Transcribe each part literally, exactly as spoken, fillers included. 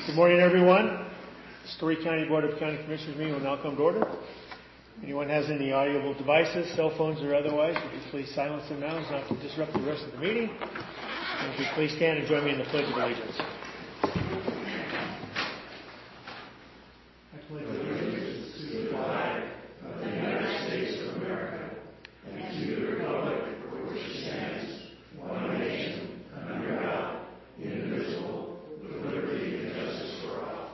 Good morning, everyone. The Story County Board of County Commissioners meeting will now come to order. If anyone has any audible devices, cell phones or otherwise, would you please silence them now, so not to disrupt the rest of the meeting. And if you please stand and join me in the Pledge of Allegiance. I pledge allegiance to the flag of the United States of America and to the republic for which it stands, one nation, under God, indivisible, with liberty and justice for all.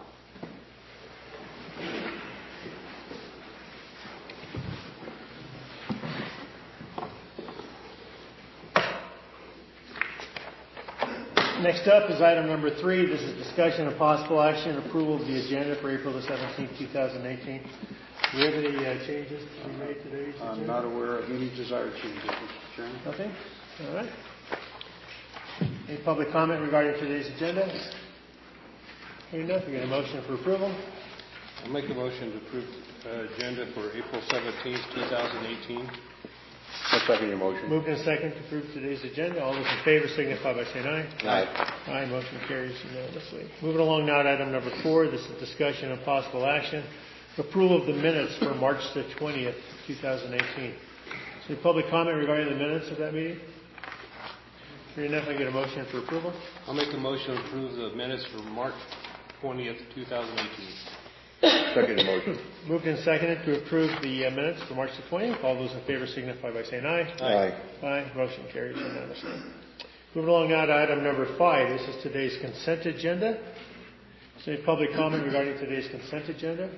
Next up is item number three. This is discussion of possible action and approval of the agenda for April the seventeenth, two thousand eighteen. Do we have any uh, changes to be made today? I'm not aware of any desired changes, Mister Chairman. Nothing? All right. Any public comment regarding today's agenda? Hearing none, we get a motion for approval. I'll make a motion to approve uh, agenda for April seventeenth, two thousand eighteen. I'll second your motion. Moved and second to approve today's agenda. All those in favor signify by saying aye. Aye. Aye. Motion carries unanimously. Moving along now to item number four. This is discussion of possible action. Approval of the minutes for March the twentieth, two thousand eighteen. Any public comment regarding the minutes of that meeting? Hearing none, I get a motion for approval. I'll make a motion to approve the minutes for March twentieth, two thousand eighteen. Second motion. Moved and seconded to approve the uh, minutes for March the twentieth. All those in favor signify by saying aye. Aye. Aye. Motion carries unanimously. Moving along now to item number five. This is today's consent agenda. Is there any public comment regarding today's consent agenda?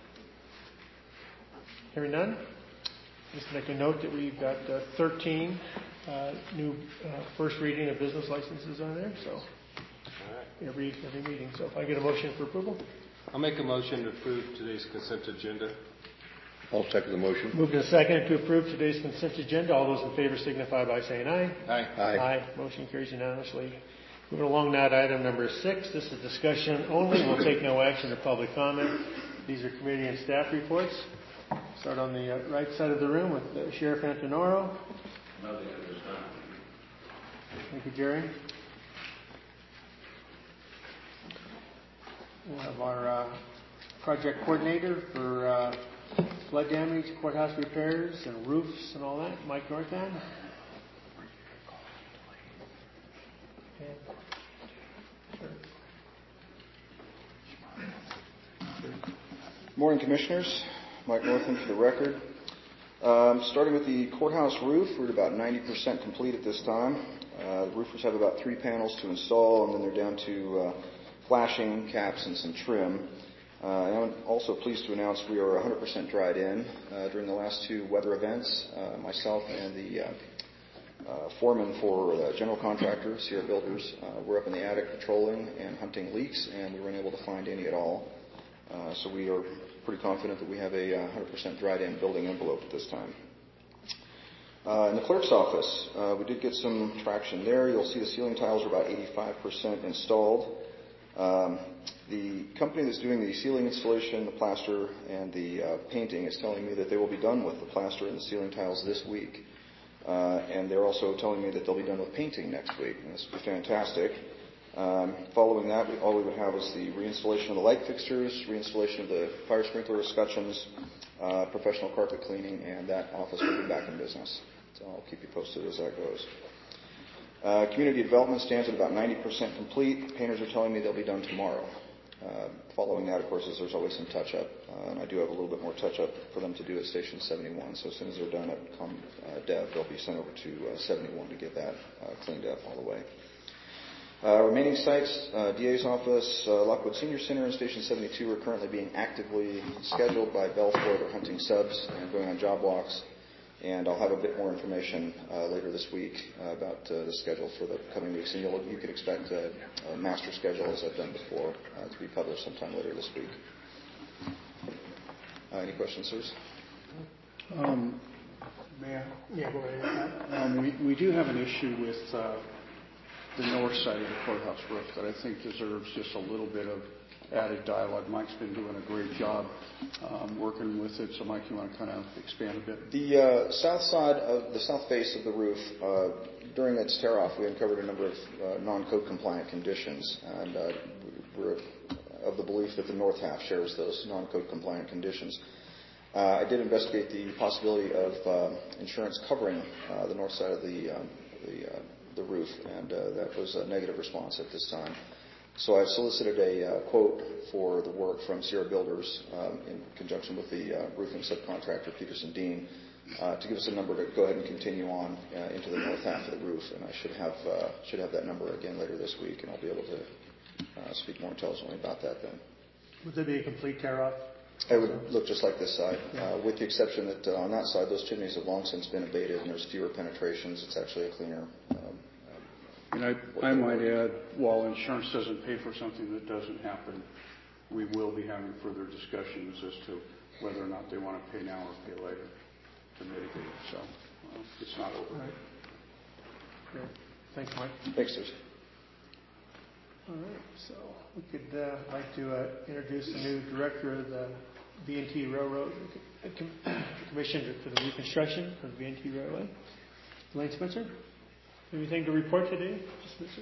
Hearing none. Just make a note that we've got uh, thirteen uh, new uh, first reading of business licenses on there. So every every meeting. So if I get a motion for approval. I'll make a motion to approve today's consent agenda. I'll second the motion. Moved and seconded to approve today's consent agenda. All those in favor signify by saying aye. Aye. Aye. Aye. Motion carries unanimously. Moving along now to item number six. This is discussion only. We'll take no action or public comment. These are committee and staff reports. Start on the uh, right side of the room with uh, Sheriff Antonoro. Nothing at this time. Thank you, Jerry. We'll have our uh, project coordinator for uh, flood damage, courthouse repairs, and roofs and all that, Mike Northam. Morning, Commissioners. Mike Northam for the record. Um, starting with the courthouse roof, we're at about ninety percent complete at this time. Uh, the roofers have about three panels to install, and then they're down to uh, flashing, caps, and some trim. Uh, I'm also pleased to announce we are one hundred percent dried in. Uh, during the last two weather events, uh, myself and the uh, uh, foreman for uh, general contractor, Sierra Builders, uh, were up in the attic patrolling and hunting leaks, and we weren't able to find any at all. Uh, so we are pretty confident that we have a uh, one hundred percent dried in building envelope at this time. Uh, in the clerk's office, uh, we did get some traction there. You'll see the ceiling tiles are about eighty-five percent installed. Um, the company that's doing the ceiling installation, the plaster, and the uh, painting is telling me that they will be done with the plaster and the ceiling tiles this week. Uh, and they're also telling me that they'll be done with painting next week. And this will be fantastic. Um, following that, we, all we would have is the reinstallation of the light fixtures, reinstallation of the fire sprinkler escutcheons, uh, professional carpet cleaning, and that office will be back in business. So I'll keep you posted as that goes. Uh, community development stands at about ninety percent complete. Painters are telling me they'll be done tomorrow. Uh, following that, of course, is there's always some touch-up, uh, and I do have a little bit more touch-up for them to do at Station seventy-one. So as soon as they're done at Com uh, Dev, they'll be sent over to uh, seventy-one to get that uh, cleaned up all the way. Uh, remaining sites, uh, D A's office, uh, Lockwood Senior Center, and Station seventy-two are currently being actively scheduled by Belfort or Hunting Subs and going on job walks. And I'll have a bit more information uh, later this week uh, about uh, the schedule for the coming weeks. And you'll, you can expect a, a master schedule, as I've done before, uh, to be published sometime later this week. Uh, any questions, sirs? Um, may I? Yeah, go ahead. Um, we, we do have an issue with uh, the north side of the courthouse roof that I think deserves just a little bit of added dialogue. Mike's been doing a great job um, working with it. So, Mike, you want to kind of expand a bit? The uh, south side of the south face of the roof, uh, during its tear off, we uncovered a number of uh, non-code compliant conditions, and uh, we're of the belief that the north half shares those non-code compliant conditions. Uh, I did investigate the possibility of uh, insurance covering uh, the north side of the um, the, uh, the roof, and uh, that was a negative response at this time. So I've solicited a uh, quote for the work from Sierra Builders um, in conjunction with the uh, roofing subcontractor Peterson Dean uh, to give us a number to go ahead and continue on uh, into the north half of the roof, and I should have uh, should have that number again later this week, and I'll be able to uh, speak more intelligently about that then. Would there be a complete tear-off? It would look just like this side, uh, with the exception that uh, on that side, those chimneys have long since been abated, and there's fewer penetrations. It's actually a cleaner. Um, and I, I might add, while insurance doesn't pay for something that doesn't happen, we will be having further discussions as to whether or not they want to pay now or pay later to mitigate it. So uh, it's not over. All right. Great. Thanks, Mike. Thanks, Susan. All right, so we could uh, like to uh, introduce the new director of the B and T Railroad Commission for the reconstruction of the B and T Railway, Elaine Spencer. Anything to report today, Spencer?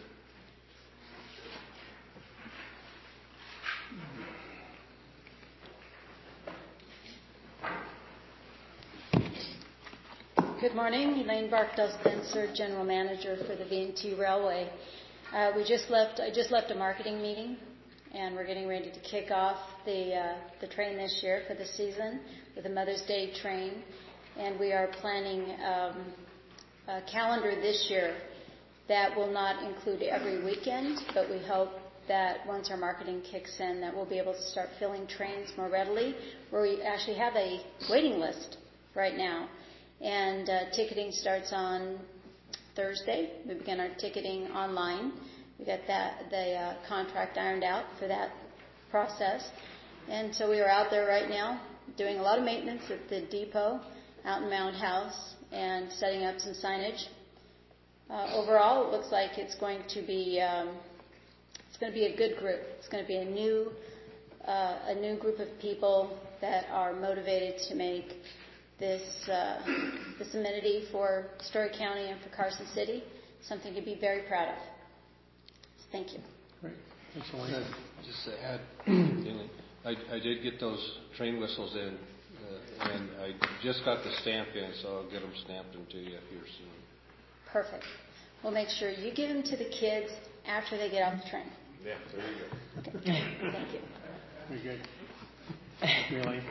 Good morning, Elaine Barkdale Spencer, General Manager for the B and T Railway. Uh, we just left. I just left a marketing meeting, and we're getting ready to kick off the uh, the train this year for the season with a Mother's Day train, and we are planning um, a calendar this year that will not include every weekend, but we hope that once our marketing kicks in, that we'll be able to start filling trains more readily. Where we actually have a waiting list right now, and uh, ticketing starts on Thursday. We began our ticketing online. We got that the uh, contract ironed out for that process. And so we are out there right now doing a lot of maintenance at the depot out in Mound House and setting up some signage. Uh, overall, it looks like it's going to be um, it's going to be a good group. It's going to be a new uh, a new group of people that are motivated to make this uh, this amenity for Story County and for Carson City something to be very proud of. So thank you. Great. Thanks, Elaine. Just to add, I, I did get those train whistles in, uh, and I just got the stamp in, so I'll get them stamped into you here soon. Perfect. We'll make sure you give them to the kids after they get off the train. Yeah, there you go. Okay. Thank you. Very good. Thank you, Elaine.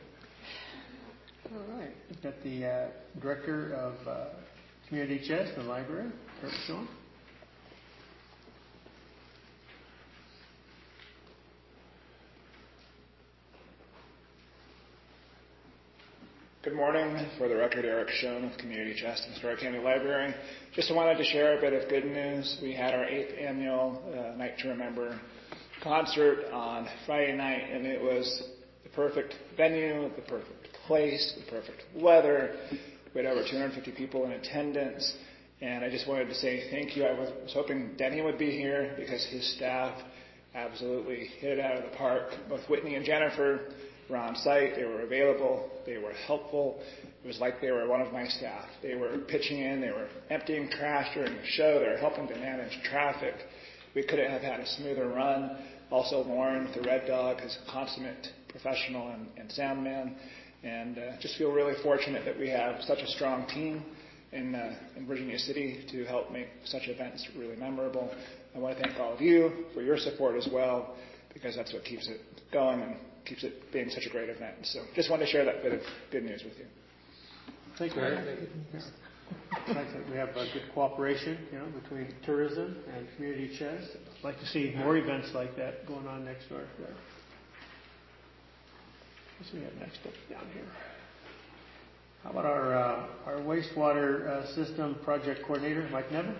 All right. We've got the uh, Director of uh, Community Chest and Library, Eric Sean. Good morning. For the record, Eric Schoen of Community Chest and Story County Library. Just wanted to share a bit of good news. We had our eighth annual uh, Night to Remember concert on Friday night, and it was the perfect venue, the perfect place, the perfect weather. We had over two hundred fifty people in attendance, and I just wanted to say thank you. I was, was hoping Denny would be here because his staff absolutely hit it out of the park. Both Whitney and Jennifer were on site. They were available. They were helpful. It was like they were one of my staff. They were pitching in. They were emptying trash during the show. They were helping to manage traffic. We couldn't have had a smoother run. Also, Lauren, the Red Dog, is a consummate professional and, and sound man. And uh, just feel really fortunate that we have such a strong team in, uh, in Virginia City to help make such events really memorable. I want to thank all of you for your support as well, because that's what keeps it going and keeps it being such a great event. So just wanted to share that bit of good news with you. Thank you, Eric. I think we have a good cooperation, you know, between tourism and Community Chest. I'd like to see more events like that going on next door. What's we have next up down here? How about our uh, our wastewater uh, system project coordinator, Mike Nevin?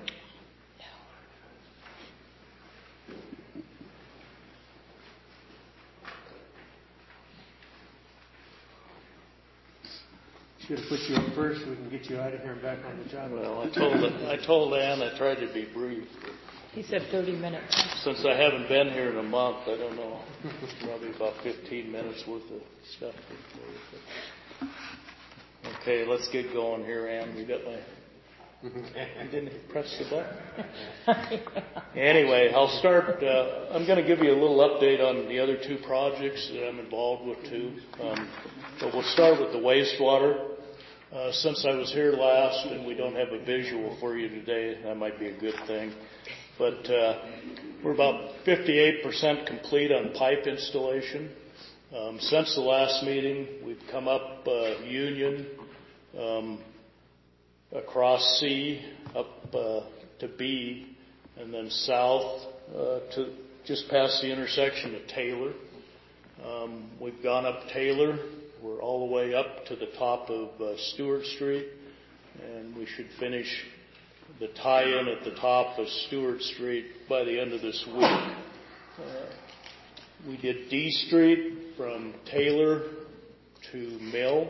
Should have put you up first so we can get you out of here and back on the job. Well, I told I told Ann I tried to be brief. He said thirty minutes. Since I haven't been here in a month, I don't know, probably about fifteen minutes worth of stuff. Okay, let's get going here, Ann. We got my You didn't press the button? Anyway, I'll start. Uh, I'm going to give you a little update on the other two projects that I'm involved with too. Um, but we'll start with the wastewater. Uh, since I was here last and we don't have a visual for you today, that might be a good thing. But uh, we're about fifty-eight percent complete on pipe installation. Um, since the last meeting, we've come up uh, Union, um, across C, up uh, to B, and then south uh, to just past the intersection of Taylor. Um, we've gone up Taylor. We're all the way up to the top of uh, Stewart Street, and we should finish the tie-in at the top of Stewart Street by the end of this week. Uh, we did D Street from Taylor to Mill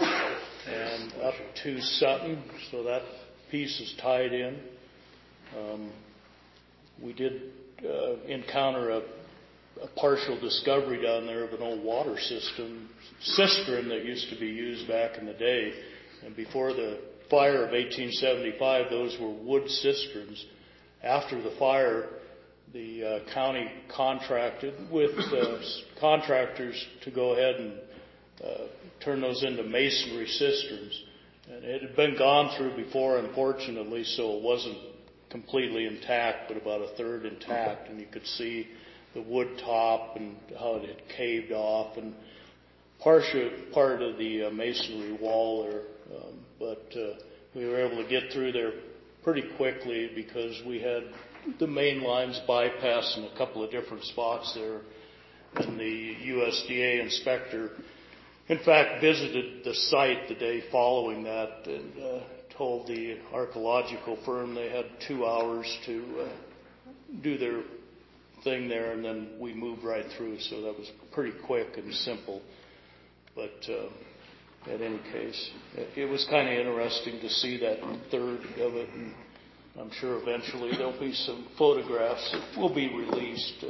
and up to Sutton, so that piece is tied in. Um, we did uh, encounter a, a partial discovery down there of an old water system cistern that used to be used back in the day. And before the fire of eighteen seventy-five, those were wood cisterns. After the fire, the uh, county contracted with uh, contractors to go ahead and uh, turn those into masonry cisterns. And it had been gone through before, unfortunately, so it wasn't completely intact, but about a third intact. And you could see the wood top and how it had caved off, and partial part of the uh, masonry wall there. Um, but uh, we were able to get through there pretty quickly because we had the main lines bypassed in a couple of different spots there. And the U S D A inspector, in fact, visited the site the day following that and uh, told the archaeological firm they had two hours to uh, do their thing there, and then we moved right through. So that was pretty quick and simple. But uh, in any case, it was kind of interesting to see that third of it, and I'm sure eventually there'll be some photographs that will be released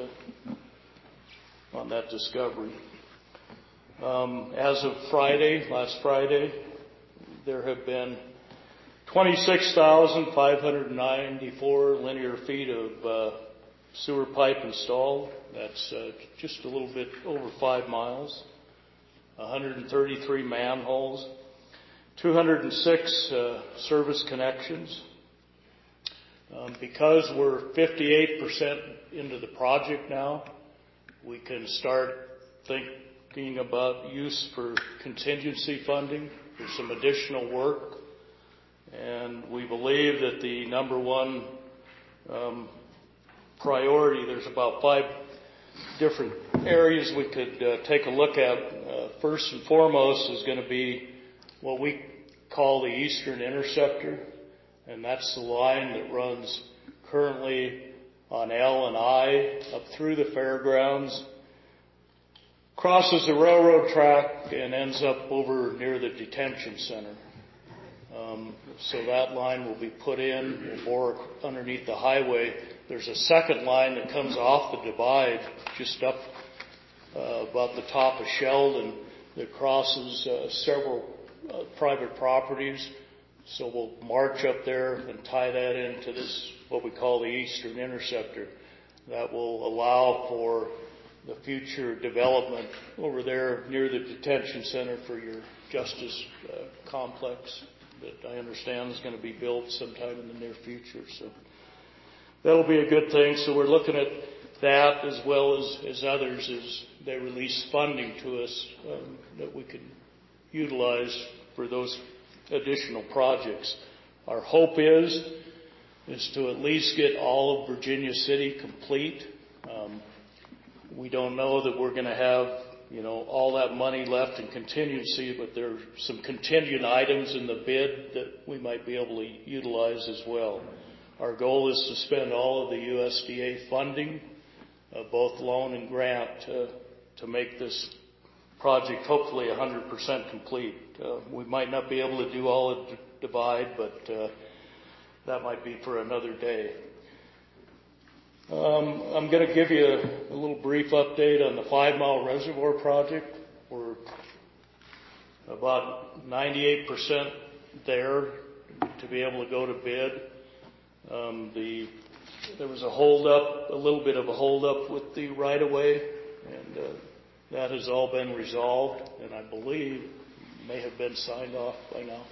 uh, on that discovery. Um, as of Friday, last Friday, there have been twenty-six thousand five hundred ninety-four linear feet of uh, sewer pipe installed. That's uh, just a little bit over five miles. one hundred thirty-three manholes, two hundred six uh, service connections. Um, because we're fifty-eight percent into the project now, we can start thinking about use for contingency funding for some additional work. And we believe that the number one um, priority, there's about five different areas we could uh, take a look at. Uh, first and foremost is going to be what we call the Eastern Interceptor, and that's the line that runs currently on L and I up through the fairgrounds, crosses the railroad track, and ends up over near the detention center. Um, so that line will be put in, will bore underneath the highway. There's a second line that comes off the divide just up uh, about the top of Sheldon that crosses uh, several uh, private properties. So we'll march up there and tie that into this, what we call the Eastern Interceptor. That will allow for the future development over there near the detention center for your justice uh, complex that I understand is going to be built sometime in the near future. So that'll be a good thing. So we're looking at that as well as, as others as they release funding to us um, that we can utilize for those additional projects. Our hope is is to at least get all of Virginia City complete. Um, we don't know that we're going to have, you know, all that money left in contingency, but there are some contingent items in the bid that we might be able to utilize as well. Our goal is to spend all of the U S D A funding, uh, both loan and grant, uh, to make this project hopefully one hundred percent complete. Uh, we might not be able to do all of the divide, but uh, that might be for another day. Um, I'm going to give you a, a little brief update on the Five Mile Reservoir project. We're about ninety-eight percent there, to be able to go to bid. Um, the there was a hold up, a little bit of a hold up with the right of way, and uh, that has all been resolved, and I believe may have been signed off by now.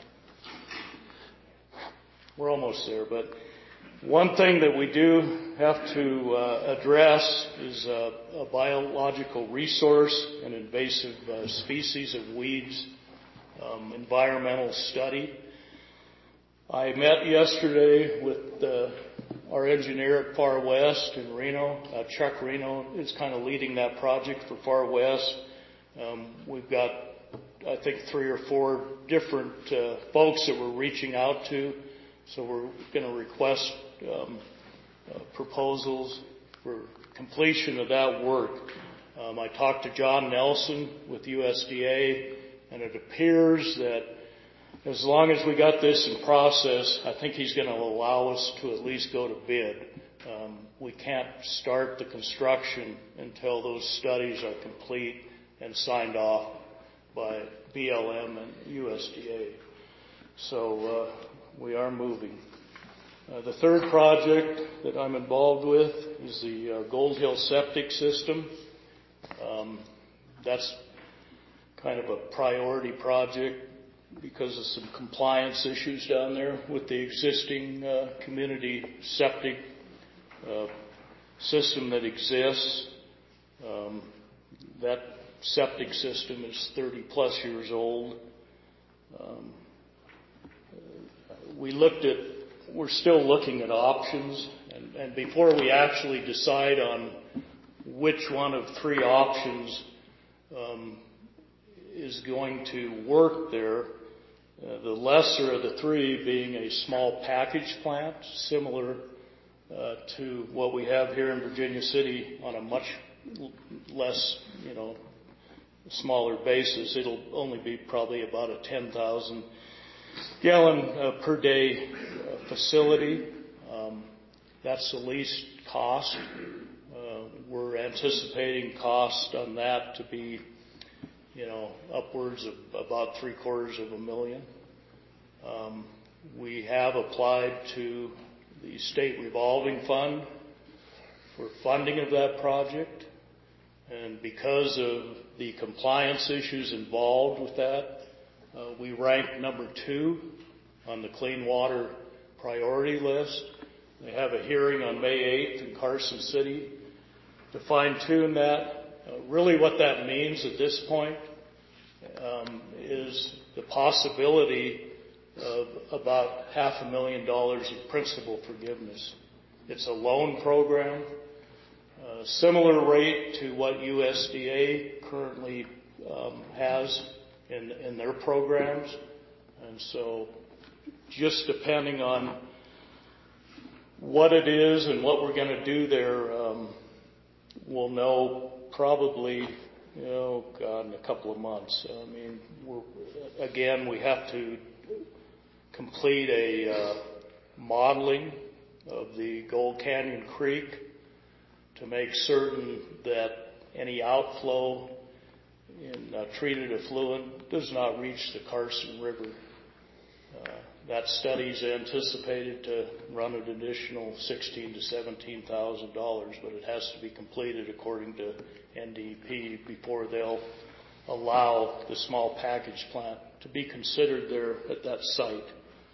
We're almost there, but one thing that we do have to uh, address is uh, a biological resource and invasive uh, species of weeds um, environmental study. I met yesterday with uh, our engineer at Far West in Reno. Uh, Chuck Reno is kind of leading that project for Far West. Um, we've got, I think, three or four different uh, folks that we're reaching out to. So we're going to request um, uh, proposals for completion of that work. Um, I talked to John Nelson with U S D A, and it appears that as long as we got this in process, I think he's going to allow us to at least go to bid. Um, we can't start the construction until those studies are complete and signed off by B L M and U S D A. So uh, we are moving. Uh, the third project that I'm involved with is the uh, Gold Hill Septic System. Um, that's kind of a priority project because of some compliance issues down there with the existing uh, community septic uh, system that exists. Um, that septic system is thirty plus years old. Um, we looked at, we're still looking at options, and, and before we actually decide on which one of three options um, is going to work there, uh, the lesser of the three being a small package plant, similar uh, to what we have here in Virginia City on a much less, you know, smaller basis. It'll only be probably about a ten thousand gallon uh, per day uh, facility. Um, that's the least cost. Uh, we're anticipating cost on that to be, you know, upwards of about three quarters of a million. Um, we have applied to the state revolving fund for funding of that project, and because of the compliance issues involved with that, Uh, we ranked number two on the clean water priority list. They have a hearing on May eighth in Carson City to fine-tune that. Uh, really what that means at this point um, is the possibility of about half a million dollars of principal forgiveness. It's a loan program, uh, similar rate to what U S D A currently um, has in, in their programs. And so just depending on what it is and what we're going to do there, um, we'll know probably, you know, God, in a couple of months. I mean, we're, again, we have to complete a uh, modeling of the Gold Canyon Creek to make certain that any outflow in uh, treated effluent does not reach the Carson River. Uh, that study is anticipated to run an additional sixteen to seventeen thousand dollars, but it has to be completed according to N D E P before they'll allow the small package plant to be considered there at that site.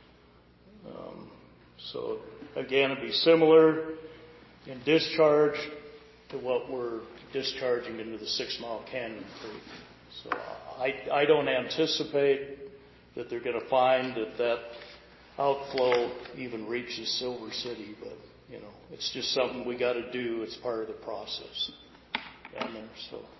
Um, so again, it'd be similar in discharge to what we're discharging into the Six Mile Canyon Creek. So I, I don't anticipate that they're going to find that that outflow even reaches Silver City, but you know, it's just something we got to do. It's part of the process down there.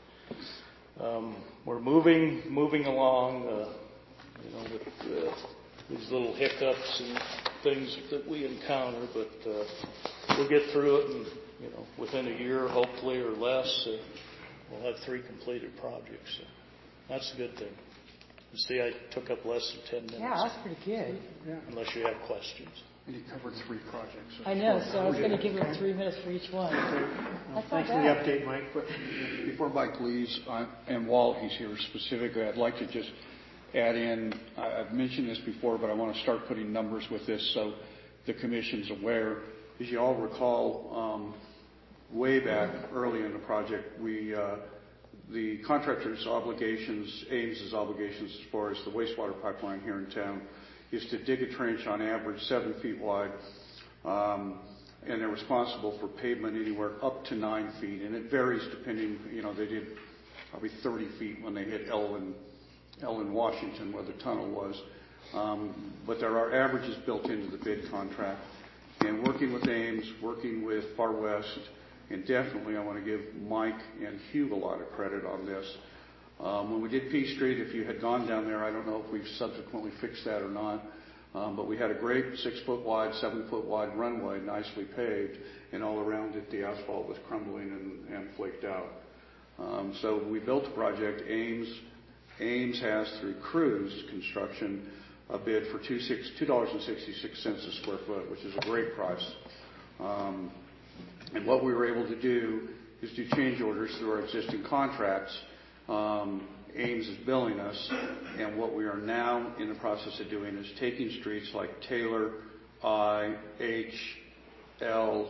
So um, we're moving, moving along. Uh, you know, with uh, these little hiccups and things that we encounter, but uh, we'll get through it, and you know, within a year, hopefully, or less, uh, we'll have three completed projects. So that's a good thing. You see, I took up less than ten minutes. Yeah, that's pretty good. Yeah. Unless you have questions. And you covered three projects. So I know, so I was going to give him three minutes for each one. Well, That's thanks not for the bad. update, Mike. But before Mike leaves, I, and while he's here specifically, I'd like to just add in, I- I've mentioned this before, but I want to start putting numbers with this so the commission's aware. As you all recall, um, way back early in the project, we uh, the contractor's obligations, Ames's obligations as far as the wastewater pipeline here in town, is to dig a trench on average seven feet wide, um, and they're responsible for pavement anywhere up to nine feet, and it varies depending, you know, they did probably thirty feet when they hit Elwyn, Elwyn, Washington, where the tunnel was. Um, but there are averages built into the bid contract. And working with Ames, working with Far West, and definitely I want to give Mike and Hugh a lot of credit on this. Um, when we did P Street, if you had gone down there, I don't know if we've subsequently fixed that or not, um, but we had a great six-foot wide, seven-foot wide runway, nicely paved, and all around it the asphalt was crumbling and, and flaked out. Um, so we built the project. Ames, Ames has, through Cruz Construction, a bid for two dollars and sixty-six cents a square foot, which is a great price. Um, and what we were able to do is do change orders through our existing contracts. Um, Ames is billing us, and what we are now in the process of doing is taking streets like Taylor, I, H, L,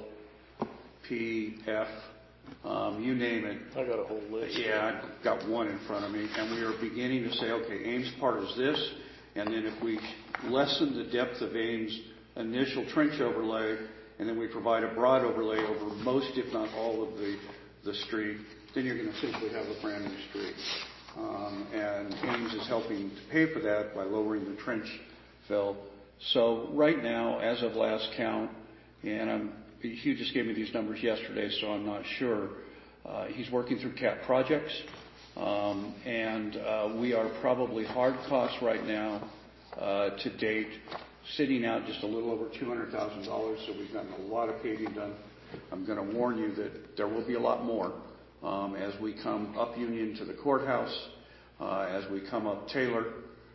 P, F, um, you name it. I got a whole list. Yeah, I've got one in front of me, and we are beginning to say, okay, Ames part is this, and then if we lessen the depth of Ames' initial trench overlay, and then we provide a broad overlay over most, if not all, of the, the street, then you're going to essentially have a brand new street. Um, and Ames is helping to pay for that by lowering the trench fill. So right now, as of last count, and I'm, Hugh just gave me these numbers yesterday, so I'm not sure, uh, he's working through C A P projects. Um, and uh, we are probably hard costs right now uh, to date, sitting out just a little over two hundred thousand dollars, so we've gotten a lot of paving done. I'm going to warn you that there will be a lot more um, as we come up Union to the courthouse, uh, as we come up Taylor.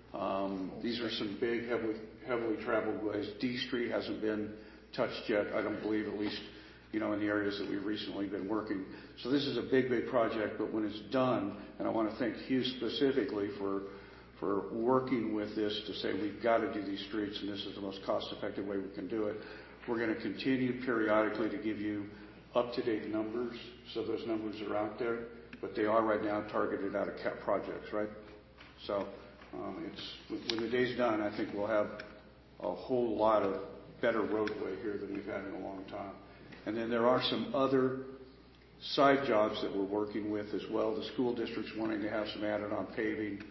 Um, these are some big, heavily, heavily traveled ways. D Street hasn't been touched yet, I don't believe, at least, you know, in the areas that we've recently been working. So this is a big, big project, but when it's done, and I want to thank Hugh specifically for for working with this to say we've got to do these streets, and this is the most cost-effective way we can do it. We're going to continue periodically to give you up-to-date numbers, so those numbers are out there, but they are right now targeted out of C A P projects, right? So um, it's when the day's done, I think we'll have a whole lot of better roadway here than we've had in a long time. And then there are some other side jobs that we're working with as well. The school district's wanting to have some added on paving.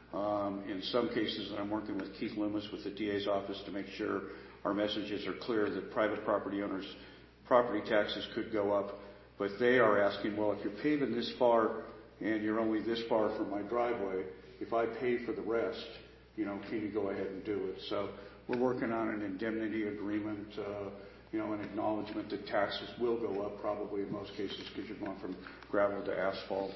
Um, in some cases, I'm working with Keith Loomis with the D A's office to make sure our messages are clear that private property owners' property taxes could go up. But they are asking, well, if you're paving this far and you're only this far from my driveway, if I pay for the rest, you know, can you go ahead and do it? So we're working on an indemnity agreement, uh, you know, an acknowledgement that taxes will go up probably in most cases because you're going from gravel to asphalt.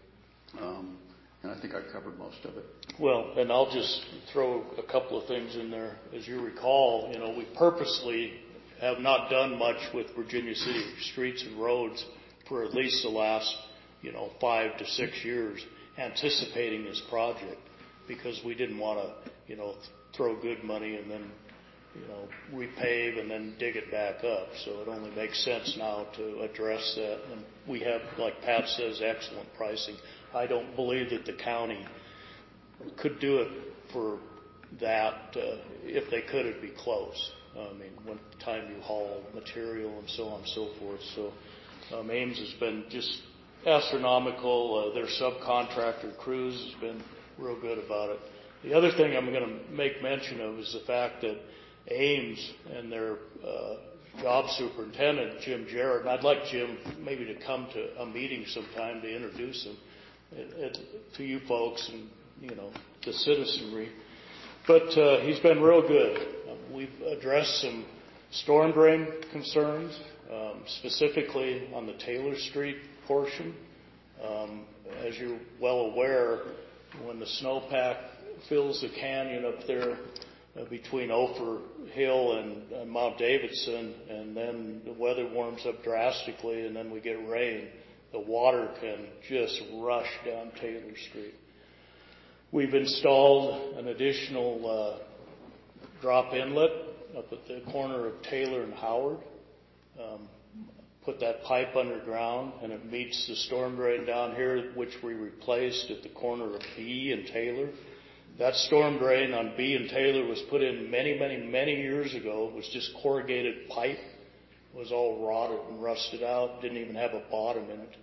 Um, and I think I covered most of it. Well, and I'll just throw a couple of things in there. As you recall, you know, we purposely have not done much with Virginia City streets and roads for at least the last, you know, five to six years, anticipating this project, because we didn't want to, you know, throw good money and then, you know, repave and then dig it back up. So it only makes sense now to address that. And we have, like Pat says, excellent pricing. I don't believe that the county could do it for that. Uh, if they could, it'd be close. I mean, when time you haul material and so on and so forth. So um, Ames has been just astronomical. Uh, their subcontractor, Cruz, has been real good about it. The other thing I'm going to make mention of is the fact that Ames and their uh, job superintendent, Jim Jarrett, and I'd like Jim maybe to come to a meeting sometime to introduce him it, it, to you folks and, you know, the citizenry. But uh, he's been real good. Um, we've addressed some storm drain concerns, um, specifically on the Taylor Street portion. Um, as you're well aware, when the snowpack fills the canyon up there uh, between Ophir Hill and, and Mount Davidson, and then the weather warms up drastically, and then we get rain, the water can just rush down Taylor Street. We've installed an additional uh, drop inlet up at the corner of Taylor and Howard. Um, put that pipe underground, and it meets the storm drain down here, which we replaced at the corner of B and Taylor. That storm drain on B and Taylor was put in many, many, many years ago. It was just corrugated pipe. It was all rotted and rusted out. Didn't even have a bottom in it.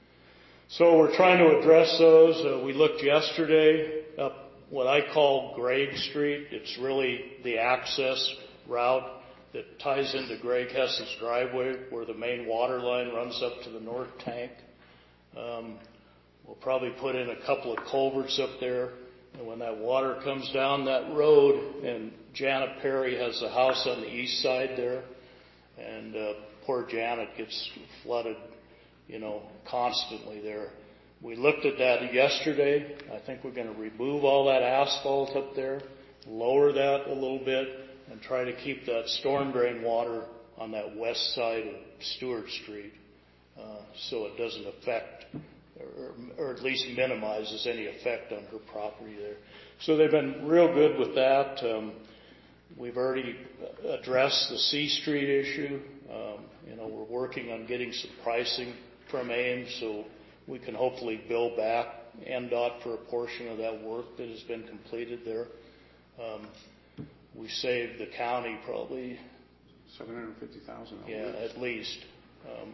So we're trying to address those. Uh, we looked yesterday up what I call Greg Street. It's really the access route that ties into Greg Hess's driveway, where the main water line runs up to the north tank. Um, we'll probably put in a couple of culverts up there. And when that water comes down that road, and Janet Perry has a house on the east side there, and uh, poor Janet gets flooded, you know, constantly there. We looked at that yesterday. I think we're going to remove all that asphalt up there, lower that a little bit, and try to keep that storm drain water on that west side of Stewart Street, uh, so it doesn't affect, or, or at least minimizes any effect on her property there. So they've been real good with that. Um, we've already addressed the C Street issue. Um, you know, we're working on getting some pricing from Ames so we can hopefully bill back N D O T for a portion of that work that has been completed there. Um, We saved the county probably seven hundred fifty thousand dollars. Yeah, at least. Um,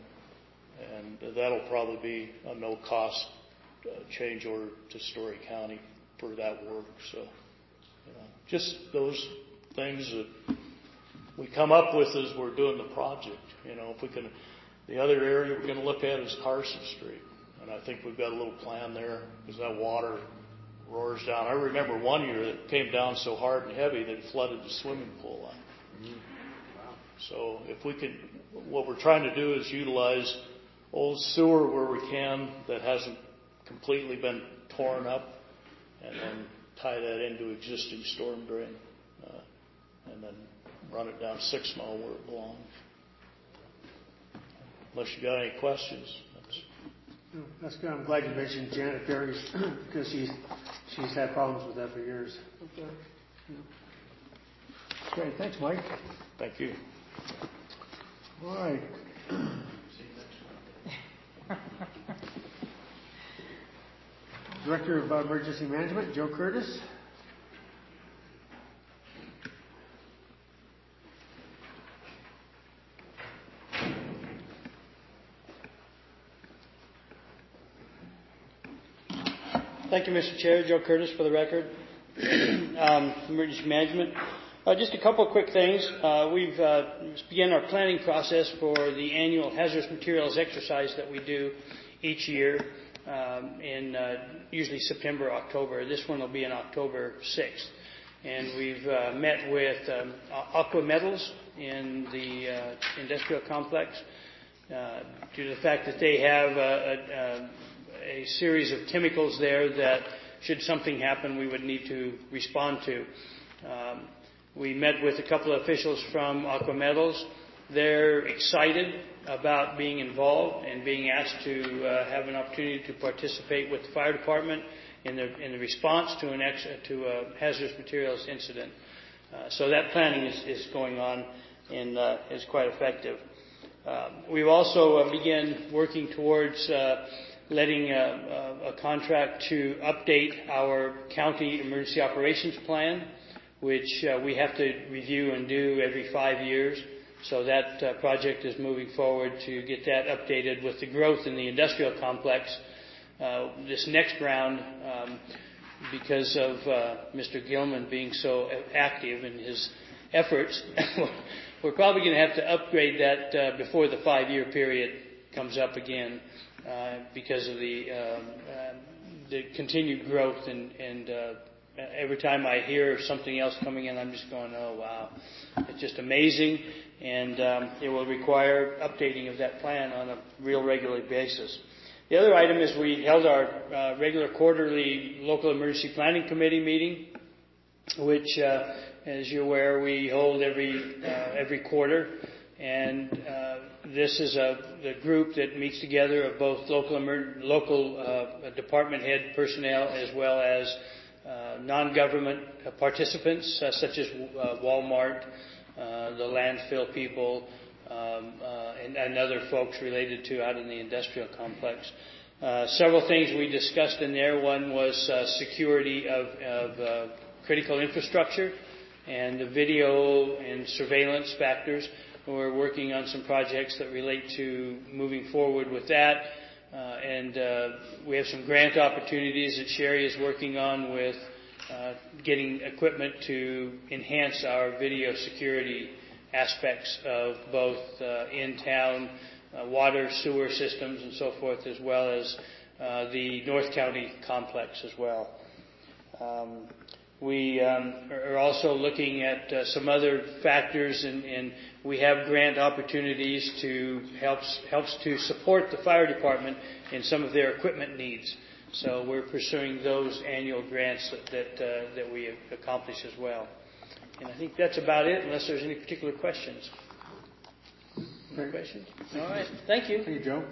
and that'll probably be a no-cost uh, change order to Story County for that work. So, you know, just those things that we come up with as we're doing the project. You know, if we can, the other area we're going to look at is Carson Street. And I think we've got a little plan there because that water roars down. I remember one year that came down so hard and heavy that it flooded the swimming pool line. Mm-hmm. Wow. So if we can, what we're trying to do is utilize old sewer where we can that hasn't completely been torn up, and then tie that into existing storm drain, uh, and then run it down Six Mile where it belongs. Unless you got any questions. That's No, that's good. I'm glad you mentioned Janet Perry's because she's she's had problems with that for years. Okay. Yeah. Okay. Thanks, Mike. Thank you. All right. Director of Emergency Management, Joe Curtis. Thank you, Mister Chair. Joe Curtis for the record. um, emergency Management. Uh, just a couple of quick things. Uh, we've uh, begun our planning process for the annual hazardous materials exercise that we do each year um, in uh, usually September, October. This one will be on October sixth. And we've uh, met with um, Aqua Metals in the uh, industrial complex uh, due to the fact that they have a, a, a series of chemicals there that, should something happen, we would need to respond to. Um, we met with a couple of officials from Aqua Metals. They're excited about being involved and being asked to uh, have an opportunity to participate with the fire department in the in the response to an ex, to a hazardous materials incident. Uh, so that planning is, is going on and uh, is quite effective. Um, we've also uh, begun working towards uh, letting a, a, a contract to update our county emergency operations plan, which uh, we have to review and do every five years. So that uh, project is moving forward to get that updated with the growth in the industrial complex. Uh, this next round, um, because of uh, Mister Gilman being so active in his efforts, we're probably going to have to upgrade that uh, before the five-year period comes up again uh, because of the, um, uh, the continued growth. And, and uh, every time I hear something else coming in, I'm just going, oh, wow. It's just amazing. And um, it will require updating of that plan on a real regular basis. The other item is we held our uh, regular quarterly local emergency planning committee meeting, which, uh, as you're aware, we hold every uh, every quarter. And uh, this is a the group that meets together of both local emer- local uh, department head personnel as well as non-government uh, participants, uh, such as uh, Walmart, uh, the landfill people, um, uh, and, and other folks related to out in the industrial complex. Uh, several things we discussed in there. One was uh, security of, of uh, critical infrastructure and the video and surveillance factors. We're working on some projects that relate to moving forward with that. Uh, and uh, we have some grant opportunities that Sherry is working on with uh, getting equipment to enhance our video security aspects of both uh, in-town uh, water, sewer systems and so forth, as well as uh, the North County complex as well. Um, we um, are also looking at uh, some other factors, and, and we have grant opportunities to helps helps to support the fire department in some of their equipment needs. So we're pursuing those annual grants that that, uh, that we accomplish as well. And I think that's about it, unless there's any particular questions. No Okay. questions? All right. Thank you. Thank you, Joe.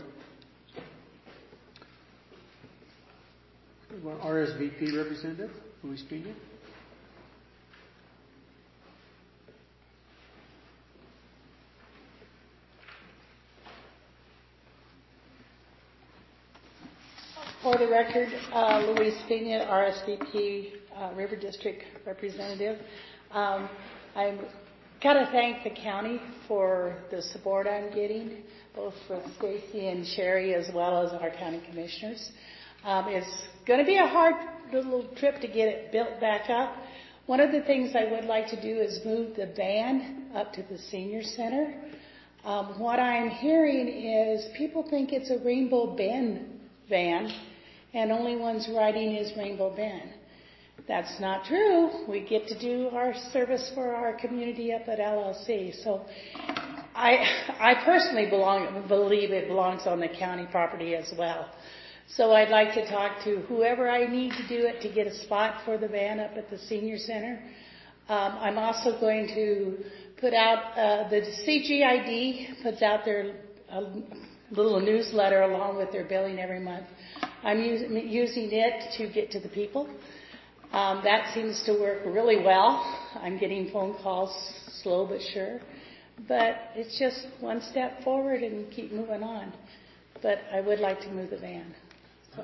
Well, R S V P representative, Luis Pena. For the record, uh, Luis Pena, R S V P, uh, River District Representative. Um, I'm got to thank the county for the support I'm getting, both for Stacy and Sherry, as well as our county commissioners. Um, it's going to be a hard little trip to get it built back up. One of the things I would like to do is move the van up to the senior center. Um, what I'm hearing is people think it's a Rainbow Bend van, and only one's riding is Rainbow Bend. That's not true. We get to do our service for our community up at L L C. So I, I personally belong, believe it belongs on the county property as well. So I'd like to talk to whoever I need to do it to get a spot for the van up at the senior center. Um, I'm also going to put out, uh, the C G I D puts out their uh, little newsletter along with their billing every month. I'm using, using it to get to the people. Um, that seems to work really well. I'm getting phone calls, slow but sure. But it's just one step forward and keep moving on. But I would like to move the van. So.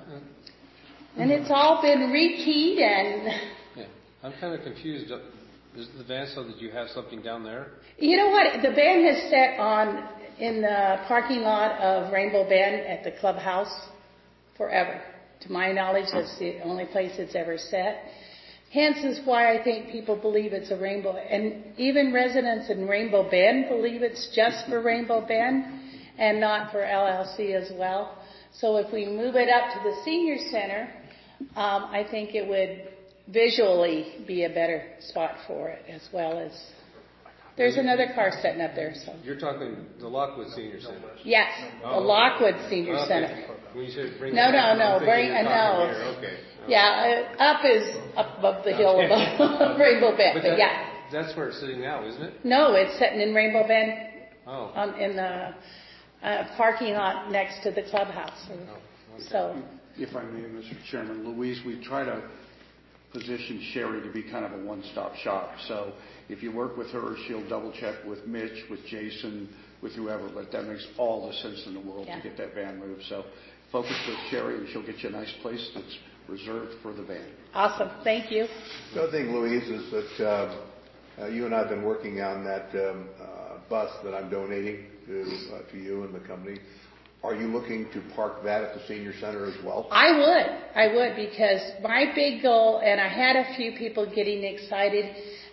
And it's all been rekeyed and... Yeah, I'm kind of confused. Is the van so that you have something down there? You know what? The van has set on in the parking lot of Rainbow Bend at the clubhouse forever. To my knowledge, that's the only place it's ever set. Hence is why I think people believe it's a Rainbow. And even residents in Rainbow Bend believe it's just for Rainbow Bend and not for L L C as well. So if we move it up to the senior center, um, I think it would visually be a better spot for it, as well as there's another car sitting up there. So You're talking the Lockwood Senior Center. yes, Oh. the Lockwood Senior Okay. Center. When you said bring No, it no, up, no, I'm thinking bring- you're no. talking here. Okay. Yeah, uh, up is up above the hill Okay. above Rainbow Bend, But but that, yeah. that's where it's sitting now, isn't it? No, it's sitting in Rainbow Bend Oh. on, in the uh, parking lot next to the clubhouse. Oh, okay. So, If I may, Mister Chairman, Louise, we try to position Sherry to be kind of a one-stop shop. So if you work with her, she'll double-check with Mitch, with Jason, with whoever, but that makes all the sense in the world Yeah. to get that van moved. So focus with Sherry, and she'll get you a nice place that's reserved for the van. awesome. Thank you. The other thing, Louise, is that um, uh, you and I have been working on that um, uh, bus that I'm donating to uh, to you and the company. Are you looking to park that at the senior center as well? I would. I would, because my big goal, and I had a few people getting excited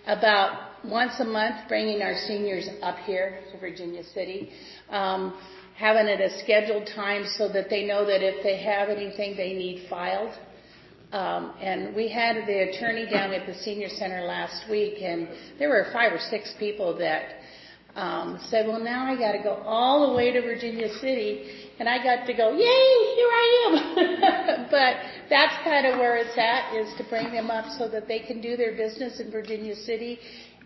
about once a month bringing our seniors up here to Virginia City, um, having it a scheduled time so that they know that if they have anything they need filed. Um, and we had the attorney down at the senior center last week, and there were five or six people that Um, said, well, now I got to go all the way to Virginia City, and I got to go, yay, here I am. But that's kind of where it's at, is to bring them up so that they can do their business in Virginia City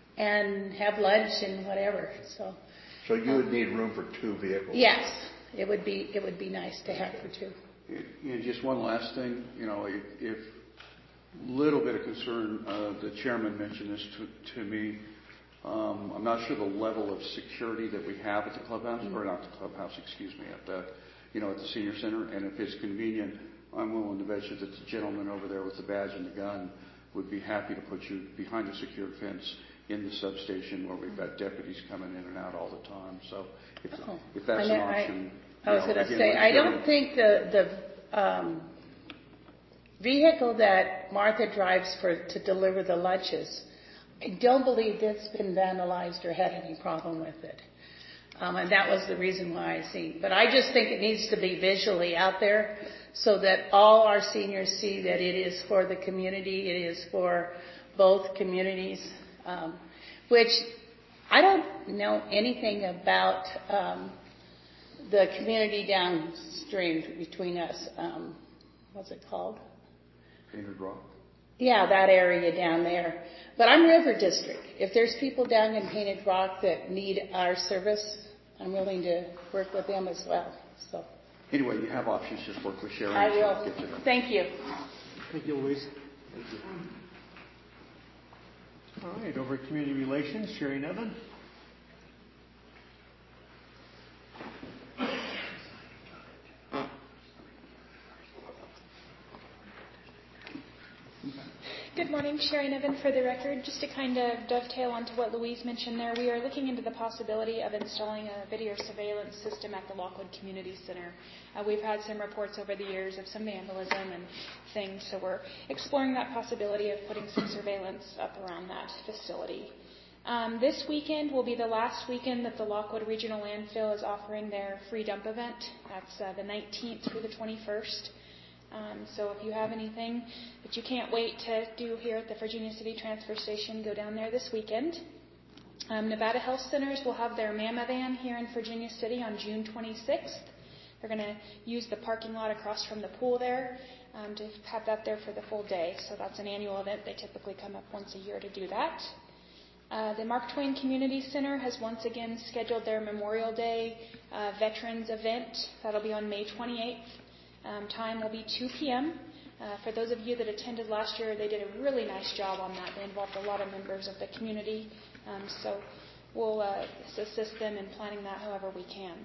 and have lunch and whatever. So, So you would need room for two vehicles? yes, it would be it would be nice to have for two. And just one last thing, you know, if, if little bit of concern. Uh, the chairman mentioned this to, to me. Um, I'm not sure the level of security that we have at the clubhouse, mm-hmm. or not the clubhouse, excuse me, at the, you know, at the senior center. And if it's convenient, I'm willing to bet you that the gentleman over there with the badge and the gun would be happy to put you behind a secured fence in the substation where we've got deputies coming in and out all the time. So if, oh. if that's know, an option. I, I was going to say, I don't think the, the um, vehicle that Martha drives for to deliver the lunches, I don't believe that's been vandalized or had any problem with it. Um, and that was the reason why I see. But I just think it needs to be visually out there so that all our seniors see that it is for the community, it is for both communities, um, which I don't know anything about um, the community downstream between us. Um, what's it called? Painted Rock. Yeah, that area down there. But I'm River District. If there's people down in Painted Rock that need our service, I'm willing to work with them as well. So anyway, you have options. Just work with Sharon. I will. Thank you. Thank you, Louise. Thank you. All right, over at Community Relations, Sherry Nevin. Good morning, Sherry Nevin for the record. Just to kind of dovetail onto what Louise mentioned there, we are looking into the possibility of installing a video surveillance system at the Lockwood Community Center. Uh, we've had some reports over the years of some vandalism and things, so we're exploring that possibility of putting some surveillance up around that facility. Um, this weekend will be the last weekend that the Lockwood Regional Landfill is offering their free dump event. That's uh, the nineteenth through the twenty-first. Um, so if you have anything that you can't wait to do here at the Virginia City Transfer Station, go down there this weekend. Um, Nevada Health Centers will have their MAMA van here in Virginia City on June twenty-sixth. They're going to use the parking lot across from the pool there um, to have that there for the full day. So that's an annual event. They typically come up once a year to do that. Uh, the Mark Twain Community Center has once again scheduled their Memorial Day uh, Veterans event. That'll be on May twenty-eighth. Um, time will be two p.m. Uh, for those of you that attended last year, they did a really nice job on that. They involved a lot of members of the community. Um, so we'll uh, assist them in planning that however we can.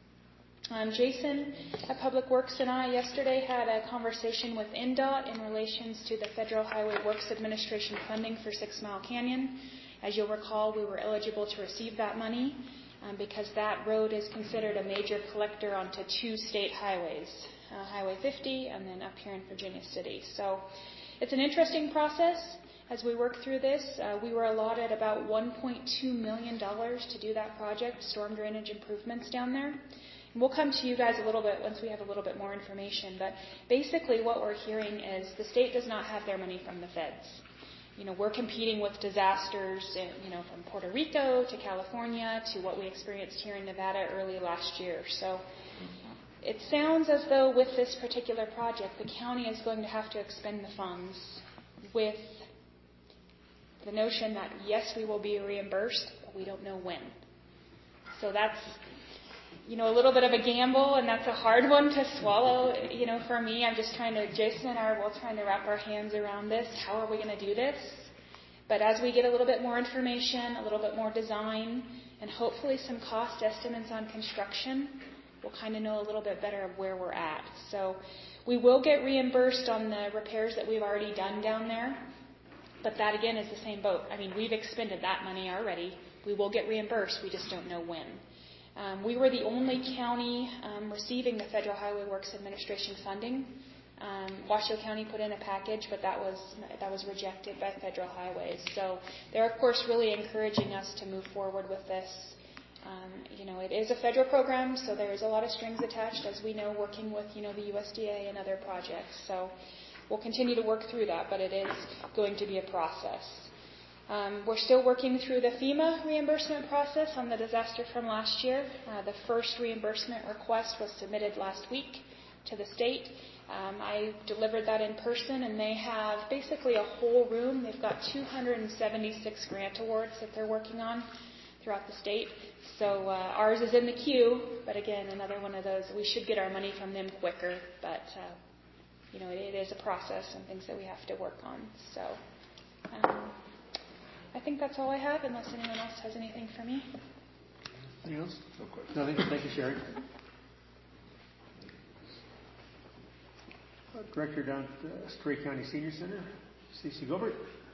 Um, Jason at Public Works and I yesterday had a conversation with N D O T in relations to the Federal Highway Works Administration funding for Six Mile Canyon. As you'll recall, we were eligible to receive that money um, because that road is considered a major collector onto two state highways. Uh, Highway fifty, and then up here in Virginia City. So it's an interesting process as we work through this. Uh, we were allotted about one point two million dollars to do that project, storm drainage improvements down there. And we'll come to you guys a little bit once we have a little bit more information. But basically what we're hearing is the state does not have their money from the feds. You know, we're competing with disasters, in, you know, from Puerto Rico to California to what we experienced here in Nevada early last year. So it sounds as though with this particular project, the county is going to have to expend the funds with the notion that, yes, we will be reimbursed, but we don't know when. So that's, you know, a little bit of a gamble, and that's a hard one to swallow. You know, for me, I'm just trying to, Jason and I are both trying to wrap our hands around this. How are we going to do this? But as we get a little bit more information, a little bit more design, and hopefully some cost estimates on construction, we'll kind of know a little bit better of where we're at. So we will get reimbursed on the repairs that we've already done down there. But that, again, is the same boat. I mean, we've expended that money already. We will get reimbursed. We just don't know when. Um, we were the only county um, receiving the Federal Highway Works Administration funding. Um, Washoe County put in a package, but that was that was rejected by Federal Highways. So they're, of course, really encouraging us to move forward with this. Um, you know, it is a federal program, so there's a lot of strings attached, as we know, working with, you know, the U S D A and other projects. So we'll continue to work through that, but it is going to be a process. Um, we're still working through the FEMA reimbursement process on the disaster from last year. Uh, the first reimbursement request was submitted last week to the state. Um, I delivered that in person, and they have basically a whole room. They've got two hundred seventy-six grant awards that they're working on throughout the state. So uh, ours is in the queue, but again, another one of those. We should get our money from them quicker, but uh, you know, it, it is a process and things that we have to work on. So um, I think that's all I have, unless anyone else has anything for me. Anything else? No questions. Nothing. Thank you, Sherry. Uh, Director down at the Story County Senior Center, Stacey Gilbert.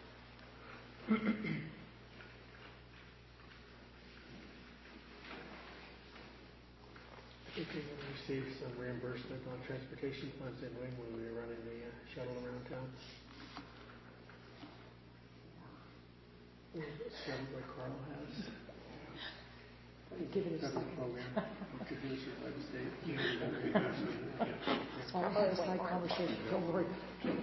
I think we received some reimbursement on transportation funds in Wing when we were running the uh, shuttle around town. Shuttle like Carl has. Give it a second. Program. Administered by the state. It's all about a side conversation. Don't worry.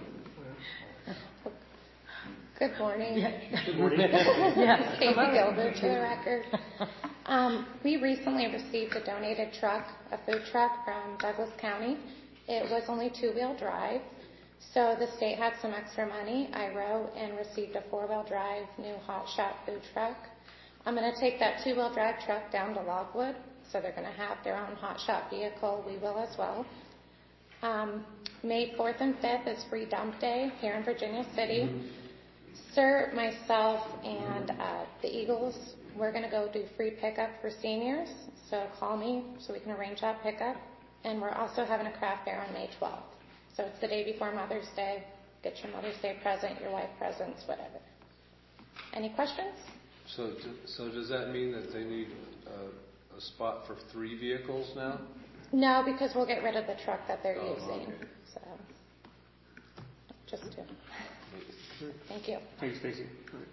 Good morning. Good morning. Yes. Katie Gilbert for the record. Um, we recently received a donated truck, a food truck from Douglas County. It was only two-wheel drive, so the state had some extra money. I wrote and received a four-wheel drive new Hot Shot food truck. I'm going to take that two-wheel drive truck down to Logwood, so they're going to have their own Hot Shot vehicle. We will as well. Um, May fourth and fifth is Free Dump Day here in Virginia City. Mm-hmm. Sir, myself, and uh, the Eagles, we're going to go do free pickup for seniors, so call me so we can arrange that pickup. And we're also having a craft fair on May twelfth. So it's the day before Mother's Day. Get your Mother's Day present, your wife presents, whatever. Any questions? So, so does that mean that they need uh, a spot for three vehicles now? No, because we'll get rid of the truck that they're Oh, using. okay. So, just to. Thank you. Thanks, Stacy.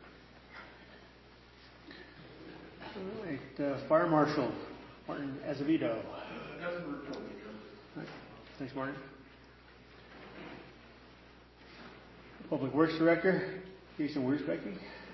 All right, uh, Fire Marshal Martin Azevedo. Right. Thanks, Martin. Public Works Director Jason Wiersbecky.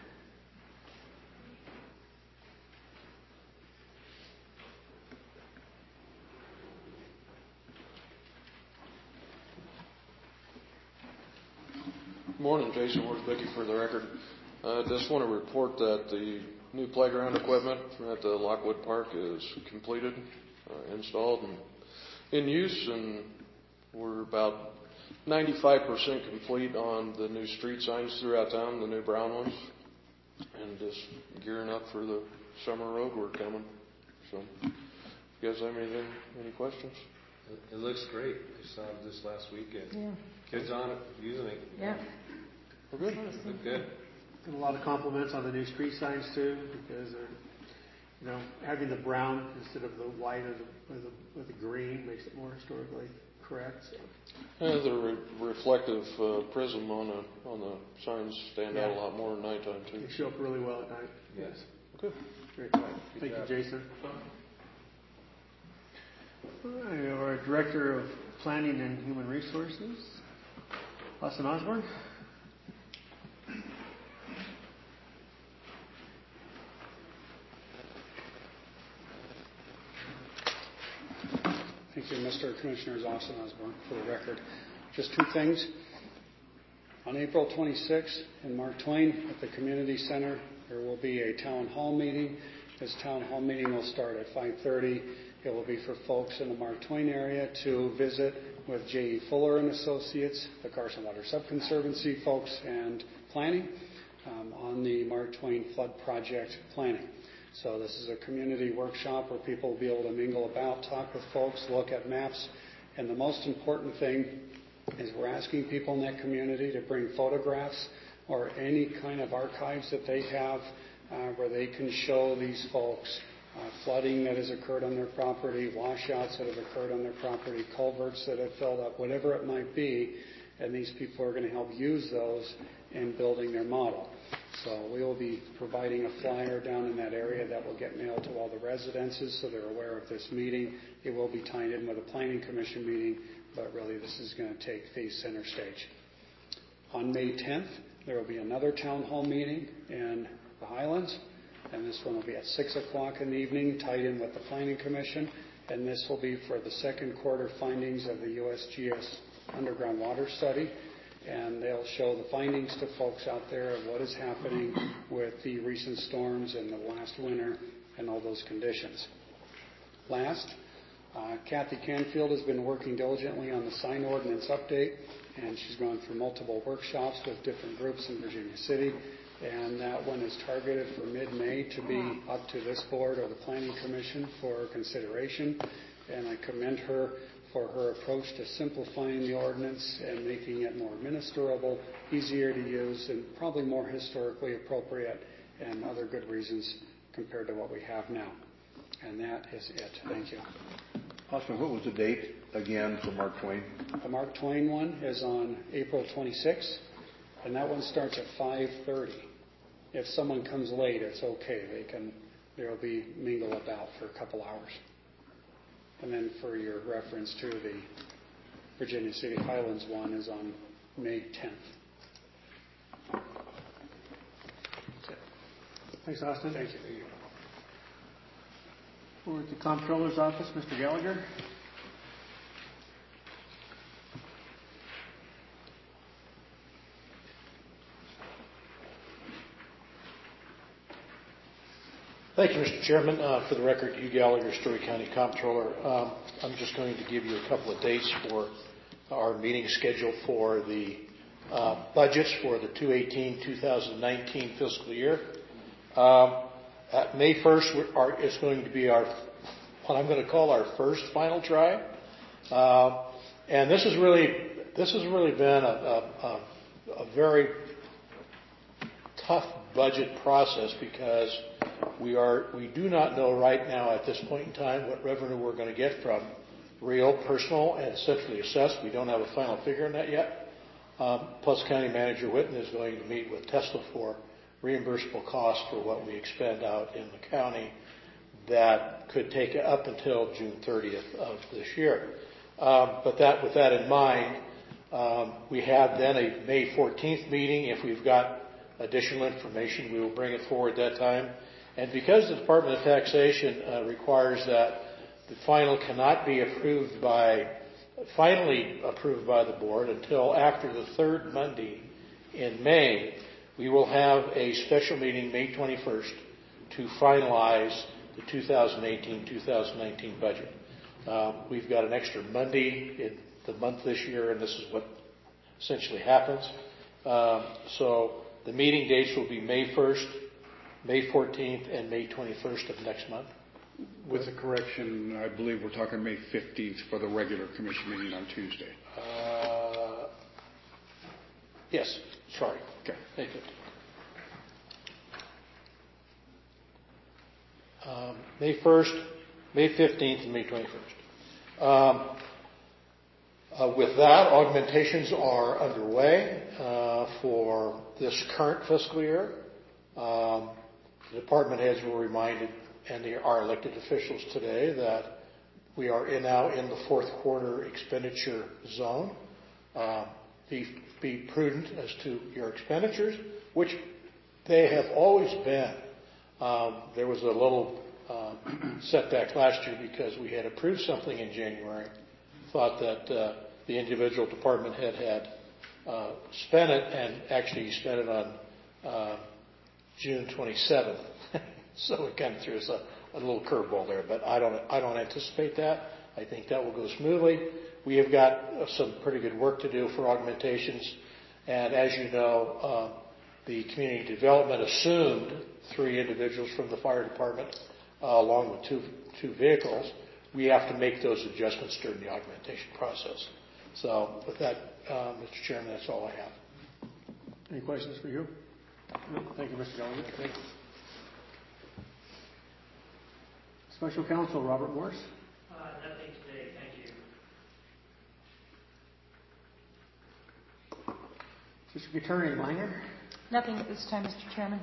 Morning, Jason Wiersbecky for the record. I uh, just want to report that the new playground equipment at the Lockwood Park is completed, uh, installed, and in use, and we're about ninety-five percent complete on the new street signs throughout town, the new brown ones, and just gearing up for the summer road work coming. So, if you guys have anything, any questions? It, it looks great. I saw it this last weekend. Yeah. Kids on it, using it. Yeah. We're good. Look good. And a lot of compliments on the new street signs too, because they're, you know, having the brown instead of the white or the, or the, with the green makes it more historically correct. So. Yeah, the re- reflective uh, prism on the on the signs stand yeah. out a lot more at nighttime too. They show up really well at night. Yes. Good. Great. Good Thank job. you, Jason. All right, we have our Director of Planning and Human Resources, Austin Osborne. Thank you, Mister Commissioners. Austin Osborne for the record. Just two things. On April twenty-sixth in Mark Twain at the Community Center, there will be a town hall meeting. This town hall meeting will start at five thirty. It will be for folks in the Mark Twain area to visit with J E Fuller and Associates, the Carson Water Subconservancy folks, and planning um, on the Mark Twain Flood Project planning. So this is a community workshop where people will be able to mingle about, talk with folks, look at maps. And the most important thing is we're asking people in that community to bring photographs or any kind of archives that they have uh, where they can show these folks uh, flooding that has occurred on their property, washouts that have occurred on their property, culverts that have filled up, whatever it might be. And these people are going to help use those in building their model. So we will be providing a flyer down in that area that will get mailed to all the residences so they're aware of this meeting. It will be tied in with a planning commission meeting, but really this is going to take the center stage. On May tenth, there will be another town hall meeting in the Highlands, and this one will be at six o'clock in the evening, tied in with the planning commission, and this will be for the second quarter findings of the U S G S underground water study. And they'll show the findings to folks out there of what is happening with the recent storms and the last winter and all those conditions. Last, Uh, Kathy Canfield has been working diligently on the sign ordinance update, and she's gone through multiple workshops with different groups in Virginia City. And that one is targeted for mid-May to be up to this board or the Planning Commission for consideration. And I commend her for her approach to simplifying the ordinance and making it more administrable, easier to use, and probably more historically appropriate, and other good reasons compared to what we have now. And that is it. Thank you. Austin, what was the date again for Mark Twain? The Mark Twain one is on April twenty-sixth, and that one starts at five thirty. If someone comes late, it's okay. They can, there'll be mingle about for a couple hours. And then for your reference to the Virginia City Highlands one is on May tenth. Thanks, Austin. Thank you. Over at the Comptroller's office, Mister Gallagher. Thank you, Mister Chairman. Uh, for the record, Hugh Gallagher, Story County Comptroller. Um, I'm just going to give you a couple of dates for our meeting schedule for the uh, budgets for the two eighteen to two nineteen fiscal year. Um, at May first our, is going to be our what I'm going to call our first final try, uh, and this is really this has really been a, a, a very tough budget process because we are we do not know right now at this point in time what revenue we're going to get from real, personal, and centrally assessed. We don't have a final figure on that yet. Um, plus, County Manager Whitten is going to meet with Tesla for reimbursable costs for what we expend out in the county that could take it up until June thirtieth of this year. Um, but that, with that in mind, um, we have then a May fourteenth meeting. If we've got additional information, we will bring it forward that time. And because the Department of Taxation uh, requires that the final cannot be approved by, finally approved by the board until after the third Monday in May, we will have a special meeting May twenty-first to finalize the two thousand eighteen to two thousand nineteen budget. Um, we've got an extra Monday in the month this year, and this is what essentially happens. Um, so the meeting dates will be May first, May fourteenth, and May twenty-first of next month. With the correction, I believe we're talking May fifteenth for the regular commission meeting on Tuesday. Uh, yes, sorry. Okay. Thank you. Um, May first, May fifteenth, and May twenty-first. Um, uh, with that, augmentations are underway uh, for this current fiscal year. Um, the department heads were reminded, and they are elected officials today, that we are in now in the fourth quarter expenditure zone. Uh, be, be prudent as to your expenditures, which they have always been. Um, there was a little uh, setback last year because we had approved something in January, thought that uh, the individual department head had uh, spent it, and actually spent it on uh, June twenty-seventh. So it kind of threw us a, a little curveball there, but I don't I don't anticipate that. I think that will go smoothly. We have got uh, some pretty good work to do for augmentations, and as you know, uh, the community development assumed three individuals from the fire department, uh, along with two two vehicles. We have to make those adjustments during the augmentation process. So with that, uh, Mister Chairman, that's all I have. Any questions for you? No. Thank you, Mister Gallagher. Thanks. Special Counsel Robert Morse. Uh, nothing today, thank you. District Attorney Langer. Nothing at this time, Mister Chairman.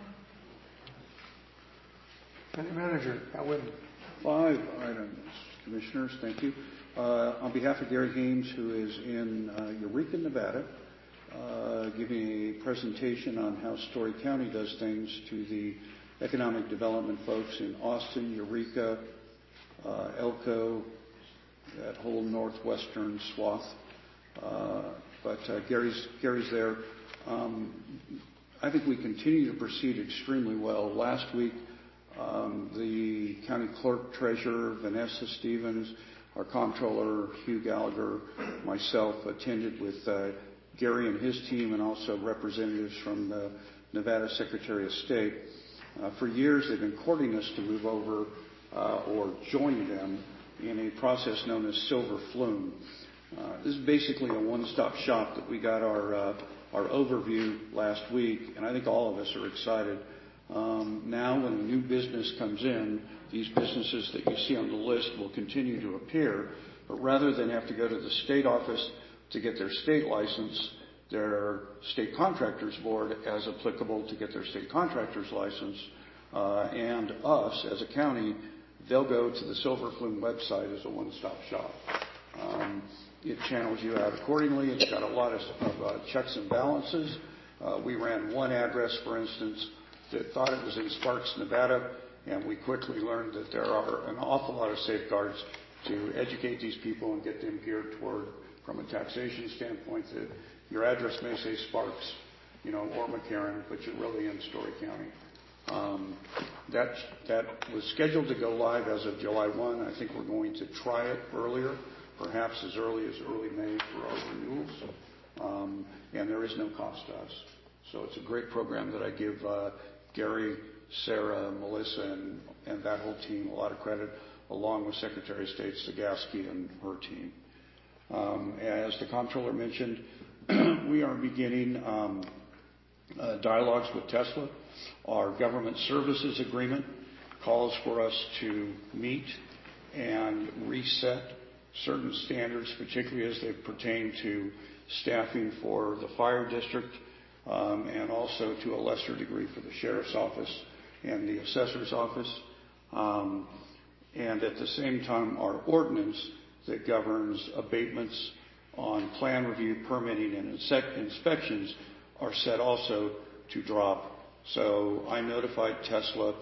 County Manager Pat Whitten. Five items, Commissioners. Thank you. Uh, on behalf of Gary Hames, who is in uh, Eureka, Nevada, uh, giving a presentation on how Story County does things to the economic development folks in Austin, Eureka, uh, Elko, that whole northwestern swath. Uh, but uh, Gary's Gary's there. Um, I think we continue to proceed extremely well. Last week, um, the county clerk treasurer, Vanessa Stevens, Our comptroller, Hugh Gallagher, myself, attended with uh, Gary and his team, and also representatives from the Nevada Secretary of State. Uh, for years, they've been courting us to move over uh, or join them in a process known as Silver Flume. Uh, this is basically a one-stop shop that we got our uh, our overview last week, and I think all of us are excited. Um, now, when a new business comes in, these businesses that you see on the list will continue to appear, but rather than have to go to the state office to get their state license, their state contractors board as applicable to get their state contractor's license, uh, and us as a county, they'll go to the Silver Flume website as a one-stop shop. Um, it channels you out accordingly. It's got a lot of, of uh, checks and balances. Uh, we ran one address, for instance, that thought it was in Sparks, Nevada, and we quickly learned that there are an awful lot of safeguards to educate these people and get them geared toward, from a taxation standpoint, that your address may say Sparks, you know, or McCarran, but you're really in Story County. Um, that that was scheduled to go live as of July first. I think we're going to try it earlier, perhaps as early as early May for our renewals. Um, and there is no cost to us. So it's a great program that I give uh, Gary, Sarah, Melissa, and, and that whole team a lot of credit, along with Secretary of State Sagaski and her team. Um, as the comptroller mentioned, we are beginning um, uh, dialogues with Tesla. Our government services agreement calls for us to meet and reset certain standards, particularly as they pertain to staffing for the fire district, um, and also to a lesser degree for the sheriff's office and the assessor's office. Um, and at the same time, our ordinance that governs abatements on plan review, permitting, and insec- inspections are set also to drop. So I notified Tesla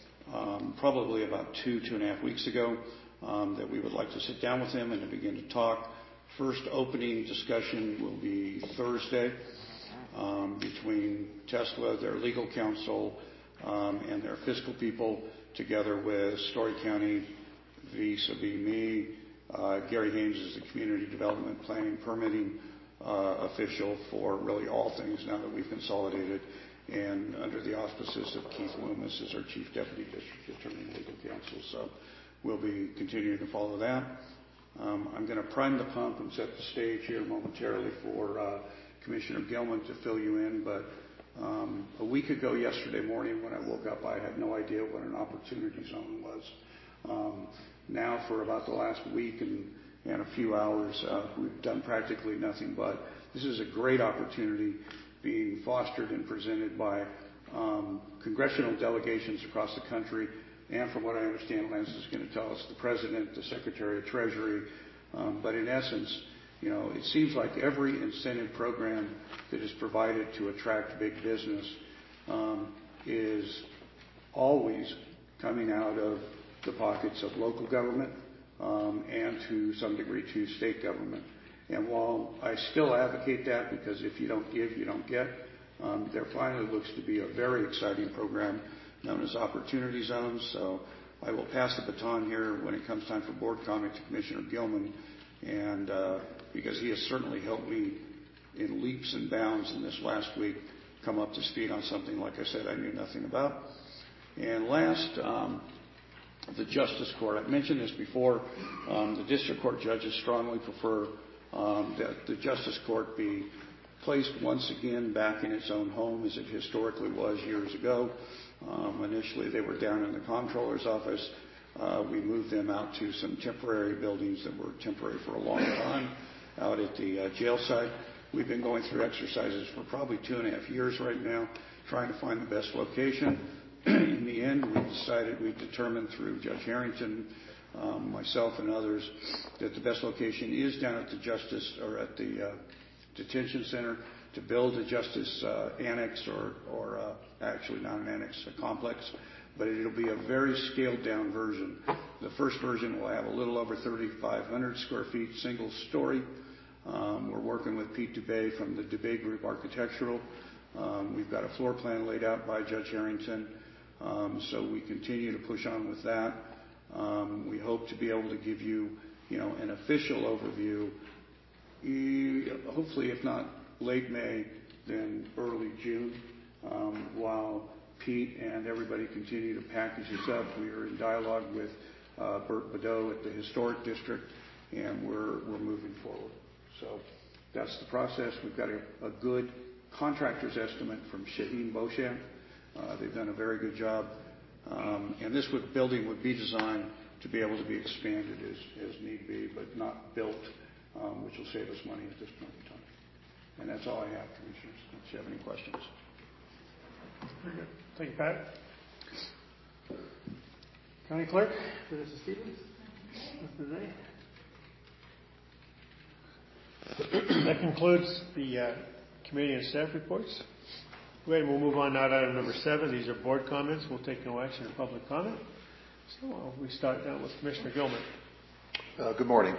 um, probably about two, two and a half weeks ago um, that we would like to sit down with them and to begin to talk. First opening discussion will be Thursday um, between Tesla, their legal counsel, um, and their fiscal people, together with Story County, vis-a-vis me. Uh, Gary Haynes is the Community Development Planning Permitting uh, official for really all things now that we've consolidated, and under the auspices of Keith Loomis as our Chief Deputy District Attorney and Legal Counsel. So we'll be continuing to follow that. Um, I'm going to prime the pump and set the stage here momentarily for uh, Commissioner Gilman to fill you in, but um, a week ago yesterday morning when I woke up, I had no idea what an opportunity zone was. Um, now for about the last week and, and a few hours, uh, we've done practically nothing but. This is a great opportunity being fostered and presented by um, congressional delegations across the country, and from what I understand, Lance is going to tell us, the President, the Secretary of Treasury. Um, but in essence, you know, it seems like every incentive program that is provided to attract big business um, is always coming out of the pockets of local government um, and to some degree to state government. And while I still advocate that, because if you don't give, you don't get, um, there finally looks to be a very exciting program known as Opportunity Zones. So I will pass the baton here when it comes time for board comment to Commissioner Gilman, and uh, because he has certainly helped me in leaps and bounds in this last week come up to speed on something, like I said, I knew nothing about. And last, um, the Justice Court. I've mentioned this before. Um, the district court judges strongly prefer um, that the Justice Court be placed once again back in its own home as it historically was years ago. Um, initially, they were down in the comptroller's office. Uh, we moved them out to some temporary buildings that were temporary for a long time out at the uh, jail site. We've been going through exercises for probably two and a half years right now, trying to find the best location. In the end, we decided, we determined through Judge Harrington, um, myself and others, that the best location is down at the Justice, or at the uh, detention center, to build a Justice uh, annex, or, or uh, actually not an annex, a complex, but it'll be a very scaled down version. The first version will have a little over thirty-five hundred square feet, single story. Um, we're working with Pete Dubay from the Dubay Group Architectural. Um, we've got a floor plan laid out by Judge Harrington. Um, so we continue to push on with that. Um, we hope to be able to give you you know, an official overview, e- hopefully if not late May, then early June, um, while Pete and everybody continue to package this up. We are in dialogue with uh, Bert Badeau at the Historic District, and we're, we're moving forward. So that's the process. We've got a, a good contractor's estimate from Shaheen Beauchamp. Uh, they've done a very good job. Um, and this would, building would be designed to be able to be expanded as, as need be, but not built, um, which will save us money at this point in time. And that's all I have, Commissioners, unless you have any questions. Very good. Thank you, Pat. County Clerk, Vanessa Stevens. Mister Day. That concludes the uh, committee and staff reports. Great. We'll move on now to item number seven. These are board comments. We'll take no action or public comment. So uh, we start down with Commissioner Gilman. Uh, good morning.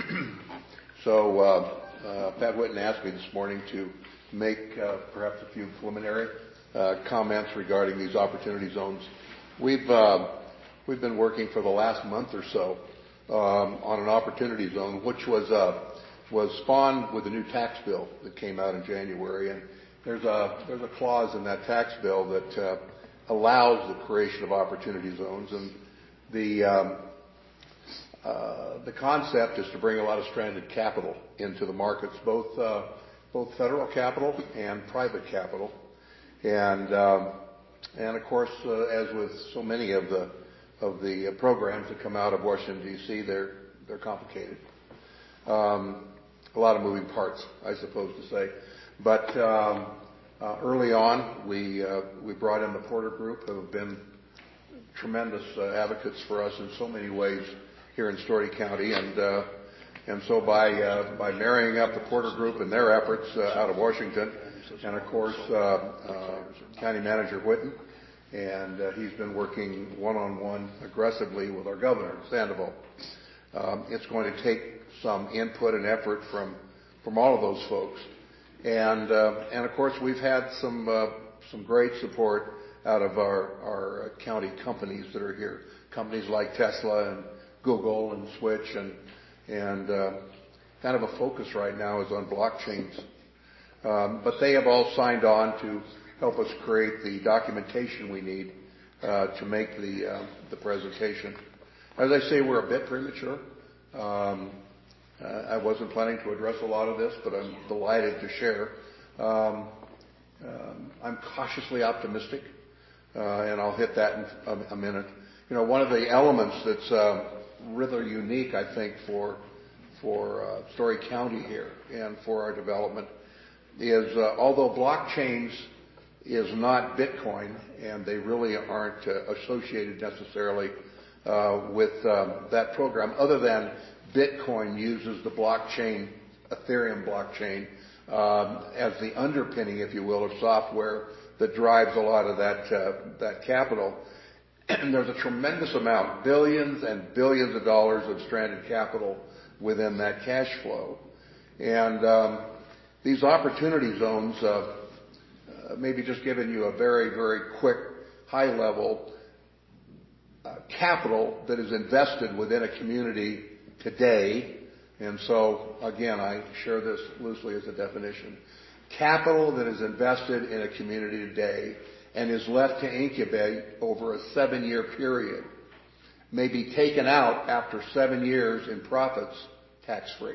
so uh, uh, Pat Whitten asked me this morning to make uh, perhaps a few preliminary uh, comments regarding these opportunity zones. We've uh, we've been working for the last month or so um, on an opportunity zone, which was uh, was spawned with a new tax bill that came out in January, and there's a there's a clause in that tax bill that uh, allows the creation of opportunity zones, and the um, uh, the concept is to bring a lot of stranded capital into the markets, both uh, both federal capital and private capital, and um, and of course, uh, as with so many of the of the uh, programs that come out of Washington D C, they're they're complicated, um, a lot of moving parts, I suppose to say. But um, uh, early on, we uh, we brought in the Porter Group, who have been tremendous uh, advocates for us in so many ways here in Story County, and uh, and so by uh, by marrying up the Porter Group and their efforts uh, out of Washington, and of course uh, uh, County Manager Whitten, and uh, he's been working one-on-one aggressively with our governor, Sandoval. Um, it's going to take some input and effort from from all of those folks. And uh, and of course, we've had some uh, some great support out of our our county companies that are here. Companies like Tesla and Google and Switch, and and uh, kind of a focus right now is on blockchains. Um, but they have all signed on to help us create the documentation we need uh, to make the uh, the presentation. As I say, we're a bit premature. Um, Uh, I wasn't planning to address a lot of this, but I'm delighted to share. Um, um, I'm cautiously optimistic, uh, and I'll hit that in a, a minute. You know, one of the elements that's uh, rather unique, I think, for for uh, Story County here and for our development is uh, although blockchains is not Bitcoin, and they really aren't uh, associated necessarily uh, with um, that program, other than Bitcoin uses the blockchain, Ethereum blockchain, um, as the underpinning, if you will, of software that drives a lot of that uh, that capital. And there's a tremendous amount, billions and billions of dollars of stranded capital within that cash flow. And um, these opportunity zones, uh, uh, maybe just giving you a very, very quick, high-level uh, capital that is invested within a community today, and so again, I share this loosely as a definition. Capital that is invested in a community today and is left to incubate over a seven-year period may be taken out after seven years in profits tax-free.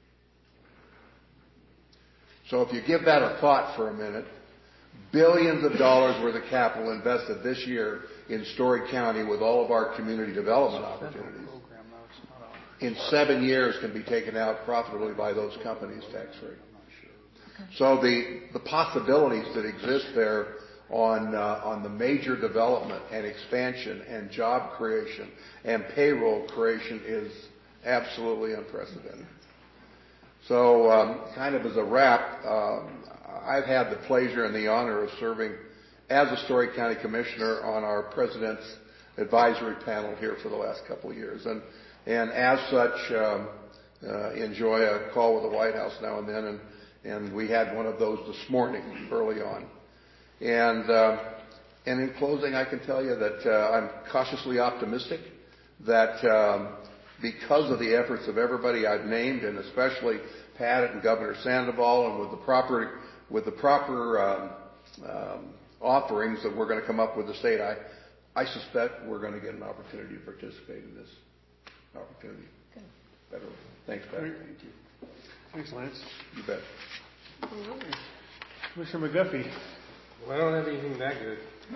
So if you give that a thought for a minute, billions of dollars worth of capital invested this year in Story County with all of our community development opportunities in seven years can be taken out profitably by those companies tax-free. So the, the possibilities that exist there on, uh, on the major development and expansion and job creation and payroll creation is absolutely unprecedented. So um, kind of as a wrap, um, I've had the pleasure and the honor of serving as a Story County Commissioner on our President's Advisory Panel here for the last couple of years. And And as such, um, uh, enjoy a call with the White House now and then, and, and we had one of those this morning early on. And uh, and in closing, I can tell you that uh, I'm cautiously optimistic that um, because of the efforts of everybody I've named, and especially Pat and Governor Sandoval, and with the proper with the proper um, um, offerings that we're going to come up with the state, I I suspect we're going to get an opportunity to participate in this opportunity. Good. Better. Thanks, Pat. Thank you. Thanks, Lance. You bet. All right. Commissioner McGuffey. Well, I don't have anything that good.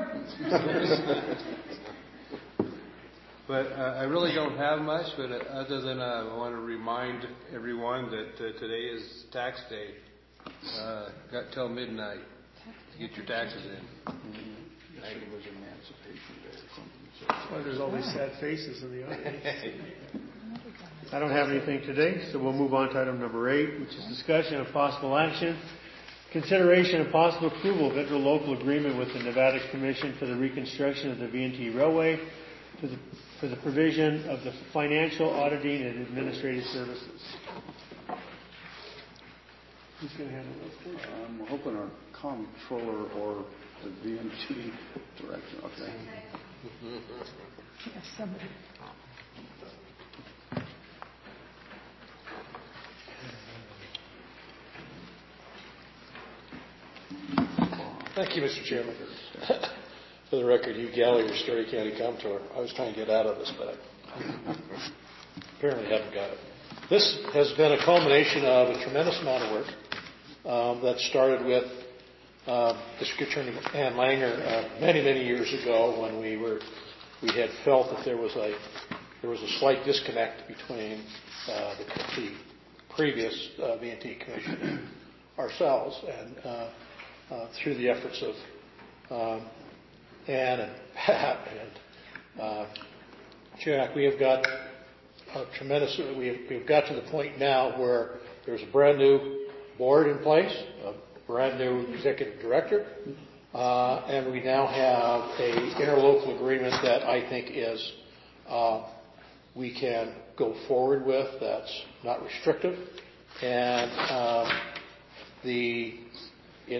But uh, I really don't have much, but uh, other than uh, I want to remind everyone that uh, today is tax day. Uh, got till midnight to get your taxes in. Mm-hmm. I think it was Emancipation Day or something. So That's why there's all these sad faces in the audience. I don't have anything today, so we'll move on to item number eight, which is discussion of possible action. Consideration and possible approval of interlocal agreement with the Nevada Commission for the reconstruction of the V and T Railway for the, for the provision of the financial, auditing, and administrative services. Who's going to handle those? Um, we're hoping our comptroller or the V and T director. Okay. Yes, somebody. Thank you, Mister Chairman. For the record, Hugh Gallagher, Story County Comptroller. I was trying to get out of this, but I apparently haven't got it. This has been a culmination of a tremendous amount of work um, that started with uh, District Attorney Ann Langer uh, many, many years ago when we were we had felt that there was a there was a slight disconnect between uh, the, the previous uh, V and T Commission and ourselves, and uh, uh, through the efforts of um, Ann and Pat and uh, Jack, we have got a tremendous. We have, we've got to the point now where there's a brand new board in place, a brand new executive director, uh, and we now have a interlocal agreement that I think is uh, we can go forward with. That's not restrictive, and uh, the it.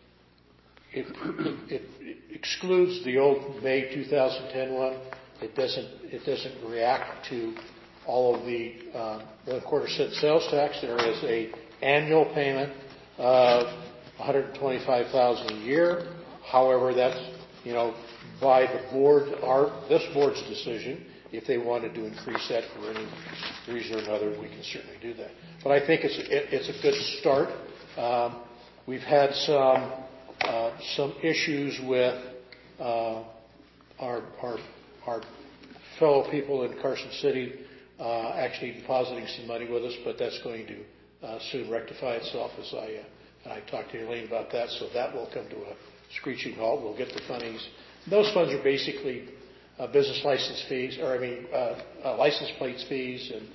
It, it, it excludes the old May two thousand ten one. It doesn't. It doesn't react to all of the uh, one quarter cent sales tax. There is a annual payment of one hundred twenty-five thousand dollars a year. However, that's you know by the board, our this board's decision. If they wanted to increase that for any reason or another, we can certainly do that. But I think it's it, it's a good start. Um, we've had some. Uh, some issues with uh, our, our, our fellow people in Carson City uh, actually depositing some money with us, but that's going to uh, soon rectify itself as I uh, and I talked to Elaine about that, so that will come to a screeching halt. We'll get the fundings. Those funds are basically uh, business license fees, or I mean uh, uh, license plates fees and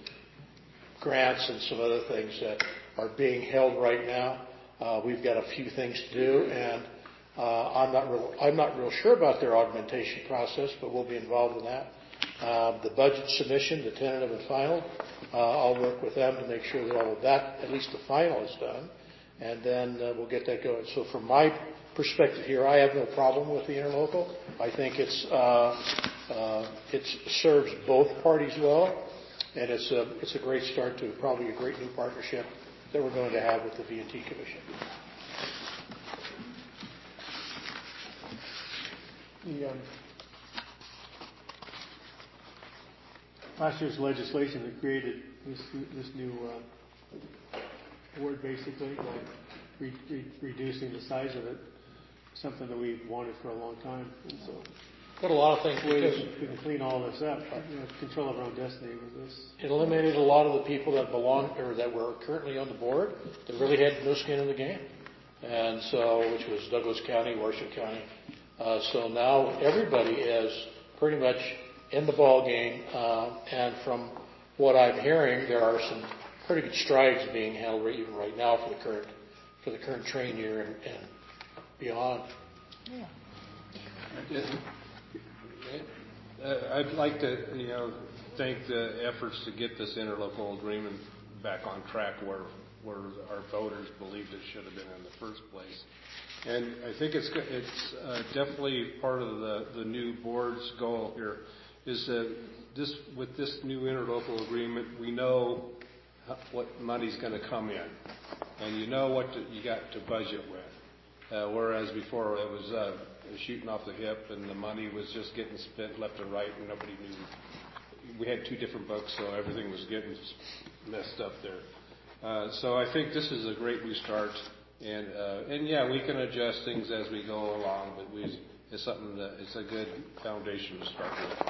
grants and some other things that are being held right now. Uh, we've got a few things to do, and uh, I'm not real, I'm not real sure about their augmentation process, but we'll be involved in that. Uh, the budget submission, the tentative and final, uh, I'll work with them to make sure that all of that, at least the final, is done, and then uh, we'll get that going. So from my perspective here, I have no problem with the interlocal. I think it's uh, uh, it serves both parties well, and it's a it's a great start to probably a great new partnership that we're going to have with the V and T Commission. The, um, last year's legislation that created this this new uh, board, basically, like re- re- reducing the size of it, something that we've wanted for a long time, and so. But a lot of things we because can, we can clean all this up, you know, control of our own destiny with this. It eliminated a lot of the people that belong or that were currently on the board that really had no skin in the game, and so which was Douglas County, Washoe County. Uh, so now everybody is pretty much in the ball game, uh, and from what I'm hearing, there are some pretty good strides being held right, even right now for the current for the current train year and, and beyond. Yeah. Uh, I'd like to, you know, thank the efforts to get this interlocal agreement back on track where where our voters believed it should have been in the first place. And I think it's it's uh, definitely part of the, the new board's goal here is uh, this with this new interlocal agreement, we know what money's going to come in, and you know what to, you got to budget with. Uh, whereas before it was uh, shooting off the hip, and the money was just getting spent left and right, and nobody knew. We had two different books, so everything was getting messed up there. Uh, so I think this is a great new start, and uh, and yeah, we can adjust things as we go along, but we it's something that it's a good foundation to start with.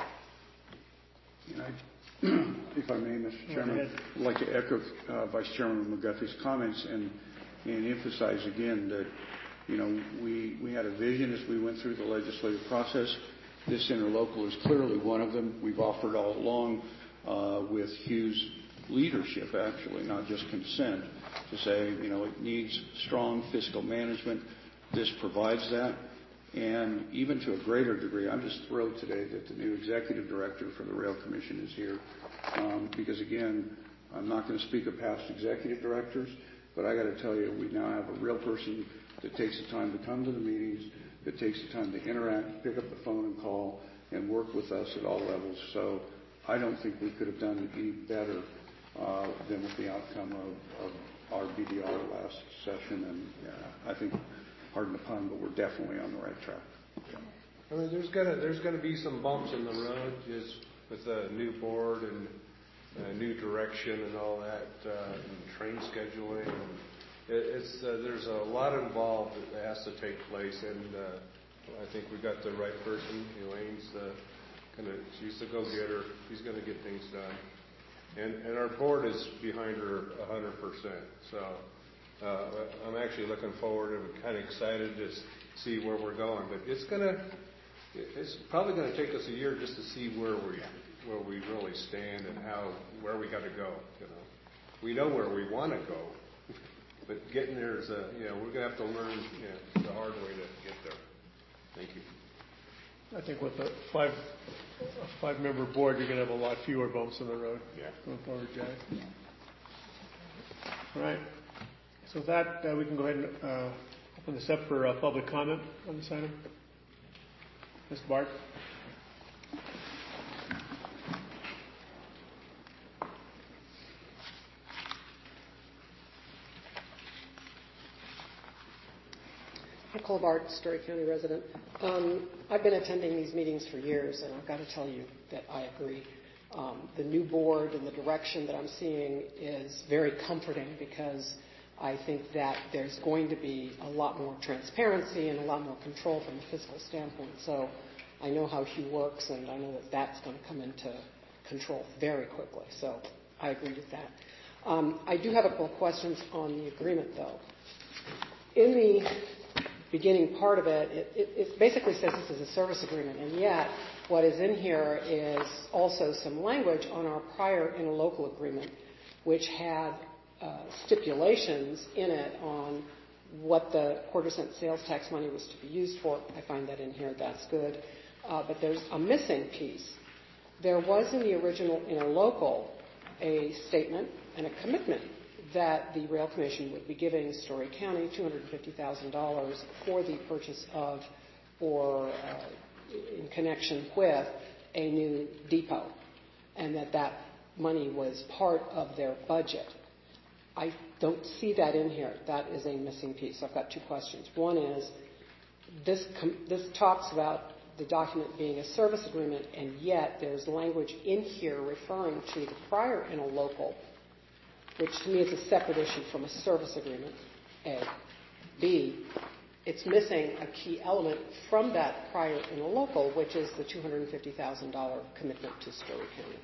And I, if I may, Mister Chairman, I'd like to echo uh, Vice Chairman McGuffey's comments and and emphasize again that, you know, we we had a vision as we went through the legislative process. This interlocal is clearly one of them. We've offered all along uh, with Hugh's leadership, actually, not just consent, to say, you know, it needs strong fiscal management. This provides that. And even to a greater degree, I'm just thrilled today that the new executive director for the Rail Commission is here. Um, because, again, I'm not going to speak of past executive directors, but I got to tell you, we now have a real person that takes the time to come to the meetings, that takes the time to interact, pick up the phone and call, and work with us at all levels. So I don't think we could have done it any better uh, than with the outcome of, of our B D R last session. And uh, I think, pardon the pun, but we're definitely on the right track. I mean, there's gonna there's gonna be some bumps in the road, just with a new board and a new direction and all that, uh, and train scheduling. And it, it's uh, there's a lot involved that has to take place, and uh, I think we got the right person. Elaine's uh, gonna she's the go-getter. She's gonna get things done, and and our board is behind her a hundred percent. So. Uh, I'm actually looking forward and kind of excited to see where we're going. But it's gonna, it's probably going to take us a year just to see where we where we really stand and how where we got to go. You know, we know where we want to go, but getting there is a you know we're going to have to learn you know, the hard way to get there. Thank you. I think with a five a five member board, you're going to have a lot fewer bumps in the road. Yeah. Going forward, Jack. Yeah. All right. So with that, uh, we can go ahead and uh, open this up for uh, public comment on this item. Mister Bart. Nicole Bart, Story County resident. Um, I've been attending these meetings for years, and I've got to tell you that I agree. Um, the new board and the direction that I'm seeing is very comforting because I think that there's going to be a lot more transparency and a lot more control from a fiscal standpoint. So I know how Hugh works, and I know that that's going to come into control very quickly. So I agree with that. Um, I do have a couple of questions on the agreement, though. In the beginning part of it, it, it, it basically says this is a service agreement, and yet what is in here is also some language on our prior interlocal agreement, which had Uh, stipulations in it on what the quarter cent sales tax money was to be used for. I find that in here. That's good. Uh, but there's a missing piece. There was in the original interlocal a statement and a commitment that the Rail Commission would be giving Story County two hundred fifty thousand dollars for the purchase of or uh, in connection with a new depot, and that that money was part of their budget. I don't see that in here. That is a missing piece. I've got two questions. One is, this, com- this talks about the document being a service agreement, and yet there's language in here referring to the prior interlocal, which to me is a separate issue from a service agreement, A. B, it's missing a key element from that prior interlocal, which is the two hundred fifty thousand dollars commitment to Story County.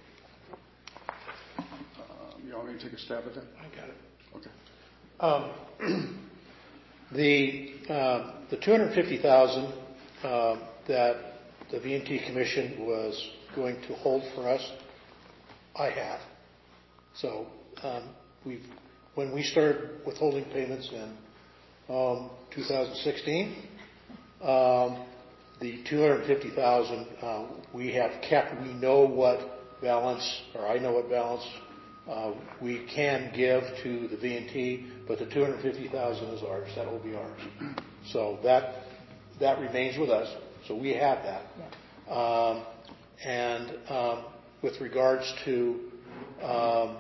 You want me to take a stab at that? I got it. Okay. Um, the uh, the two hundred fifty thousand uh, that the V and T Commission was going to hold for us, I have. So um, we when we started withholding payments in um, two thousand sixteen, um, the two hundred fifty thousand uh, we have kept. We know what balance, or I know what balance. Uh, we can give to the V and T, but the two hundred fifty thousand is ours. That will be ours. So that that remains with us. So we have that. Yeah. Um, And um, with regards to, um,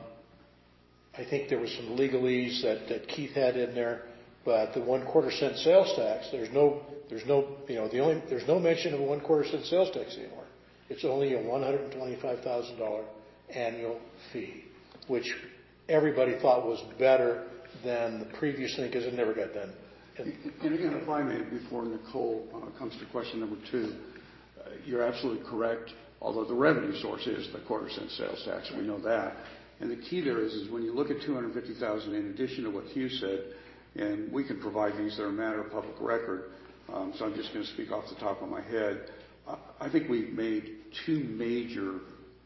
I think there was some legalese that, that Keith had in there, but the one quarter cent sales tax, there's no, there's no, you know, the only, there's no mention of a one quarter cent sales tax anymore. It's only a one hundred twenty-five thousand dollars annual fee, which everybody thought was better than the previous thing because it never got done. And, and again, if I may, before Nicole uh, comes to question number two, uh, you're absolutely correct. Although the revenue source is the quarter cent sales tax, we know that. And the key there is, is when you look at two hundred fifty thousand dollars in addition to what Hugh said, and we can provide these that are a matter of public record, um, so I'm just going to speak off the top of my head. Uh, I think we've made two major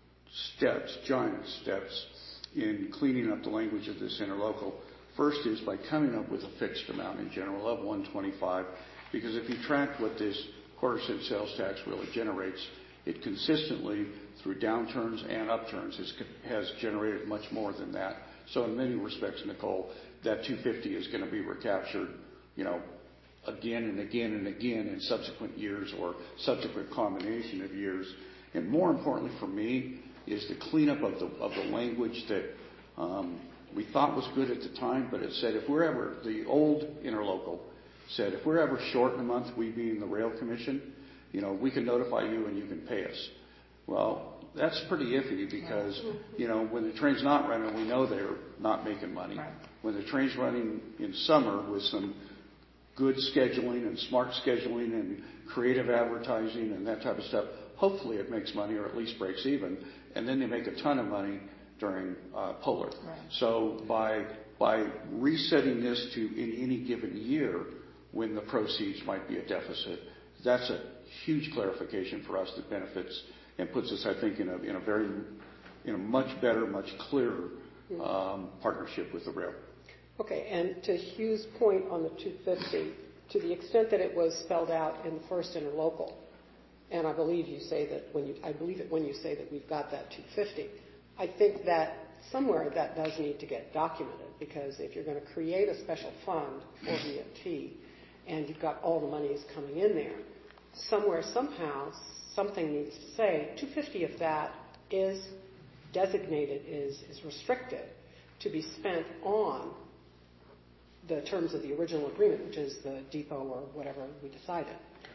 steps, giant steps, in cleaning up the language of this interlocal. First is by coming up with a fixed amount in general of one hundred twenty-five, because if you track what this quarter cent sales tax really generates, it consistently, through downturns and upturns, has, has generated much more than that. So in many respects, Nicole, that two hundred fifty is going to be recaptured, you know, again and again and again in subsequent years or subsequent combination of years. And more importantly for me is the cleanup of the of the language that um, we thought was good at the time, but it said if we're ever, the old interlocal said if we're ever short in a month, we being the Rail Commission, you know, we can notify you and you can pay us. Well, that's pretty iffy because, you know, when the train's not running, we know they're not making money. Right. When the train's running in summer with some good scheduling and smart scheduling and creative advertising and that type of stuff, hopefully it makes money or at least breaks even. And then they make a ton of money during uh, polar. Right. So by by resetting this to in any given year when the proceeds might be a deficit, that's a huge clarification for us that benefits and puts us, I think, in a in a very in a much better, much clearer um, partnership with the rail. Okay, and to Hugh's point on the two hundred fifty, to the extent that it was spelled out in the first interlocal, and I believe you say that when you I believe it when you say that we've got that two hundred fifty, I think that somewhere that does need to get documented, because if you're going to create a special fund for V M T and you've got all the monies coming in there, somewhere somehow something needs to say two hundred fifty of that is designated, is, is restricted to be spent on the terms of the original agreement, which is the depot or whatever we decided.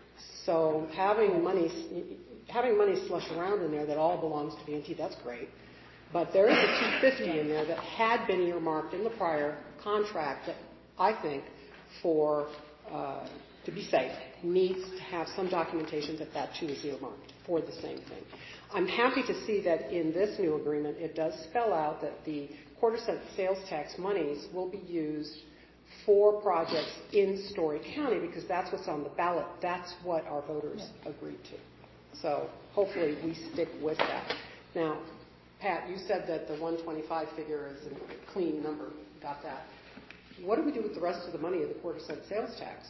So having money, having money slush around in there that all belongs to V M T, that's great. But there is a two hundred fifty in there that had been earmarked in the prior contract that I think, for uh, to be safe, needs to have some documentation that that too is earmarked for the same thing. I'm happy to see that in this new agreement it does spell out that the quarter cent sales tax monies will be used for projects in Story County, because that's what's on the ballot. That's what our voters agreed to. So hopefully we stick with that. Now, Pat, you said that the one twenty-five figure is a clean number. Got that. What do we do with the rest of the money of the quarter cent sales tax?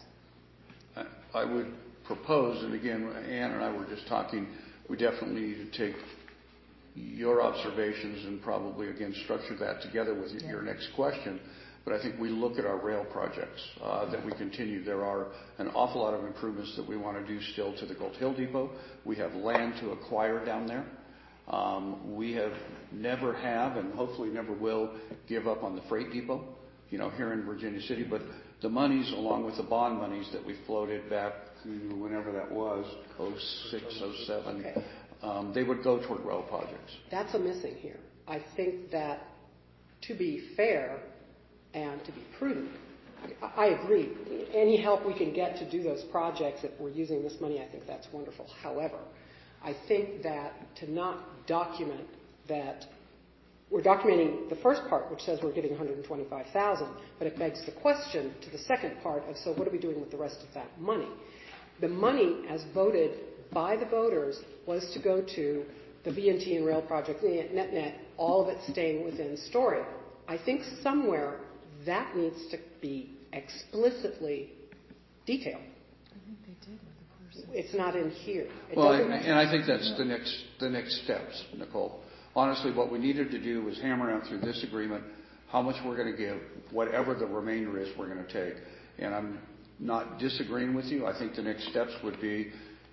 I would propose, and again, Ann and I were just talking, we definitely need to take your observations and probably, again, structure that together with yeah. your next question. But I think we look at our rail projects uh, that we continue. There are an awful lot of improvements that we want to do still to the Gold Hill Depot. We have land to acquire down there. Um, we have never have and hopefully never will give up on the freight depot, you know, here in Virginia City. But the monies, along with the bond monies that we floated back to whenever that was, oh six, oh seven, okay. um, they would go toward rail projects. That's a missing here. I think that, to be fair and to be prudent, I agree. Any help we can get to do those projects, if we're using this money, I think that's wonderful. However, I think that to not document that, we're documenting the first part, which says we're getting one hundred twenty-five thousand dollars, but it begs the question to the second part of, so what are we doing with the rest of that money? The money, as voted by the voters, was to go to the V and T and rail project, net net, all of it staying within Story. I think somewhere that needs to be explicitly detailed. I think they did with the person. It's not in here. It well, and, and I think that's the next the next steps, Nicole. Honestly, what we needed to do was hammer out through this agreement how much we're going to give, whatever the remainder is we're going to take. And I'm not disagreeing with you. I think the next steps would be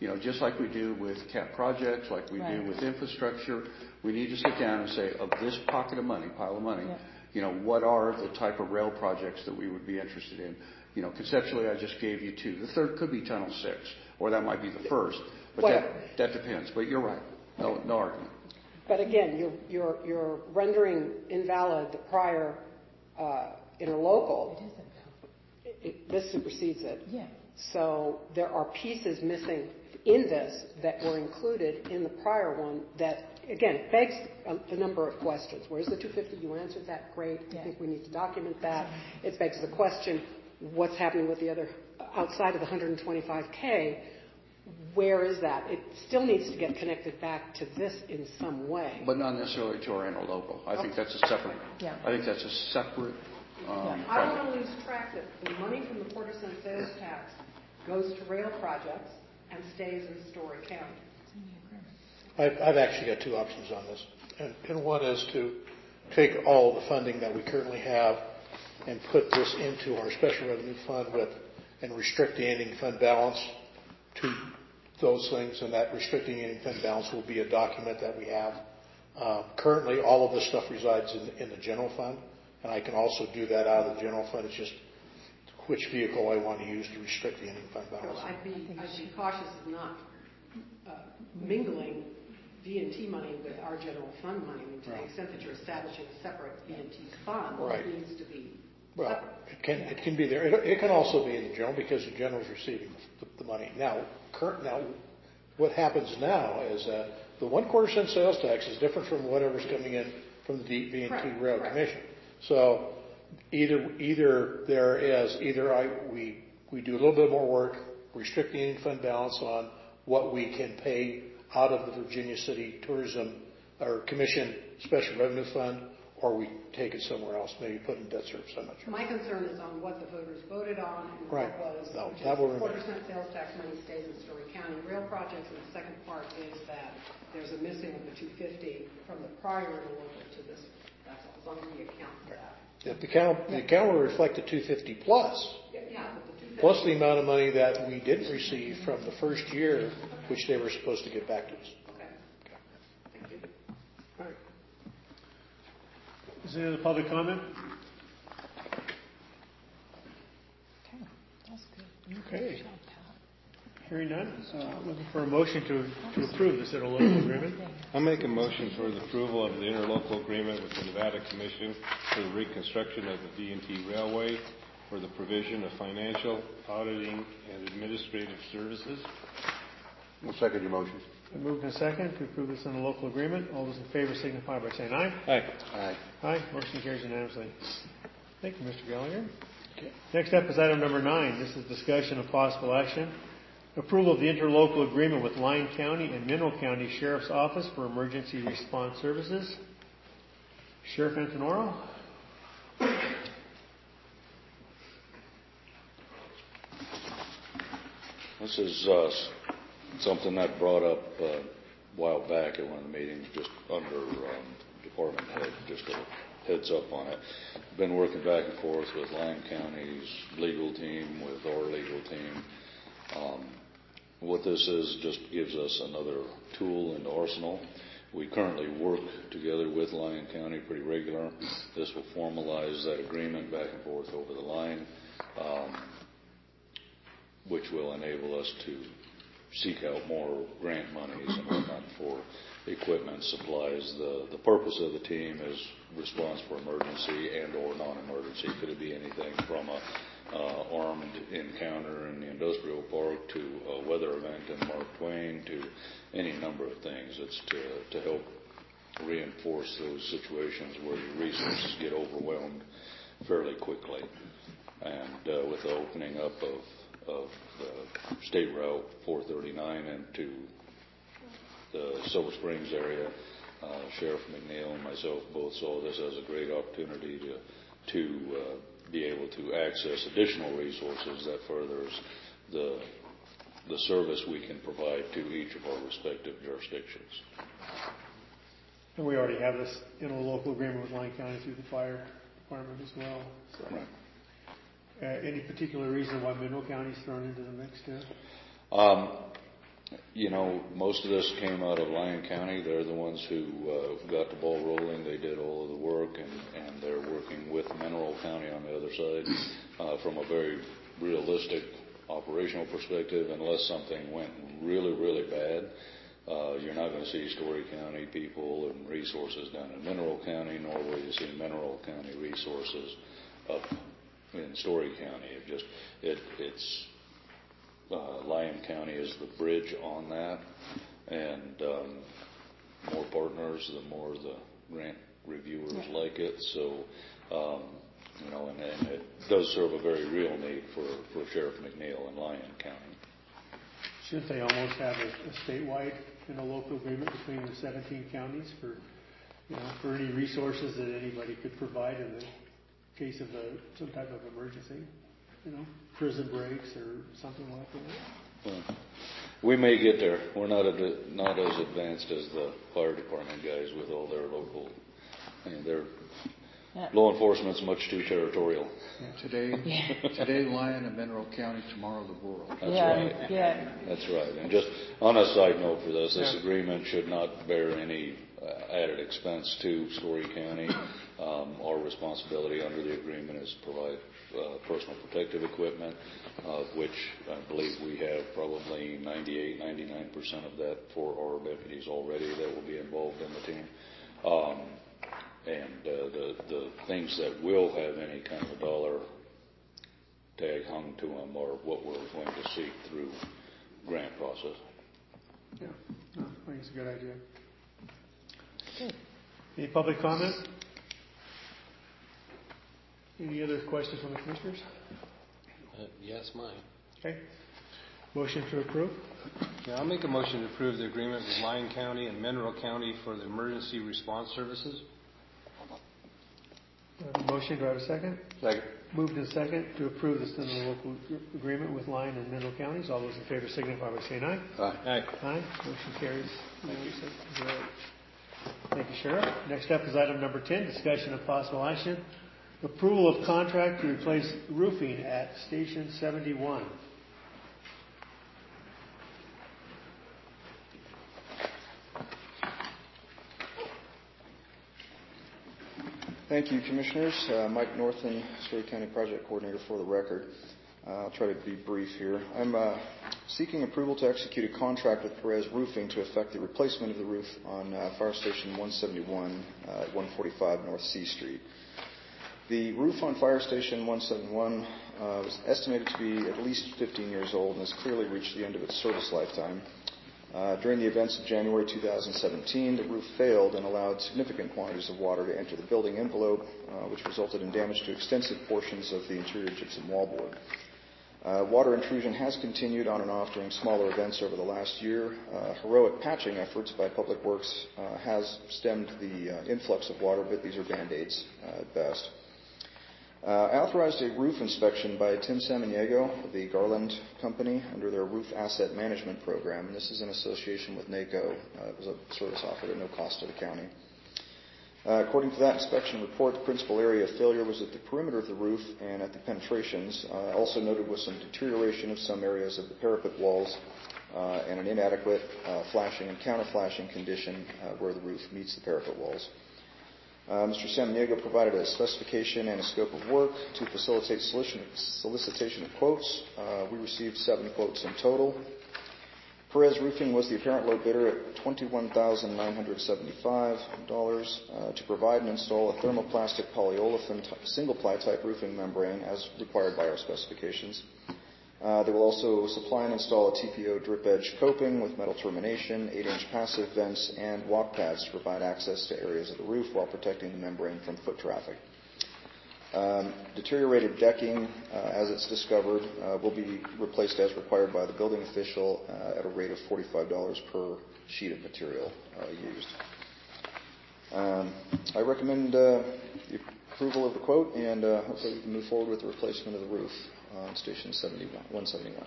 You know, just like we do with cap projects, like we Right. do with infrastructure, we need to sit down and say, of this pocket of money, pile of money, Yeah. you know, what are the type of rail projects that we would be interested in? You know, conceptually, I just gave you two. The third could be Tunnel Six, or that might be the first. But Well- that, that depends. But you're right. No, no argument. But again, you're, you're, you're rendering invalid the prior uh, interlocal. It is invalid. It, this supersedes it. Yeah. So there are pieces missing in this that were included in the prior one that, again, begs a, a number of questions. Where's the two fifty? You answered that. Great. Yeah. I think we need to document that. It begs the question, what's happening with the other, outside of the one hundred twenty-five K? Where is that? It still needs to get connected back to this in some way. But not necessarily to our interlocal. I think that's a separate. Yeah. I think that's a separate. Um, I don't project. want to lose track that the money from the quarter cent sales tax goes to rail projects and stays in Story County. I've, I've actually got two options on this. And, and one is to take all the funding that we currently have and put this into our special revenue fund with, and restrict the ending fund balance to those things, and that restricting ending fund balance will be a document that we have. Uh, currently, all of this stuff resides in, in the general fund, and I can also do that out of the general fund. It's just which vehicle I want to use to restrict the ending fund balance. So I'd be, I'd be cautious of not uh, mingling V and T money with our general fund money. I mean, to Right. the extent that you're establishing a separate V and T fund, Right. it needs to be Well, separate. it can, it can be there. It, it can also be in the general because the general is receiving the, the money. Now, current, now, what happens now is that the one quarter cent sales tax is different from whatever's coming in from the V and T Correct, Rail correct. Commission. So either, either there is, either I, we, we do a little bit more work, restrict the ending fund balance on what we can pay out of the Virginia City Tourism or Commission Special Revenue Fund, or we take it somewhere else, maybe put in debt service. I'm not sure. My concern is on what the voters voted on and Right. what was, No, which that is will quarter remain. cent sales tax money stays in Story County rail projects, and the second part is that there's a missing of the two fifty from the prior interlocal to this. That's all, as long as we account for that. If the account, the account will reflect the two fifty plus, Yeah, yeah, but the two fifty. plus the amount of money that we didn't receive from the first year, which they were supposed to get back to us. Okay. Thank you. All right. Is there any other public comment? Okay, that's good. Okay. Good job, Pat. Hearing none. Uh, looking for a motion to, to approve this interlocal agreement. I'll make a motion for the approval of the interlocal agreement with the Nevada Commission for the reconstruction of the V and T Railway for the provision of financial, auditing, and administrative services. I'll second your motion. Been moved and second to approve this interlocal agreement. All those in favor signify by saying aye. Aye. Aye. Aye. Motion carries unanimously. Thank you, Mister Gallagher. Next up is item number nine. This is discussion of possible action. Approval of the interlocal agreement with Lyon County and Mineral County Sheriff's Office for Emergency Response Services. Sheriff Antonoro. This is uh, something that brought up uh, a while back at one of the meetings, just under um, department head, just a heads up on it. Been working back and forth with Lyon County's legal team, with our legal team. Um, what this is just gives us another tool in the arsenal. We currently work together with Lyon County pretty regular. This will formalize that agreement back and forth over the line, um, which will enable us to seek out more grant monies and whatnot for equipment, supplies. The, the purpose of the team is response for emergency and or non-emergency. Could it be anything from a uh, armed encounter in the industrial park to a weather event in Mark Twain to any number of things. It's to, to help reinforce those situations where your resources get overwhelmed fairly quickly. And uh, with the opening up of, of the State Route four thirty-nine into the Silver Springs area, uh, Sheriff McNeil and myself both saw this as a great opportunity to to uh, be able to access additional resources that furthers the the service we can provide to each of our respective jurisdictions. And we already have this interlocal agreement with Lyon County through the fire department as well. So, Right. uh, any particular reason why Mineral County's thrown into the mix too? Um, You know, most of this came out of Lyon County. They're the ones who uh, got the ball rolling. They did all of the work, and, and they're working with Mineral County on the other side uh, from a very realistic operational perspective. Unless something went really, really bad, uh, you're not going to see Story County people and resources down in Mineral County, nor will you see Mineral County resources up in Story County. It just, it, it's Uh, Lyon County is the bridge on that, and um, more partners, the more the grant reviewers yeah. like it. So, um, you know, and, and it does serve a very real need for, for Sheriff McNeil in Lyon County. Shouldn't they almost have a, a statewide and a local agreement between the seventeen counties for, you know, for any resources that anybody could provide in the case of a, some type of emergency? You know, prison breaks or something like that. Well, we may get there. We're not a, not as advanced as the fire department guys with all their local. I mean, their yeah. law enforcement's much too territorial. Yeah, today, yeah. today, Lyon and Mineral County. Tomorrow, the world. That's yeah. right. Yeah. That's right. And just on a side note for this, this yeah. agreement should not bear any uh, added expense to Story County. Um, our responsibility under the agreement is to provide uh, personal protective equipment, of uh, which I believe we have probably ninety-eight, ninety-nine percent of that for our deputies already that will be involved in the team. Um, and uh, the, the things that will have any kind of a dollar tag hung to them are what we're going to seek through grant process. Yeah, no, I think it's a good idea. Good. Any public comment? Any other questions from the commissioners? Uh, yes, mine. Okay. Motion to approve? Yeah, I'll make a motion to approve the agreement with Lyon County and Mineral County for the emergency response services. I have a motion. Do I have a second? Second. Moved in second to approve this interlocal agreement with Lyon and Mineral Counties. All those in favor signify by saying aye. Aye. Aye. Aye. Motion carries. Thank you. Thank you, Sheriff. Next up is item number ten, discussion of possible action. Approval of contract to replace roofing at Station seventy-one. Thank you, Commissioners. Uh, Mike Northen, Story County Project Coordinator for the record. Uh, I'll try to be brief here. I'm uh, seeking approval to execute a contract with Perez Roofing to effect the replacement of the roof on uh, Fire Station one seventy-one uh, at one forty-five North C Street. The roof on Fire Station one seventy-one uh, was estimated to be at least fifteen years old and has clearly reached the end of its service lifetime. Uh, during the events of January two thousand seventeen, the roof failed and allowed significant quantities of water to enter the building envelope, uh, which resulted in damage to extensive portions of the interior gypsum wallboard. Uh, water intrusion has continued on and off during smaller events over the last year. Uh, heroic patching efforts by Public Works uh, has stemmed the uh, influx of water, but these are Band-Aids uh, at best. Uh, I authorized a roof inspection by Tim Samaniego of the Garland Company under their Roof Asset Management Program, and this is in association with NACO. Uh, it was a service offered at no cost to the county. Uh, according to that inspection report, the principal area of failure was at the perimeter of the roof and at the penetrations. Uh, also noted was some deterioration of some areas of the parapet walls uh, and an inadequate uh, flashing and counter-flashing condition uh, where the roof meets the parapet walls. Uh, Mister Samaniego provided a specification and a scope of work to facilitate solicitation of quotes. Uh, we received seven quotes in total. Perez Roofing was the apparent low bidder at twenty-one thousand nine hundred seventy-five dollars uh, to provide and install a thermoplastic polyolefin t- single-ply type roofing membrane as required by our specifications. Uh, they will also supply and install a T P O drip edge coping with metal termination, eight inch passive vents, and walk pads to provide access to areas of the roof while protecting the membrane from foot traffic. Um, deteriorated decking, uh, as it's discovered, uh, will be replaced as required by the building official uh, at a rate of forty-five dollars per sheet of material uh, used. Um, I recommend uh, the approval of the quote, and uh, hopefully we can move forward with the replacement of the roof on Station one seventy-one.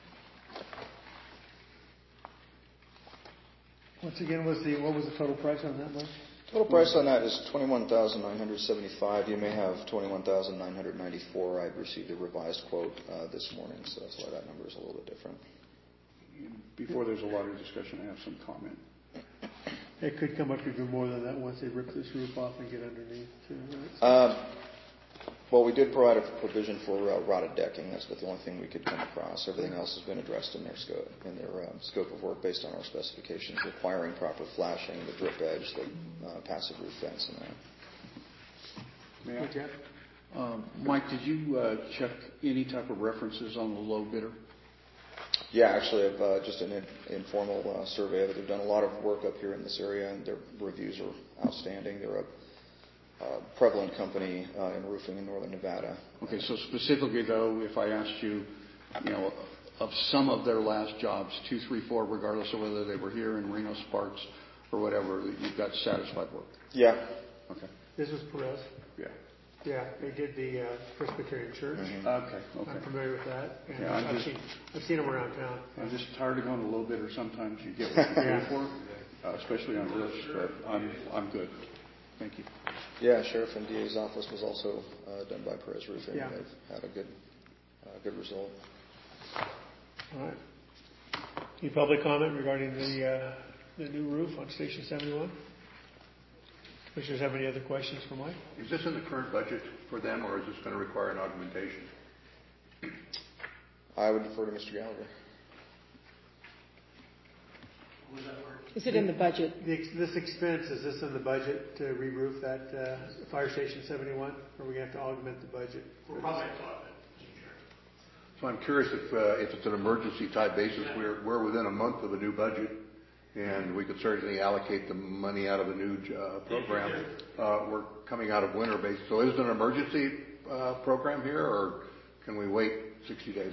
Once again, was the what was the total price on that, Mike? Total price on that is twenty-one thousand nine hundred seventy-five dollars. You may have twenty-one thousand nine hundred ninety-four dollars. I received a revised quote uh, this morning, so that's why that number is a little bit different. before there's a lot of discussion, I have some comment. It could come up even more than that once they rip this roof off and get underneath too. Right? Um, well, we did provide a provision for uh, rotted decking. That's the only thing we could come across. Everything else has been addressed in their scope, in their um, scope of work based on our specifications, requiring proper flashing, the drip edge, the uh, passive roof vents, and that. May I? Jeff? Um, Mike, did you uh, check any type of references on the low bidder? Yeah, actually, I've uh, just an in, informal uh, survey of it. They've done a lot of work up here in this area, and their reviews are outstanding. They're a uh, prevalent company uh, in roofing in northern Nevada. Okay, so specifically, though, if I asked you, you know, of some of their last jobs, two, three, four, regardless of whether they were here in Reno, Sparks, or whatever, you've got satisfied work? Yeah. Okay. This was Perez? Yeah. Yeah, they did the uh, Presbyterian Church. Mm-hmm. Okay, okay. I'm familiar with that. And yeah, I'm I've, just, seen, I've seen them around town. I'm just tired of going a little bit, or sometimes you get what you pay yeah. for, uh, especially on roofs, but I'm, I'm good. Thank you. Yeah, Sheriff and D A's office was also uh, done by Perez Roofing. Yeah. They've had a good, uh, good result. All right. Any public comment regarding the uh, the new roof on Station seventy-one? Commissioners have any other questions for Mike? Is this in the current budget for them, or is this going to require an augmentation? I would defer to Mister Gallagher. Is it in the budget? The, this expense, is this in the budget to re-roof that uh, Fire Station seventy-one, or are we going to have to augment the budget? We're probably going to augment, Mister Chair. So I'm curious if uh, if it's an emergency type basis, yeah. we're we're within a month of a new budget, and we could certainly allocate the money out of the new uh, program. Uh, we're coming out of winter base, so is it an emergency uh, program here, or can we wait sixty days?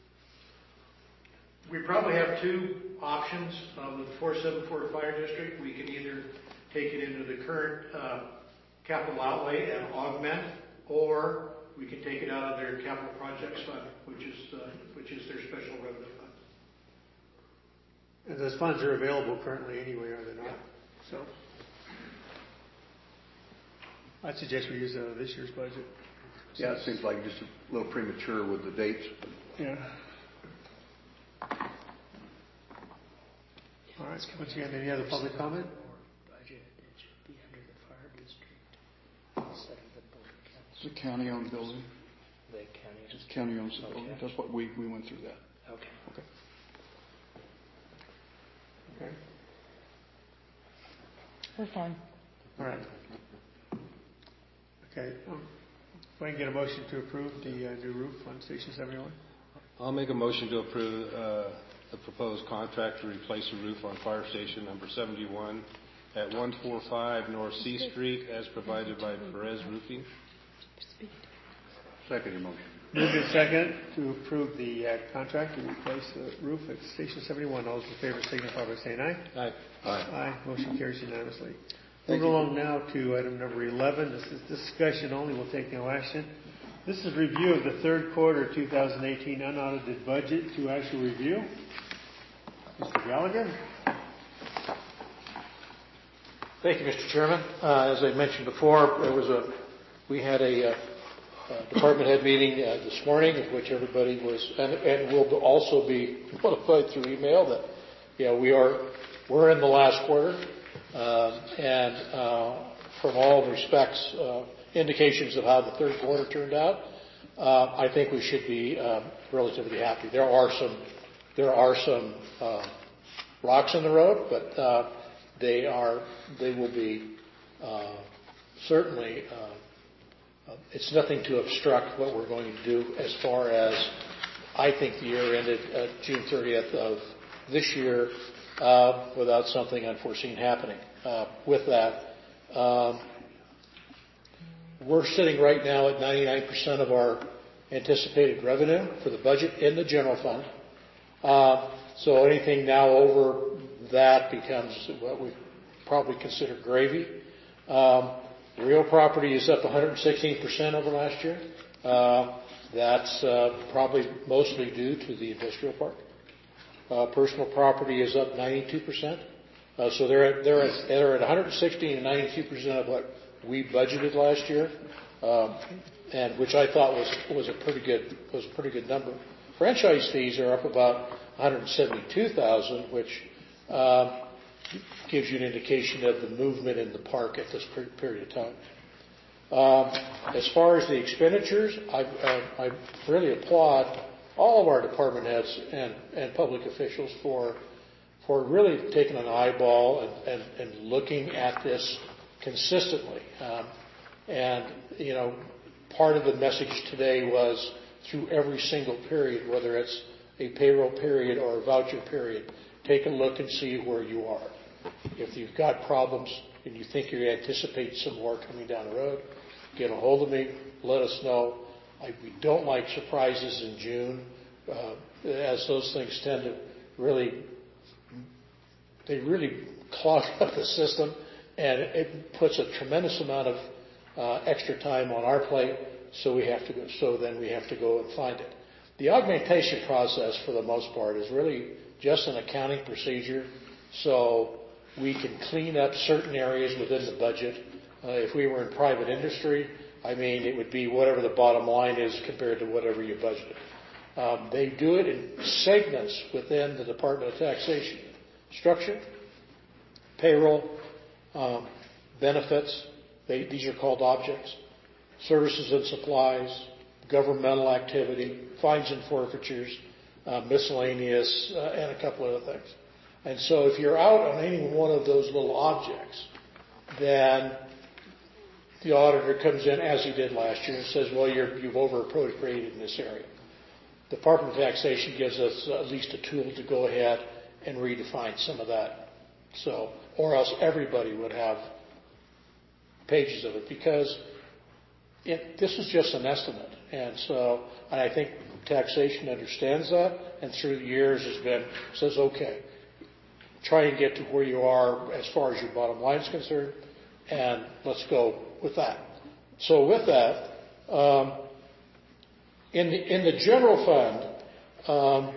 We probably have two options uh, with the four seventy-four Fire District. We can either take it into the current uh, capital outlay and augment, or we can take it out of their capital projects fund, which is uh, which is their special revenue fund. And those funds are available currently anyway, are they not? Yeah. So I'd suggest we use it out of this year's budget. Yeah, it seems like just a little premature with the dates. Yeah. All right. Once again, any other public comment? It's a county-owned building. The county. It's county owns the building. Okay. That's what we we went through that. Okay. Okay. Okay. We're fine. All right. Okay. Um, if I can get a motion to approve the uh, new roof on Station seventy-one. I'll make a motion to approve uh, the proposed contract to replace the roof on Fire Station number seventy-one at one forty-five North C Street as provided by Perez Roofing. Second your motion. Moved in second to approve the uh, contract to replace the roof at Station seventy-one. All those in favor signify by saying aye. Aye. Aye. Aye. Motion carries unanimously. Thank Moving you. along now to item number eleven. This is discussion only. We'll take no action. This is review of the third quarter two thousand eighteen unaudited budget to actual review. Mister Gallagher. Thank you, Mister Chairman. Uh, as I mentioned before, there was a we had a, uh, a department head meeting uh, this morning, of which everybody was, and, and will also be notified through email that, yeah, we are we're in the last quarter, uh, and uh, from all respects, uh, indications of how the third quarter turned out, uh, I think we should be uh, relatively happy. There are some there are some uh, rocks in the road, but uh, they are they will be uh, certainly. Uh, uh, it's nothing to obstruct what we're going to do as far as I think the year ended uh, June thirtieth of this year uh, without something unforeseen happening. Uh, with that. Um, We're sitting right now at ninety-nine percent of our anticipated revenue for the budget in the general fund. Uh, so anything now over that becomes what we probably consider gravy. Um, real property is up one hundred sixteen percent over last year. Uh, that's uh, probably mostly due to the industrial park. Uh, personal property is up ninety-two percent. Uh, so they're at, they're at, they're at one hundred sixteen and ninety-two percent of what we budgeted last year, um, and which I thought was was a pretty good was a pretty good number. Franchise fees are up about one hundred seventy-two thousand dollars, which um, gives you an indication of the movement in the park at this period of time. Um, as far as the expenditures, I, uh, I really applaud all of our department heads and, and public officials for for really taking an eyeball and, and, and looking at this consistently. Um, and, you know, part of the message today was through every single period, whether it's a payroll period or a voucher period, take a look and see where you are. If you've got problems and you think you anticipate some more coming down the road, get a hold of me, let us know. I, we don't like surprises in June, uh, as those things tend to really, they really clog up the system, and it puts a tremendous amount of uh, extra time on our plate. So we have to go. So then we have to go and find it. The augmentation process, for the most part, is really just an accounting procedure, so we can clean up certain areas within the budget. Uh, if we were in private industry, I mean, it would be whatever the bottom line is compared to whatever you budgeted. Um, they do it in segments within the Department of Taxation structure, payroll, um, benefits. They, these are called objects. Services and supplies, governmental activity, fines and forfeitures, uh, miscellaneous, uh, and a couple of other things. And so if you're out on any one of those little objects, then the auditor comes in, as he did last year, and says, well, you're, you've over-appropriated in this area. The Department of Taxation gives us at least a tool to go ahead and redefine some of that. So, or else everybody would have pages of it, because it, this is just an estimate. And so, and I think taxation understands that, and through the years has been, says, okay, try and get to where you are as far as your bottom line is concerned, and let's go with that. So with that, um, in the in the general fund, um,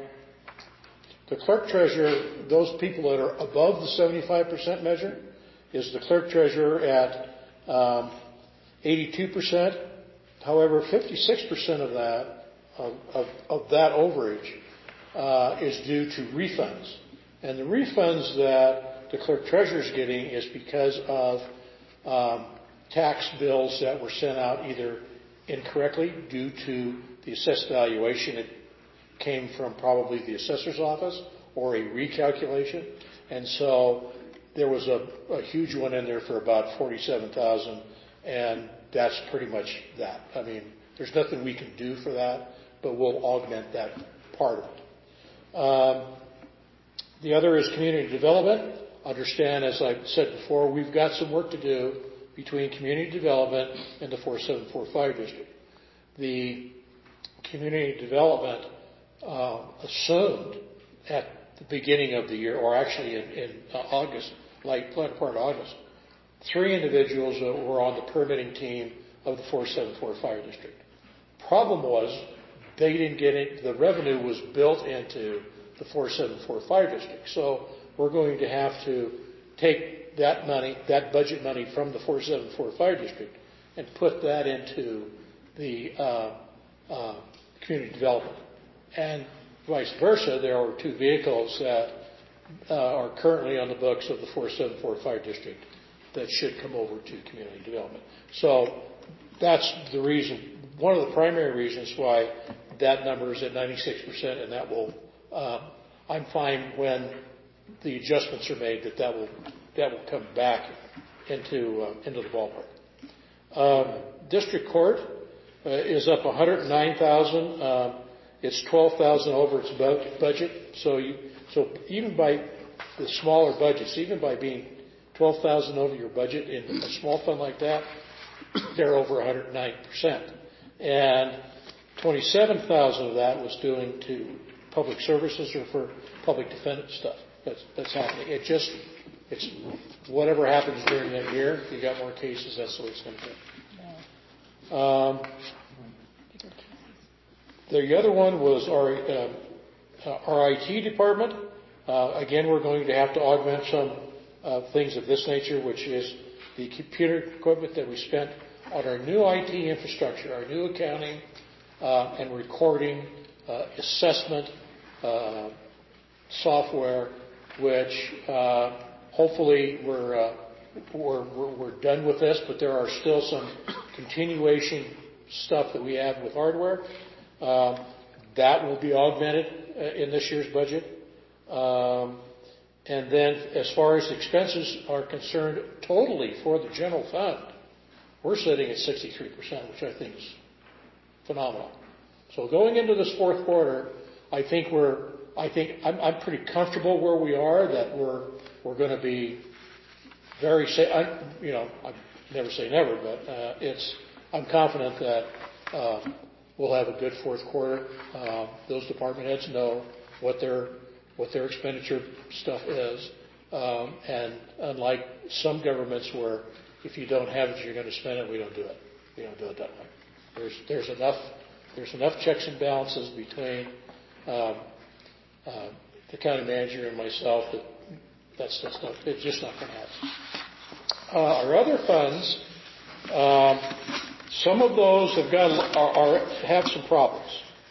the clerk treasurer, those people that are above the seventy-five percent measure, is the clerk treasurer at um, eighty-two percent. However, fifty-six percent of that of, of, of that overage uh, is due to refunds, and the refunds that the clerk treasurer is getting is because of um, tax bills that were sent out either incorrectly due to the assessed valuation. It came from probably the assessor's office or a recalculation. And so there was a, a huge one in there for about forty-seven thousand dollars, and that's pretty much that. I mean, there's nothing we can do for that, but we'll augment that part of it. Um, the other is community development. Understand, as I said before, we've got some work to do between community development and the four seven four fire district. The community development uh, assumed at the beginning of the year, or actually in, in uh, August, like latter part of August, three individuals that were on the permitting team of the four seven four fire district. Problem was, they didn't get it. The revenue was built into the four seven four fire district. So we're going to have to take that money, that budget money from the four seven four fire district, and put that into the uh, uh, community development. And vice versa, there are two vehicles that uh, are currently on the books of the four seven four fire district that should come over to community development. So that's the reason, one of the primary reasons why that number is at ninety-six percent, and that will, um, I'm fine when the adjustments are made that that will, that will come back into, uh, into the ballpark. Um, district court uh, is up one hundred nine thousand dollars. Um, it's twelve thousand dollars over its bu- budget. So you, so even by the smaller budgets, even by being twelve thousand dollars over your budget in a small fund like that, they're over one hundred nine percent. And twenty-seven thousand dollars of that was doing to public services or for public defendant stuff. That's, that's happening. It just, it's whatever happens during that year. If you got more cases, that's the way it's going to go. Um, the other one was our uh, our I T department. Uh, again, we're going to have to augment some uh, things of this nature, which is the computer equipment that we spent on our new I T infrastructure, our new accounting uh, and recording, uh, assessment, uh, software, which uh, hopefully we're, uh, we're, we're, we're done with this, but there are still some continuation stuff that we have with hardware. Um, that will be augmented uh, in this year's budget. Um, and then as far as expenses are concerned, totally for the general fund, we're sitting at sixty-three percent, which I think is phenomenal. So going into this fourth quarter, I think we're, I think I'm, I'm pretty comfortable where we are, that we're, we're going to be very safe. I, you know, I never say never, but uh, it's, I'm confident that uh, we'll have a good fourth quarter. Uh, those department heads know what their, what their expenditure stuff is. Um, and unlike some governments where if you don't have it, you're going to spend it, we don't do it. We don't do it that way. There's, there's enough, there's enough checks and balances between um, uh, the county manager and myself that that's, that's not, it's just not going to happen. Uh, our other funds, um, some of those have got are, are have some problems.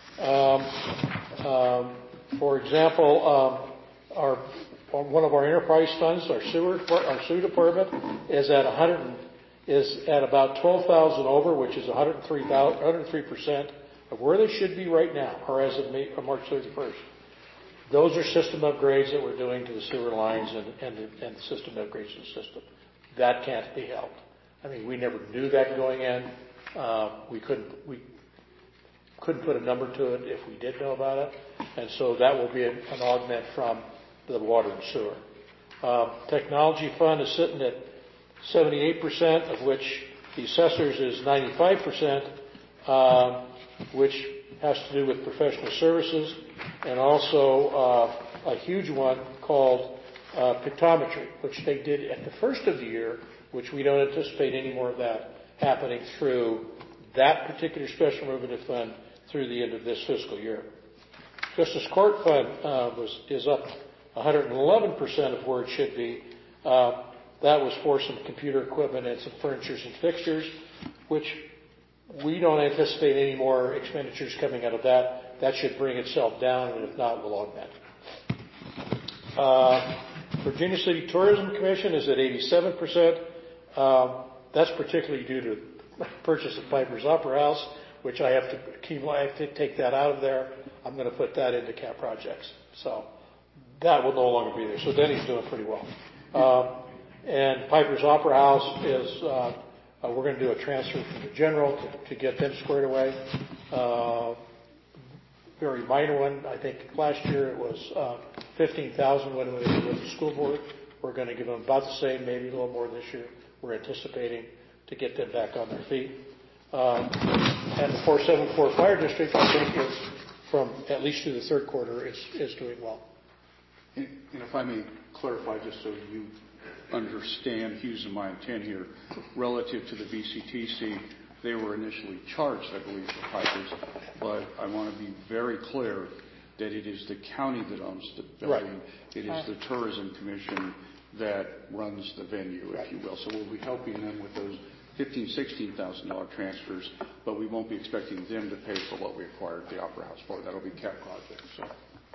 Um, um, for example, um, our one of our enterprise funds, our sewer our sewer department, is at one hundred is at about twelve thousand over, which is one hundred three percent of where they should be right now, or as of May, or March thirty-first. Those are system upgrades that we're doing to the sewer lines and, and, the, and the system upgrades to the system. That can't be helped. I mean, we never knew that going in. Uh, we couldn't we couldn't put a number to it if we did know about it, and so that will be an, an augment from the water and sewer. Uh, technology fund is sitting at seventy-eight percent, of which the assessors is ninety-five percent, uh, which has to do with professional services, and also uh, a huge one called uh, pictometry, which they did at the first of the year, which we don't anticipate any more of that happening through that particular special revenue fund through the end of this fiscal year. Justice Court Fund uh, was is up one hundred eleven percent of where it should be. Uh, that was for some computer equipment and some furnitures and fixtures, which we don't anticipate any more expenditures coming out of that. That should bring itself down, and if not, we'll augment. Uh, Virginia City Tourism Commission is at eighty-seven percent. Uh, that's particularly due to the purchase of Piper's Opera House, which I have to keep, I have to take that out of there. I'm going to put that into cap projects. So that will no longer be there. So Denny's doing pretty well. Uh, and Piper's Opera House is, uh, uh, we're going to do a transfer from the general to, to get them squared away. Uh, very minor one. I think last year it was uh, fifteen thousand when we were with the school board. We're going to give them about the same, maybe a little more this year. We're anticipating to get them back on their feet. Um, and the four seventy-four Fire District, I think, is from at least through the third quarter, is, is doing well. And if I may clarify, just so you understand Hughes and my intent here, relative to the V C T C, they were initially charged, I believe, for Pipers, but I want to be very clear that it is the county that owns the building. Right. It is the Tourism Commission that runs the venue, if you will. So we'll be helping them with those fifteen thousand dollars, sixteen thousand dollars transfers, but we won't be expecting them to pay for what we acquired the Opera House for. That'll be cap projects. So.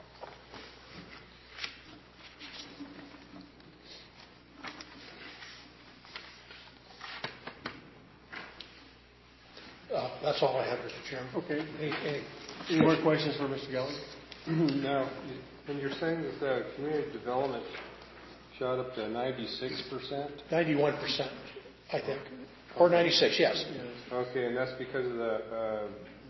Uh, that's all I have, Mister Chairman. Okay. Any, any, any more questions for Mister Gallagher? No. And you're saying that the community development shot up to ninety-six percent? ninety-one percent, I think. Or ninety-six, yes. Okay, and that's because of the, uh,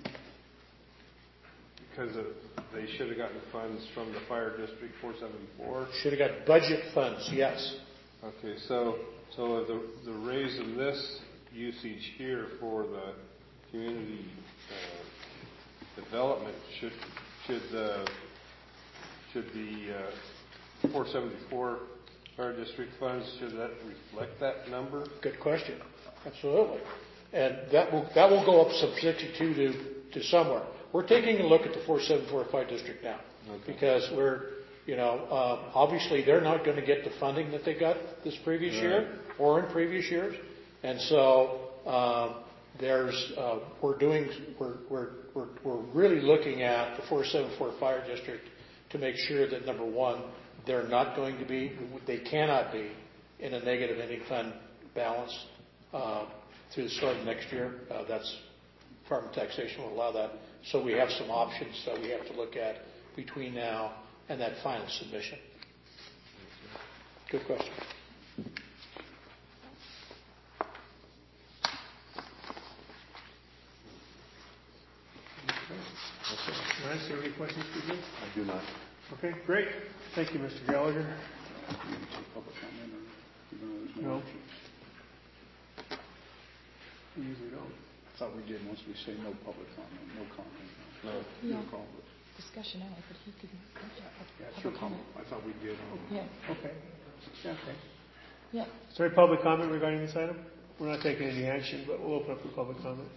because of, they should have gotten funds from the Fire District four seventy-four? Should have got budget funds, yes. Okay, so, so the, the raise in this usage here for the community uh, development, should, should the, should the uh, four seventy-four Fire District funds, should that reflect that number? Good question. Absolutely. And that will that will go up subject to to, to somewhere. We're taking a look at the four seventy-four Fire District now. Okay. Because we're, you know, uh, obviously they're not going to get the funding that they got this previous right. year or in previous years. And so uh, there's, uh, we're doing, we're, we're, we're, we're really looking at the four seventy-four Fire District to make sure that, number one, they're not going to be, they cannot be in a negative ending fund balance uh, through the start of next year. Uh, that's Department of Taxation will allow that. So we have some options that we have to look at between now and that final submission. Good question. Lance, do you have any questions for you? I do not. Okay, great. Thank you, Mister Gallagher. No. We usually don't. I thought we did once we say no public comment, no comment. No. No comment. Discussion only, but he could. Yeah, sure. Comment. I thought we did. Yeah. Okay. Yeah, okay. Yeah. Is there any public comment regarding this item? We're not taking any action, but we'll open up for public comment.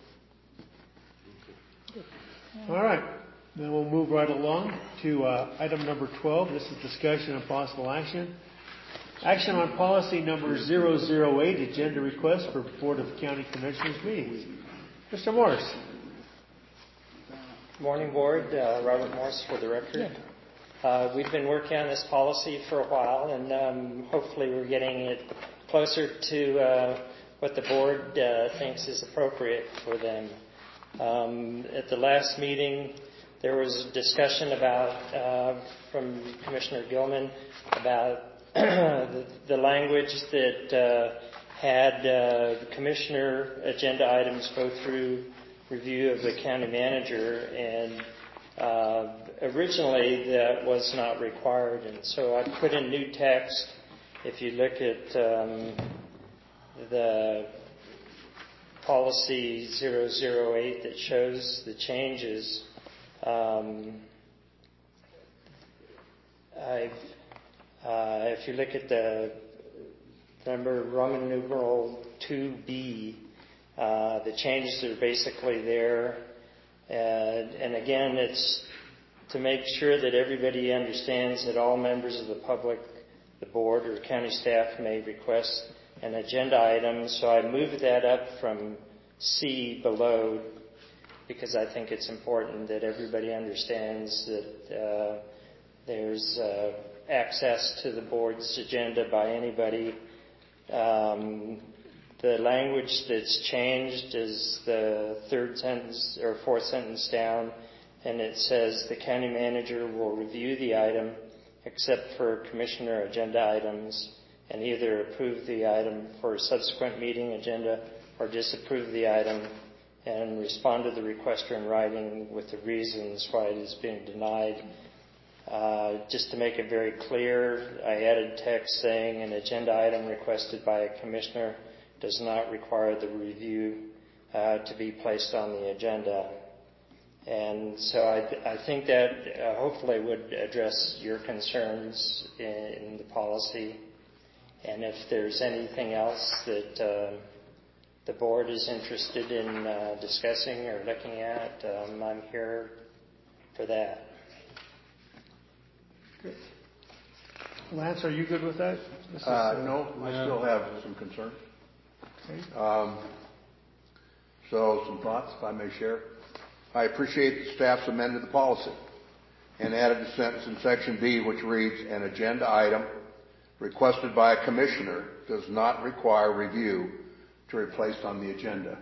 All right. Then we'll move right along to uh, item number twelve. This is discussion and possible action. Action on policy number zero zero eight, agenda request for Board of County Commissioners meetings. Mister Morris. Morning, Board. Uh, Robert Morris for the record. Uh, we've been working on this policy for a while, and um, hopefully we're getting it closer to uh, what the Board uh, thinks is appropriate for them. Um, at the last meeting, there was a discussion about, uh, from Commissioner Gilman, about the, the language that uh, had uh, the commissioner agenda items go through review of the county manager, and uh, originally that was not required, and so I put in new text. If you look at um, the policy zero zero eight that shows the changes, um, I've Uh, if you look at the number Roman numeral two B, uh, the changes are basically there. And, and again, it's to make sure that everybody understands that all members of the public, the board, or county staff may request an agenda item. So I moved that up from C below because I think it's important that everybody understands that uh, there's uh, access to the board's agenda by anybody. Um, the language that's changed is the third sentence or fourth sentence down, and it says the county manager will review the item except for commissioner agenda items and either approve the item for a subsequent meeting agenda or disapprove the item and respond to the requester in writing with the reasons why it is being denied. Uh, just to make it very clear, I added text saying an agenda item requested by a commissioner does not require the review uh, to be placed on the agenda. And so I, th- I think that uh, hopefully would address your concerns in, in the policy. And if there's anything else that uh, the board is interested in uh, discussing or looking at, um, I'm here for that. Good. Lance, are you good with that? Uh, uh, no, I yeah. still have some concerns. Okay. Um, so, some thoughts, if I may share. I appreciate that staff's amended the policy and added a sentence in section B which reads, an agenda item requested by a commissioner does not require review to be placed on the agenda.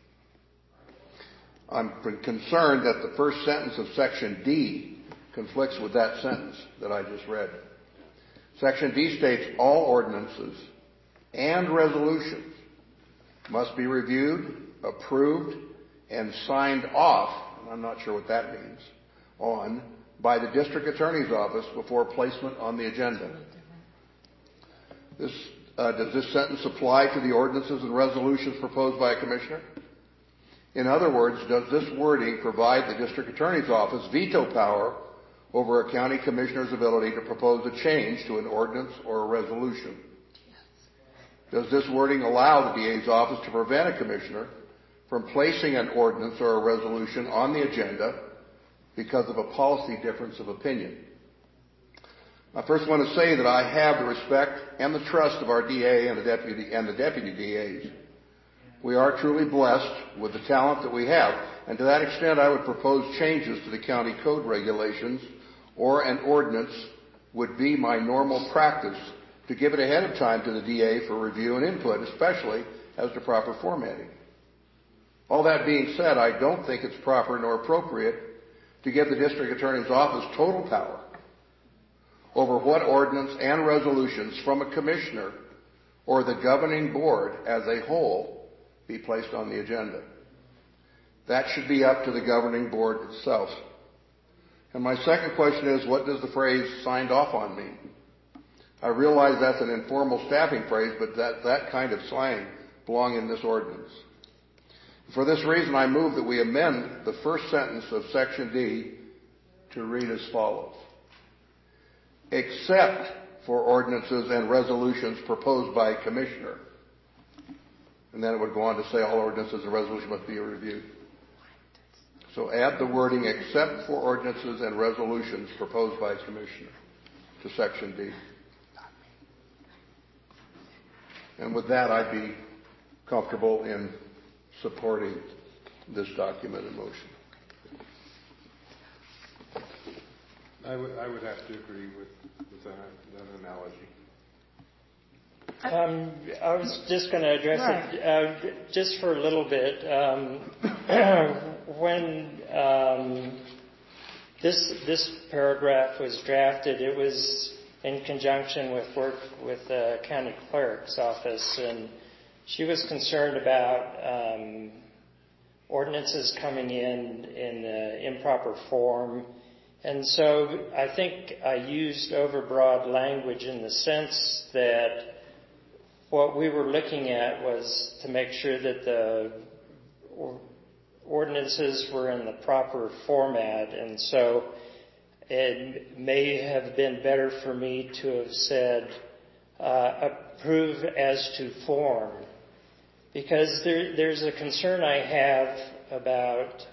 I'm concerned that the first sentence of section D conflicts with that sentence that I just read. Section D states all ordinances and resolutions must be reviewed, approved, and signed off, and I'm not sure what that means, on by the district attorney's office before placement on the agenda. This, uh, does this sentence apply to the ordinances and resolutions proposed by a commissioner? In other words, does this wording provide the district attorney's office veto power over a county commissioner's ability to propose a change to an ordinance or a resolution? Does this wording allow the D A's office to prevent a commissioner from placing an ordinance or a resolution on the agenda because of a policy difference of opinion? I first want to say that I have the respect and the trust of our D A and the deputy and the deputy D As. We are truly blessed with the talent that we have, and to that extent I would propose changes to the county code regulations or an ordinance would be my normal practice to give it ahead of time to the D A for review and input, especially as to proper formatting. All that being said, I don't think it's proper nor appropriate to give the district attorney's office total power over what ordinance and resolutions from a commissioner or the governing board as a whole be placed on the agenda. That should be up to the governing board itself. And my second question is, what does the phrase signed off on mean? I realize that's an informal staffing phrase, but that, that kind of slang belong in this ordinance. For this reason, I move that we amend the first sentence of Section D to read as follows. Except for ordinances and resolutions proposed by a commissioner. And then it would go on to say all ordinances and resolutions must be reviewed. So add the wording except for ordinances and resolutions proposed by a commissioner to Section D. And with that, I'd be comfortable in supporting this document in motion. I would, I would have to agree with, with that, that analogy. Um, I was just going to address right. it uh, just for a little bit. Um, when um, this this paragraph was drafted, it was in conjunction with work with the county clerk's office, and she was concerned about um, ordinances coming in in uh, improper form. And so I think I used overbroad language in the sense that what we were looking at was to make sure that the ordinances were in the proper format. And so it may have been better for me to have said uh, approve as to form. Because there, there's a concern I have about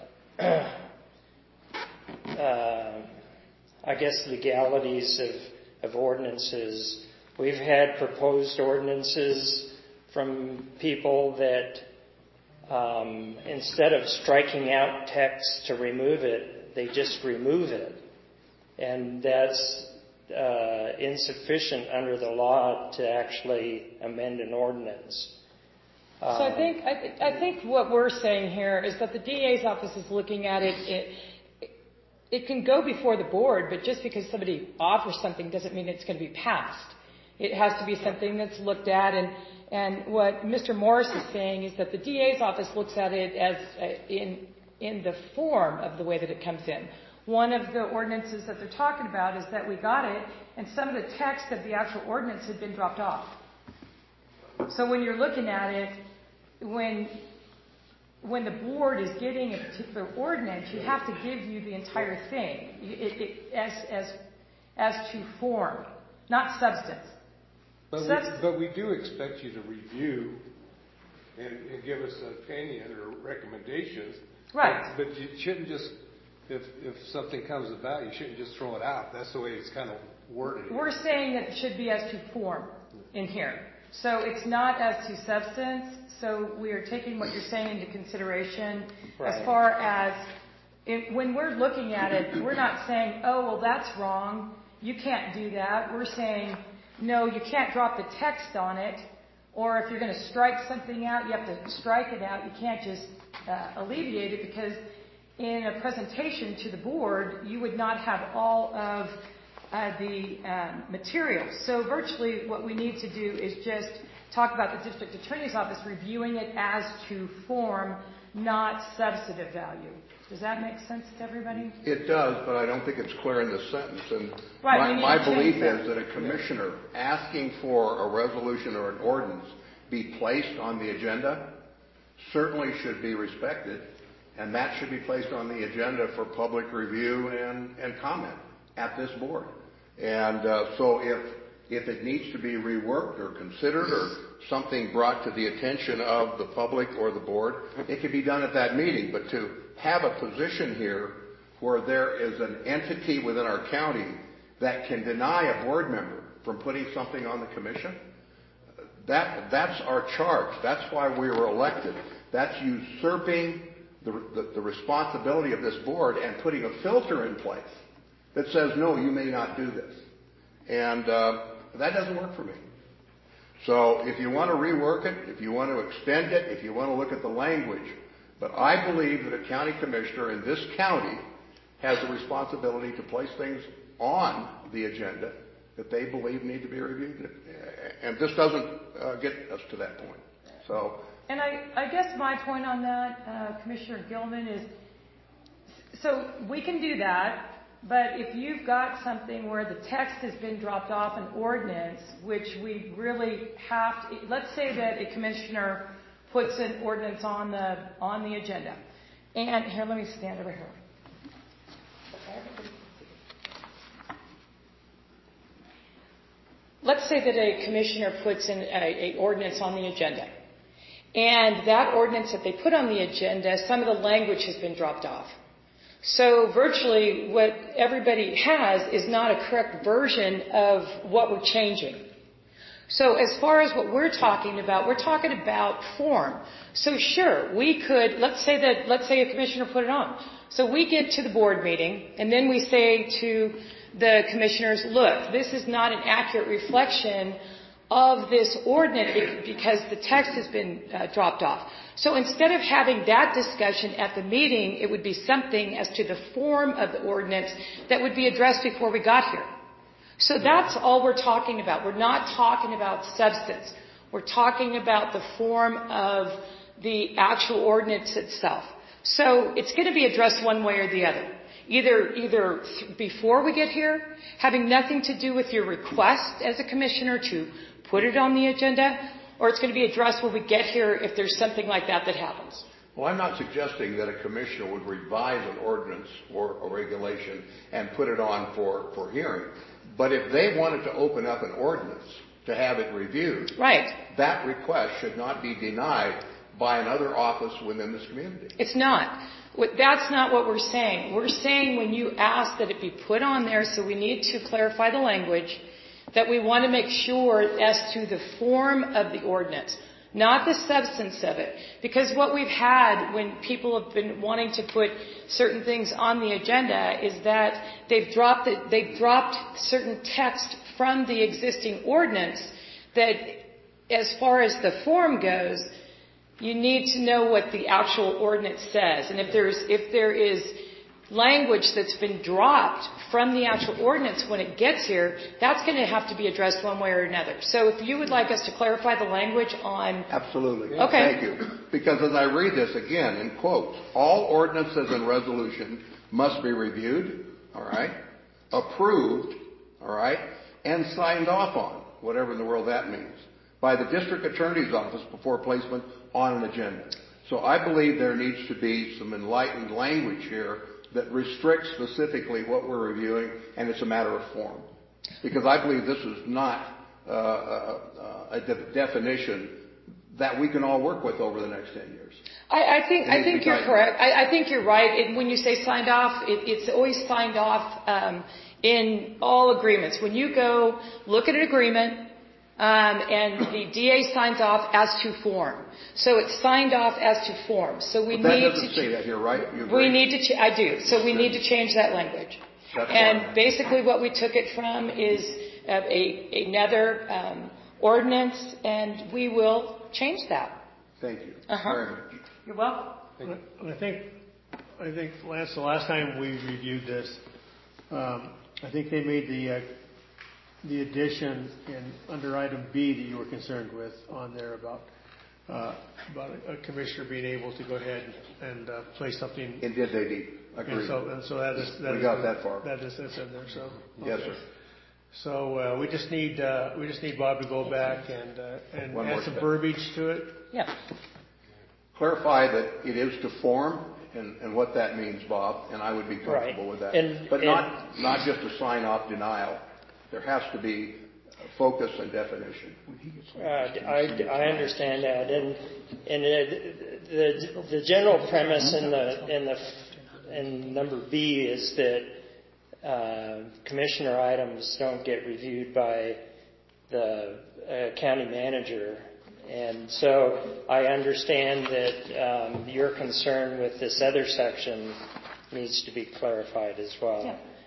uh, I guess legalities of, of ordinances. We've had proposed ordinances from people that um, instead of striking out text to remove it, they just remove it. And that's uh, insufficient under the law to actually amend an ordinance. So I think I, th- I think what we're saying here is that the D A's office is looking at it, it. It can go before the board, but just because somebody offers something doesn't mean it's going to be passed. It has to be something that's looked at, and and what Mister Morris is saying is that the D A's office looks at it as uh, in in the form of the way that it comes in. One of the ordinances that they're talking about is that we got it, and some of the text of the actual ordinance had been dropped off. So when you're looking at it, when when the board is getting a particular ordinance, you have to give you the entire thing it, it, as as as to form, not substance. But, Subst- we, but we do expect you to review and, and give us an opinion or recommendations. Right. But, but you shouldn't just, if if something comes about, you shouldn't just throw it out. That's the way it's kind of worded. We're saying that it should be as to form in here. So it's not as to substance. So we are taking what you're saying into consideration. Right. As far as it, when we're looking at it, we're not saying, oh, well, that's wrong. You can't do that. We're saying, no, you can't drop the text on it. Or if you're going to strike something out, you have to strike it out. You can't just uh, alleviate it, because in a presentation to the board, you would not have all of uh, the um, materials. So virtually what we need to do is just talk about the district attorney's office reviewing it as to form, not substantive value. Does that make sense to everybody? It does, but I don't think it's clear in the sentence. And right, my, my belief is that a commissioner asking for a resolution or an ordinance be placed on the agenda certainly should be respected, and that should be placed on the agenda for public review and, and comment at this board. And uh, so if if it needs to be reworked or considered or something brought to the attention of the public or the board, it can be done at that meeting. But to have a position here where there is an entity within our county that can deny a board member from putting something on the commission, that that's our charge. That's why we were elected. That's usurping the, the, the responsibility of this board and putting a filter in place that says, no, you may not do this. And uh, that doesn't work for me. So if you want to rework it, if you want to extend it, if you want to look at the language, but I believe that a county commissioner in this county has a responsibility to place things on the agenda that they believe need to be reviewed. And this doesn't uh, get us to that point. So, and I, I guess my point on that, uh, Commissioner Gilman, is so we can do that, but if you've got something where the text has been dropped off an ordinance, which we really have to, let's say that a commissioner puts an ordinance on the on the agenda. And here, let me stand over here. Let's say that a commissioner puts in a, a ordinance on the agenda. And that ordinance that they put on the agenda, some of the language has been dropped off. So virtually what everybody has is not a correct version of what we're changing. So as far as what we're talking about, we're talking about form. So sure, we could, let's say that, let's say a commissioner put it on. So we get to the board meeting and then we say to the commissioners, look, this is not an accurate reflection of this ordinance because the text has been uh, dropped off. So instead of having that discussion at the meeting, it would be something as to the form of the ordinance that would be addressed before we got here. So that's all we're talking about. We're not talking about substance. We're talking about the form of the actual ordinance itself. So it's going to be addressed one way or the other. Either, either before we get here, having nothing to do with your request as a commissioner to put it on the agenda, or it's going to be addressed when we get here if there's something like that that happens. Well, I'm not suggesting that a commissioner would revise an ordinance or a regulation and put it on for, for hearing. But if they wanted to open up an ordinance to have it reviewed, right, that request should not be denied by another office within this community. It's not. That's not what we're saying. We're saying when you ask that it be put on there, so we need to clarify the language, that we want to make sure as to the form of the ordinance, not the substance of it. Because what we've had when people have been wanting to put certain things on the agenda is that they've dropped it, they've dropped certain text from the existing ordinance that, as far as the form goes, you need to know what the actual ordinance says. And if there's, if there is language that's been dropped from the actual ordinance when it gets here, that's going to have to be addressed one way or another. So if you would like us to clarify the language on... Absolutely. Okay. Thank you. Because as I read this again, in quotes, all ordinances and resolutions must be reviewed, all right, approved, all right, and signed off on, whatever in the world that means, by the district attorney's office before placement on an agenda. So I believe there needs to be some enlightened language here that restricts specifically what we're reviewing, and it's a matter of form. Because I believe this is not uh, uh, a de- definition that we can all work with over the next ten years. I, I think I think you're correct. I, I think you're right. It, when you say signed off, it, it's always signed off um, in all agreements. When you go look at an agreement, Um, and the D A signs off as to form. So it's signed off as to form. So we but that need doesn't to say that here, right? You we agree? need to. Ch- I do. So we need to change that language. That's and fine. basically, what we took it from is uh, a another um, ordinance, and we will change that. Thank you. Uh-huh. Very much. You're welcome. I think, I think, Lance, the last time we reviewed this, um, I think they made the uh, the addition in under item B that you were concerned with on there about uh, about a, a commissioner being able to go ahead and uh, place something. Indeed, they did. Agreed. And so, and so that is that we is, got that far. That is that's in there. So okay. Yes, sir. So uh, we just need uh, we just need Bob to go back and uh, and One add more some step. verbiage to it. Yeah. Clarify that it is to form and, and what that means, Bob, and I would be comfortable Right. with that. And, but and not not just a sign off denial. There has to be focus and definition. Uh, I, I understand that, and and uh, the the general premise in the in the in number B is that uh, commissioner items don't get reviewed by the uh, county manager, and so I understand that um, your concern with this other section needs to be clarified as well. Yeah.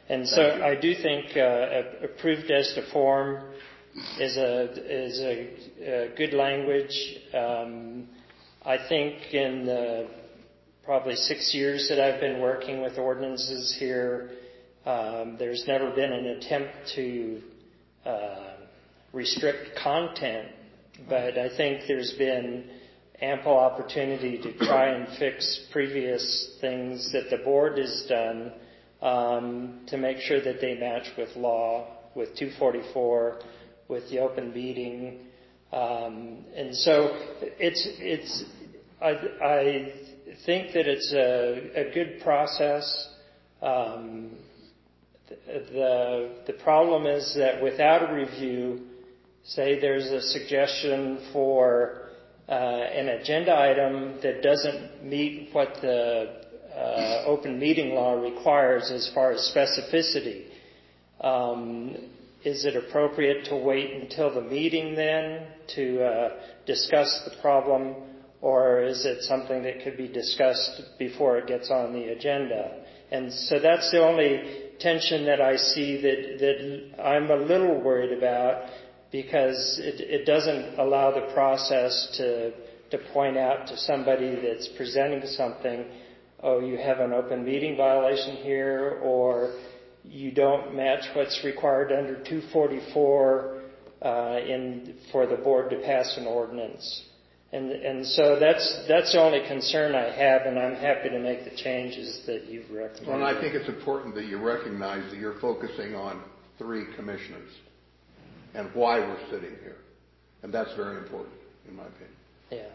And so I do think uh, approved as to form is a is a, a good language. Um, I think in the probably six years that I've been working with ordinances here, um, there's never been an attempt to uh, restrict content, but I think there's been ample opportunity to try and fix previous things that the board has done um, to make sure that they match with law, with two forty-four, with the open meeting. Um, and so it's, it's, I, I think that it's a, a good process. Um, the, the problem is that without a review, say there's a suggestion for uh, an agenda item that doesn't meet what the uh, open meeting law requires as far as specificity. Um, Is it appropriate to wait until the meeting then to uh, discuss the problem, or is it something that could be discussed before it gets on the agenda? And so that's the only tension that I see that, that I'm a little worried about, because it, it doesn't allow the process to, to point out to somebody that's presenting something, oh, you have an open meeting violation here, or you don't match what's required under two forty-four uh, in for the board to pass an ordinance. And and so that's that's the only concern I have, and I'm happy to make the changes that you've recommended. Well, and I think it's important that you recognize that you're focusing on three commissioners and why we're sitting here. And that's very important, in my opinion. Yeah.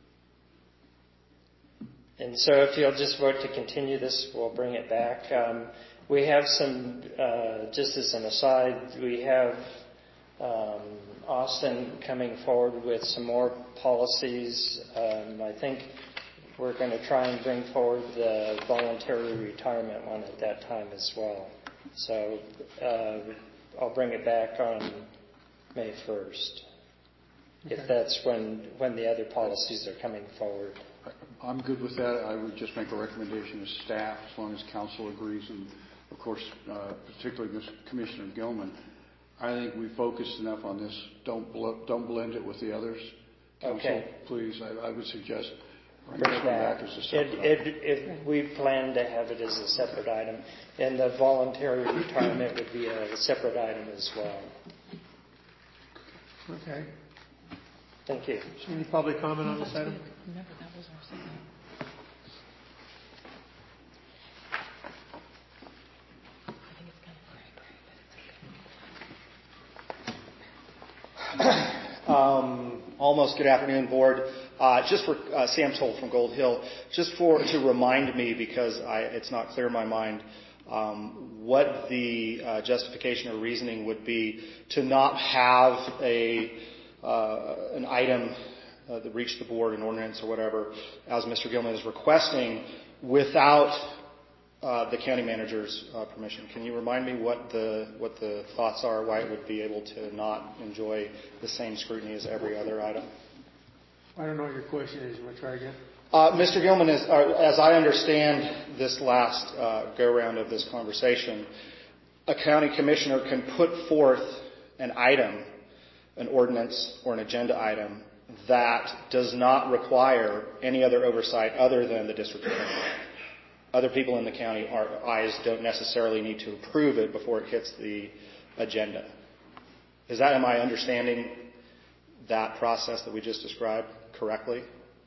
And so if you'll just vote to continue this, we'll bring it back. Um, We have some, uh, just as an aside, we have um, Austin coming forward with some more policies. Um, I think we're going to try and bring forward the voluntary retirement one at that time as well. So uh, I'll bring it back on May first, okay, if that's when, when the other policies are coming forward. I'm good with that. I would just make a recommendation to staff, as long as council agrees, and of course, uh, particularly Mister Commissioner Gilman. I think we focused enough on this. Don't bl- don't blend it with the others. Council, okay. Please, I, I would suggest bring this one back as a separate it, item. It, it, we plan to have it as a separate item, and the voluntary retirement would be a separate item as well. Okay. Thank you. Any public comment on this item? Remember, that was our second. Um, almost good afternoon, board. Uh, just for uh, Sam Toll from Gold Hill, just for to remind me, because I, it's not clear in my mind, um, what the uh, justification or reasoning would be to not have a uh, an item uh, that reached the board, an ordinance or whatever, as Mister Gilman is requesting, without uh, the county manager's uh, permission. Can you remind me what the what the thoughts are, why it would be able to not enjoy the same scrutiny as every other item? I don't know what your question is. You want to try again? Uh, Mister Gilman, is, uh, as I understand this last uh, go-round of this conversation, a county commissioner can put forth an item, an ordinance or an agenda item that does not require any other oversight other than the district attorney. Other people in the county, our eyes don't necessarily need to approve it before it hits the agenda. Is that, am I understanding that process that we just described correctly?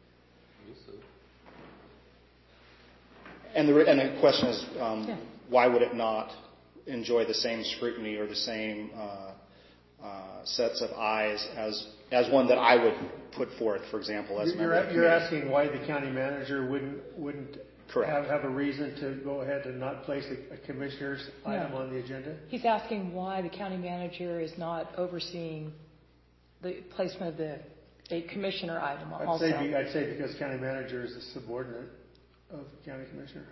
And the, and the question is, um, yeah. why would it not enjoy the same scrutiny or the same uh, uh, sets of eyes as as one that I would put forth, for example, as a member of the You're asking why the county manager wouldn't wouldn't Correct. Have, have a reason to go ahead and not place a, a commissioner's no. item on the agenda? He's asking why the county manager is not overseeing the placement of the a commissioner item I'd also. Say be, I'd say because county manager is the subordinate of county commissioner.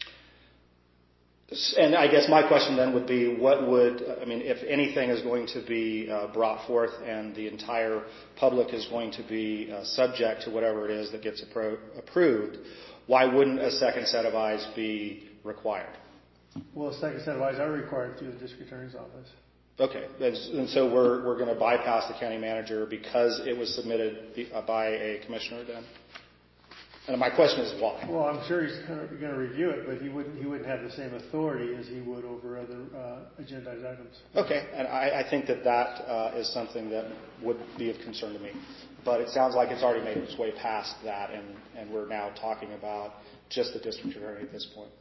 And I guess my question then would be, what would, I mean, if anything is going to be uh, brought forth and the entire public is going to be uh, subject to whatever it is that gets appro- approved, why wouldn't a second set of eyes be required? Well, a second set of eyes are required through the district attorney's office. Okay, and so we're we're going to bypass the county manager because it was submitted by a commissioner then? And my question is why? Well, I'm sure he's going to review it, but he wouldn't he wouldn't have the same authority as he would over other uh, agendized items. Okay, and I, I think that that uh, is something that would be of concern to me. But it sounds like it's already made its way past that, and, and we're now talking about just the district attorney at this point.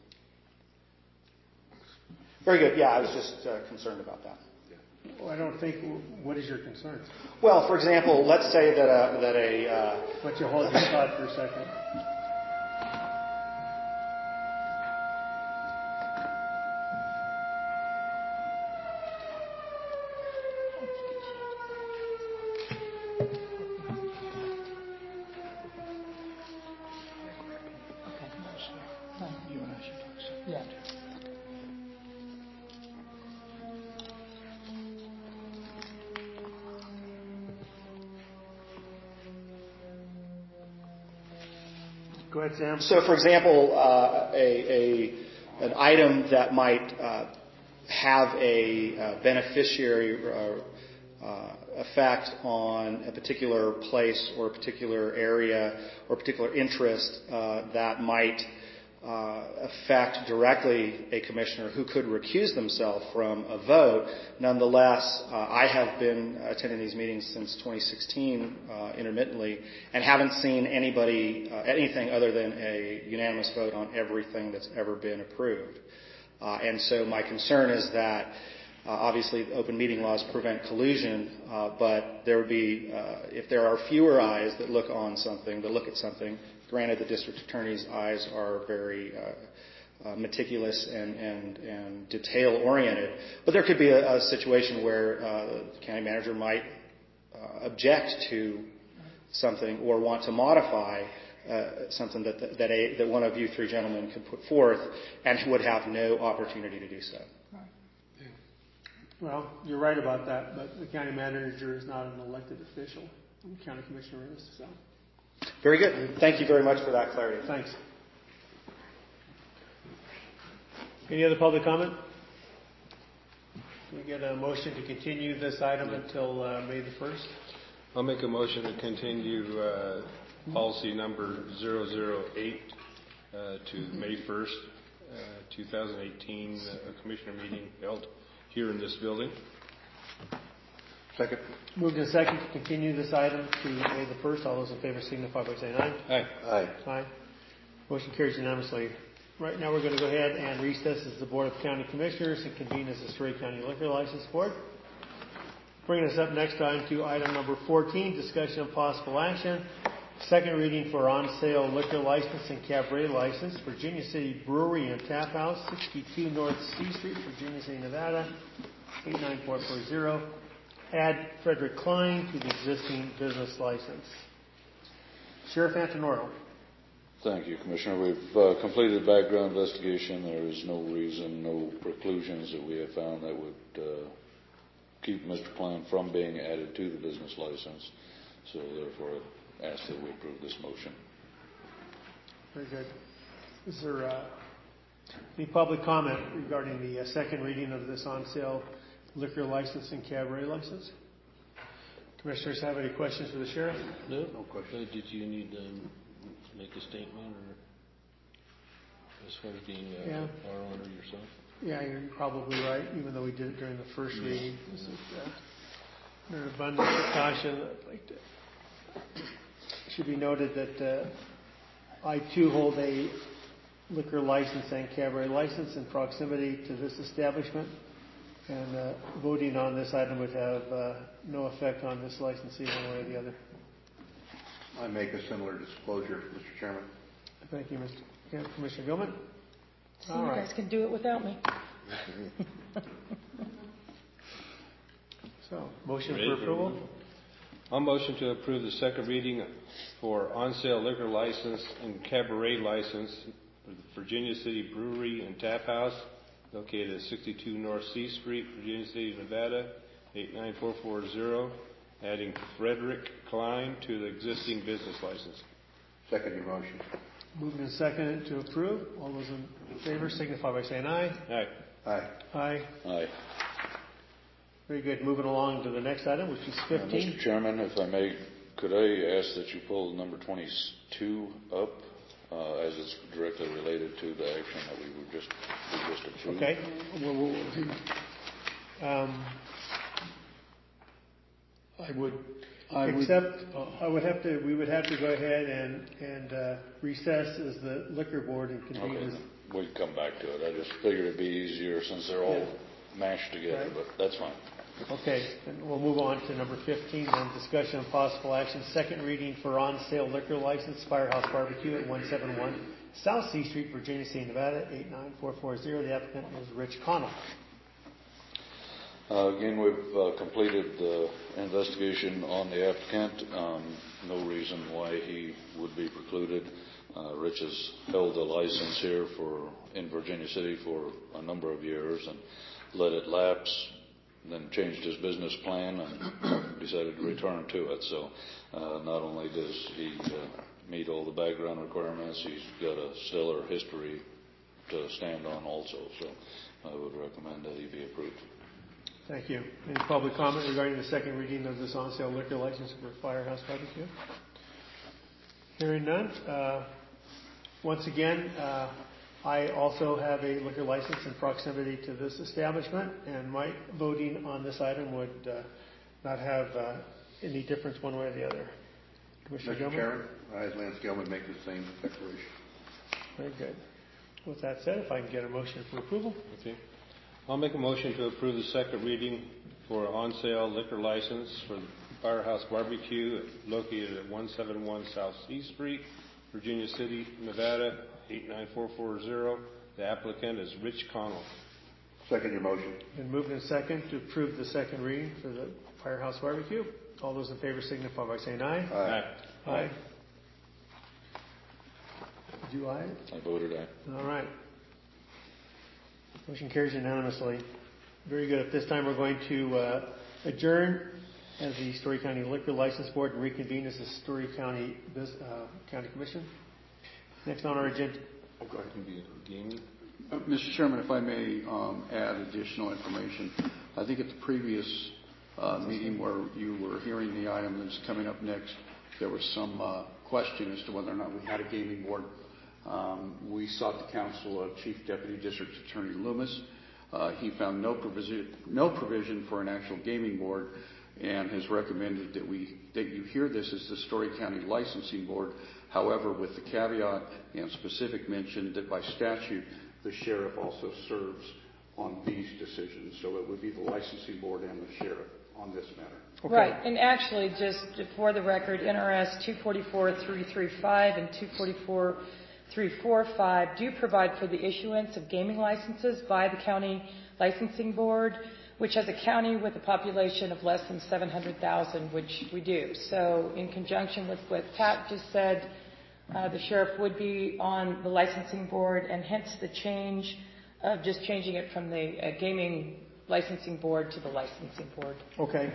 Very good. Yeah, I was just uh, concerned about that. Well, I don't think. What is your concern? Well, for example, let's say that a that a. Uh, Why don't you hold your thought for a second? You and I should talk. Yeah. Go ahead, Sam. So, for example, uh, a, a an item that might uh, have a uh, beneficiary uh, uh, effect on a particular place or a particular area or a particular interest uh, that might uh, affect directly a commissioner who could recuse themselves from a vote. Nonetheless, uh, I have been attending these meetings since twenty sixteen uh, intermittently and haven't seen anybody, uh, anything other than a unanimous vote on everything that's ever been approved. Uh, and so my concern is that uh, obviously open meeting laws prevent collusion, uh, but there would be, uh, if there are fewer eyes that look on something, that look at something, granted, the district attorney's eyes are very uh, uh, meticulous and, and, and detail-oriented, but there could be a, a situation where uh, the county manager might uh, object to something or want to modify uh, something that that, a, that one of you three gentlemen could put forth and would have no opportunity to do so. Well, you're right about that, but the county manager is not an elected official. The county commissioner is, so. Very good. Thank you very much for that clarity. Thanks. Any other public comment? Can we get a motion to continue this item until uh, May the first? I'll make a motion to continue uh, policy number zero zero eight uh, to May first, uh, two thousand eighteen, uh, a commissioner meeting held here in this building. Second. Moved in second to continue this item to May the first. All those in favor signify by saying aye. Aye. Aye. Aye. Motion carries unanimously. Right now we're going to go ahead and recess as the Board of County Commissioners and convene as the Surrey County Liquor License Board. Bringing us up next time to item number fourteen, discussion of possible action. Second reading for on-sale liquor license and cabaret license, Virginia City Brewery and Tap House, sixty-two North C Street, Virginia City, Nevada, eight nine four four zero. Add Frederick Klein to the existing business license. Sheriff Antonoro. Thank you, Commissioner. We've uh, completed a background investigation. There is no reason, no preclusions that we have found that would uh, keep Mister Klein from being added to the business license. So therefore, I ask that we approve this motion. Very good. Is there uh, any public comment regarding the uh, second reading of this on-sale liquor license and cabaret license? Commissioners have any questions for the sheriff? No, no question. Uh, did you need to um, make a statement, or as far as being uh, yeah. our owner yourself? Yeah, you're probably right. Even though we did it during the first yeah. reading, this is uh, under abundance of caution. I'd like to. It should be noted that uh, I too hold a liquor license and cabaret license in proximity to this establishment. And uh, voting on this item would have uh, no effect on this licensee one way or the other. I make a similar disclosure, Mister Chairman. Thank you, Mister Yeah, Commissioner Gilman. So All you right. guys can do it without me. So, motion for approval? I'll motion to approve the second reading for on-sale liquor license and cabaret license for the Virginia City Brewery and Tap House, located at sixty-two North C Street, Virginia City, Nevada, eight nine four four zero, adding Frederick Klein to the existing business license. Second your motion. Moving and seconded to approve. All those in favor signify by saying aye. Aye. Aye. Aye. Aye. Very good. Moving along to the next item, which is Uh, fifteen. Mister Chairman, if I may, could I ask that you pull number twenty-two up, uh, as it's directly related to the action that we were just, we just approved? Okay. We'll, we'll, um, I would I would- accept, I would have to, we would have to go ahead and, and uh, recess as the liquor board and convene Okay, as. we can come back to it. I just figured it'd be easier since they're all mashed together, Right. but that's fine. Okay, then we'll move on to number fifteen, then discussion of possible action, second reading for on-sale liquor license, Firehouse Barbecue at one seventy-one South C Street, Virginia City, Nevada, eight nine four four zero. The applicant is Rich Connell. Uh, Again, we've uh, completed the investigation on the applicant. Um, No reason why he would be precluded. Uh, Rich has held a license here for, in Virginia City for a number of years and let it lapse, then changed his business plan and decided to return to it. So uh, not only does he uh, meet all the background requirements, he's got a stellar history to stand on also. So I would recommend that he be approved. Thank you. Any public comment regarding the second reading of this on-sale liquor license for Firehouse Barbecue? Hearing none. Uh, once again, uh, I also have a liquor license in proximity to this establishment, and my voting on this item would uh, not have uh, any difference one way or the other. Commissioner Mister Gilman? Chairman, I, as Lance Gilman, make the same declaration. Very good. With that said, if I can get a motion for approval. Okay. I'll make a motion to approve the second reading for on-sale liquor license for the Firehouse Barbecue located at one seventy-one South C Street, Virginia City, Nevada, eight nine four four zero. The applicant is Rich Connell. Second your motion. Been moved and second to approve the second reading for the Firehouse Barbecue. All those in favor signify by saying aye. Aye. Aye. Aye. Did you aye? I voted aye. All right. Motion carries unanimously. Very good. At this time, we're going to uh, adjourn as the Story County Liquor License Board and reconvene as the Story County Bus- uh, County Commission. Next on our agenda. Oh, go ahead and be gaming. Uh, Mister Chairman, if I may um, add additional information. I think at the previous uh, meeting where you were hearing the item that's coming up next, there was some uh, question as to whether or not we had a gaming board. Um, we sought the counsel of Chief Deputy District Attorney Loomis. Uh, he found no provision, no provision for an actual gaming board, and has recommended that we that you hear this as the Story County Licensing Board. However, with the caveat and specific mention that by statute the sheriff also serves on these decisions, so it would be the licensing board and the sheriff on this matter. Okay. Right, and actually, just for the record, N R S two forty-four three thirty-five and two forty-four three forty-five do provide for the issuance of gaming licenses by the county licensing board, which has a county with a population of less than seven hundred thousand, which we do. So in conjunction with what Pat just said, uh, the sheriff would be on the licensing board, and hence the change of just changing it from the uh, gaming licensing board to the licensing board. Okay.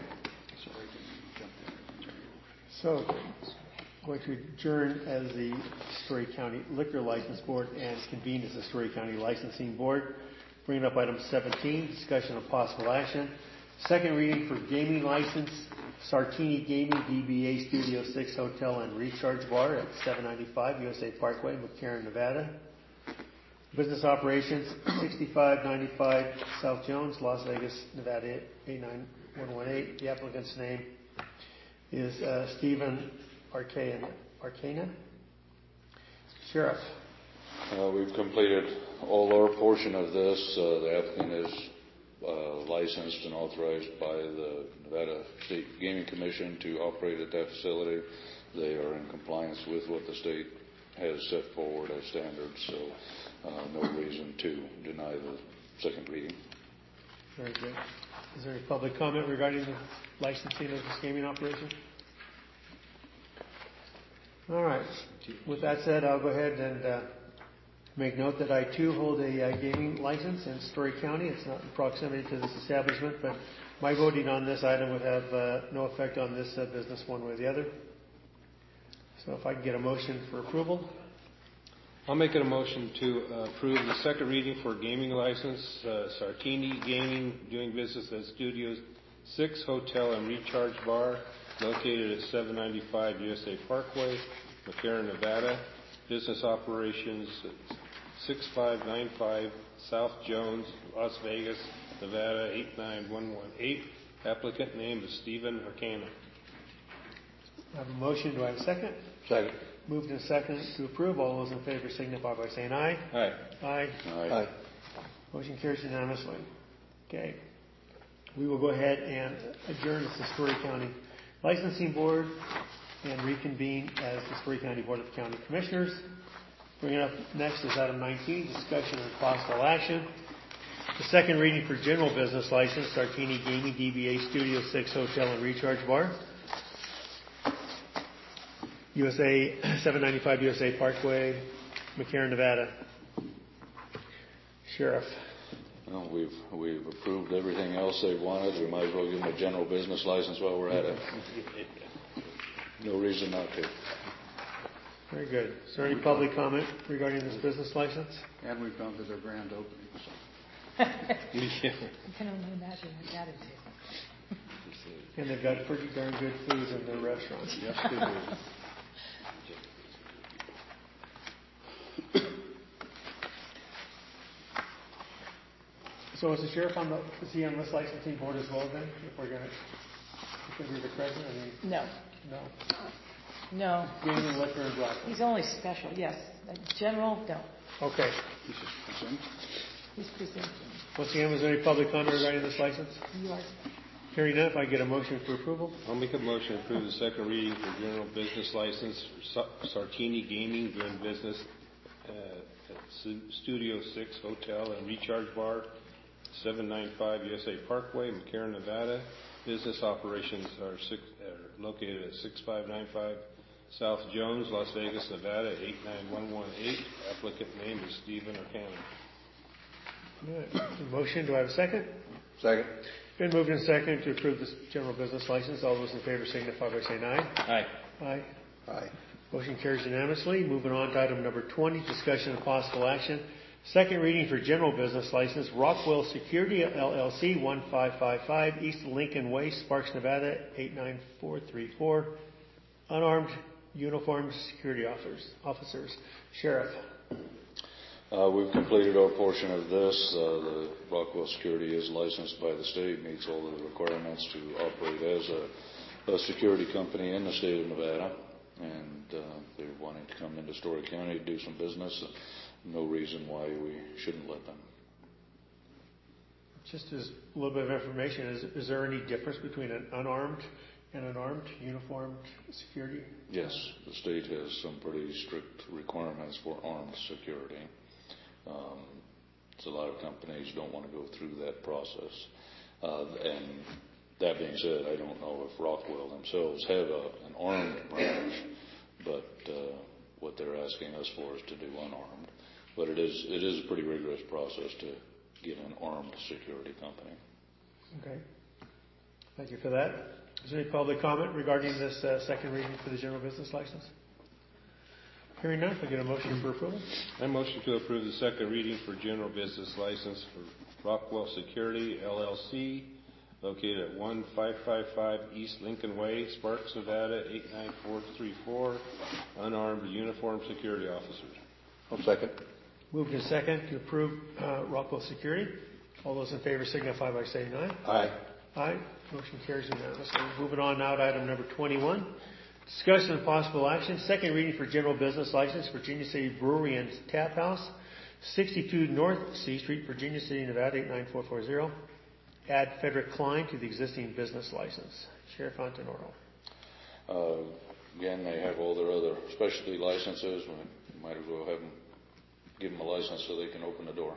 So, going to adjourn as the Story County Liquor License Board and convene as the Story County Licensing Board. Bringing up item seventeen, discussion of possible action. Second reading for gaming license, Sartini Gaming, D B A Studio six Hotel and Recharge Bar at seven ninety-five U S A Parkway, McCarran, Nevada. Business operations, sixty-five ninety-five South Jones, Las Vegas, Nevada, eight nine one one eight. The applicant's name is uh, Stephen Arcana. Arcana? Sheriff. Uh, we've completed all our portion of this. Uh, the applicant is uh, licensed and authorized by the Nevada State Gaming Commission to operate at that facility. They are in compliance with what the state has set forward as standards, so uh, no reason to deny the second reading. Very good. Is there any public comment regarding the licensing of this gaming operation? All right. With that said, I'll go ahead and uh, make note that I too hold a uh, gaming license in Story County. It's not in proximity to this establishment, but my voting on this item would have uh, no effect on this uh, business one way or the other. So if I can get a motion for approval. I'll make it a motion to uh, approve the second reading for gaming license, uh, Sartini Gaming, doing business as Studio six Hotel and Recharge Bar, located at seven ninety-five U S A Parkway, McCarran, Nevada. Business operations six five nine five South Jones, Las Vegas, Nevada eight nine one one eight. Applicant name is Stephen Arcana. I have a motion. Do I have a second? Second. Moved and seconded to approve. All those in favor signify by saying aye. Aye. Aye. Aye. Motion carries unanimously. Okay. We will go ahead and adjourn as the Story County Licensing Board and reconvene as the Story County Board of County Commissioners. Bringing up next is item nineteen, discussion and possible action. The second reading for general business license, Sartini Gaming, D B A Studio six Hotel and Recharge Bar. U S A, seven ninety-five U S A Parkway, McCarran, Nevada. Sheriff. Well, we've we've approved everything else they wanted. We might as well give them a general business license while we're at it. No reason not to. Very good. Is there any public comment regarding this business license? And we've gone to their grand opening. So. I can only imagine what that entails. And they've got pretty darn good food in their restaurant. Yes, they do. So is the sheriff on the, is he on this licensing board as well then? If we're going to, be the president? I mean, No. no. No. Gaming, liquor, and black. He's only special, yes. General, no. Okay. He's just present. He's presenting. Once again, was there any public comment regarding this license? You are. Hearing none, if I get a motion for approval. I'll make a motion to approve the second reading for general business license for Sartini Gaming, doing business uh, at Studio six Hotel and Recharge Bar, seven ninety-five U S A Parkway, McCarran, Nevada. Business operations are, six, are located at six five nine five South Jones, Las Vegas, Nevada, eight nine one one eight. Applicant name is Stephen Arcana. Right. Motion, do I have a second? Second. Been moved and seconded to approve this general business license. All those in favor signify by saying aye. Aye. Aye. Aye. Motion carries unanimously. Moving on to item number twenty, discussion of possible action. Second reading for general business license, Rockwell Security L L C, one five five five East Lincoln Way, Sparks, Nevada, eight nine four three four. Unarmed uniformed security officers. officers. Sheriff. Uh, we've completed our portion of this. Uh, the Rockwell Security is licensed by the state, meets all of the requirements to operate as a, a security company in the state of Nevada. And uh, they're wanting to come into Story County to do some business. No reason why we shouldn't let them. Just as a little bit of information, is, is there any difference between an unarmed and an armed uniformed security? Yes, the state has some pretty strict requirements for armed security. Um, so a lot of companies don't want to go through that process. Uh, and that being said, I don't know if Rockwell themselves have a, an armed branch, but uh, what they're asking us for is to do unarmed. But it is it is a pretty rigorous process to get an armed security company. Okay. Thank you for that. Is there any public comment regarding this uh, second reading for the general business license? Hearing none, I get a motion for approval. I motion to approve the second reading for general business license for Rockwell Security L L C, located at one five five five East Lincoln Way, Sparks, Nevada, eight nine four three four. Unarmed uniformed security officers. I'll second. Moved in second to approve uh, Rockwell Security. All those in favor signify by saying aye. Aye. Aye. Motion carries unanimously. Moving on now to item number twenty-one. Discussion of possible action. Second reading for general business license, Virginia City Brewery and Tap House, sixty-two North C Street, Virginia City, Nevada, eight nine four four zero. Add Frederick Klein to the existing business license. Sheriff Fontenoro. Uh, again, they have all their other specialty licenses. We might as well have them give them a license so they can open the door.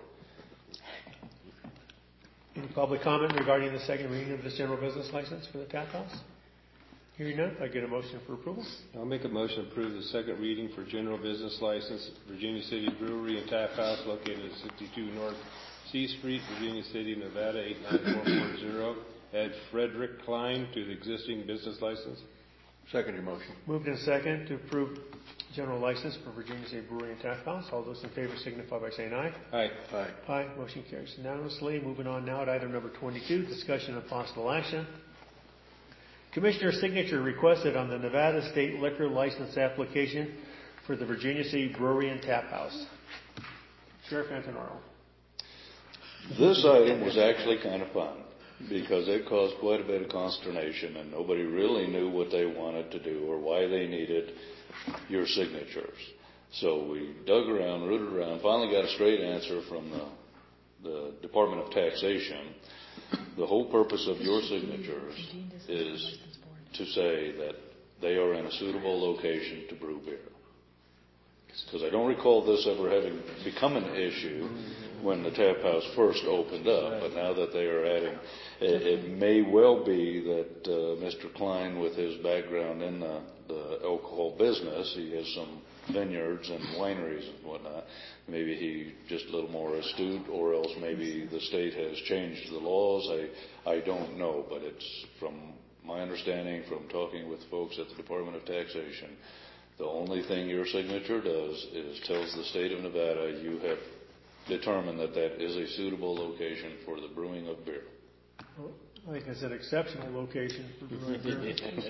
Any public comment regarding the second reading of this general business license for the Tap House? Hearing none, I get a motion for approval. I'll make a motion to approve the second reading for general business license, Virginia City Brewery and Tap House, located at sixty-two North C Street, Virginia City, Nevada, eight nine four four zero. Add Frederick Klein to the existing business license. Second your motion. Moved in second to approve general license for Virginia City Brewery and Tap House. All those in favor signify by saying aye. Aye. Aye. Aye. Motion carries unanimously. Moving on now to item number twenty-two, discussion of possible action. Commissioner signature requested on the Nevada State Liquor License application for the Virginia City Brewery and Tap House. Sheriff Antonoro. This item was actually kind of fun because it caused quite a bit of consternation and nobody really knew what they wanted to do or why they needed your signatures. So we dug around, rooted around, finally got a straight answer from the, the Department of Taxation. The whole purpose of your signatures is to say that they are in a suitable location to brew beer. Because I don't recall this ever having become an issue when the tap house first opened up, but now that they are adding, it, it may well be that uh, Mister Klein, with his background in the, the alcohol business, he has some vineyards and wineries and whatnot. Maybe he just a little more astute, or else maybe the state has changed the laws. I I don't know, but it's from my understanding from talking with folks at the Department of Taxation. The only thing your signature does is tells the state of Nevada you have determined that that is a suitable location for the brewing of beer. Well, I think it's an exceptional location for brewing beer.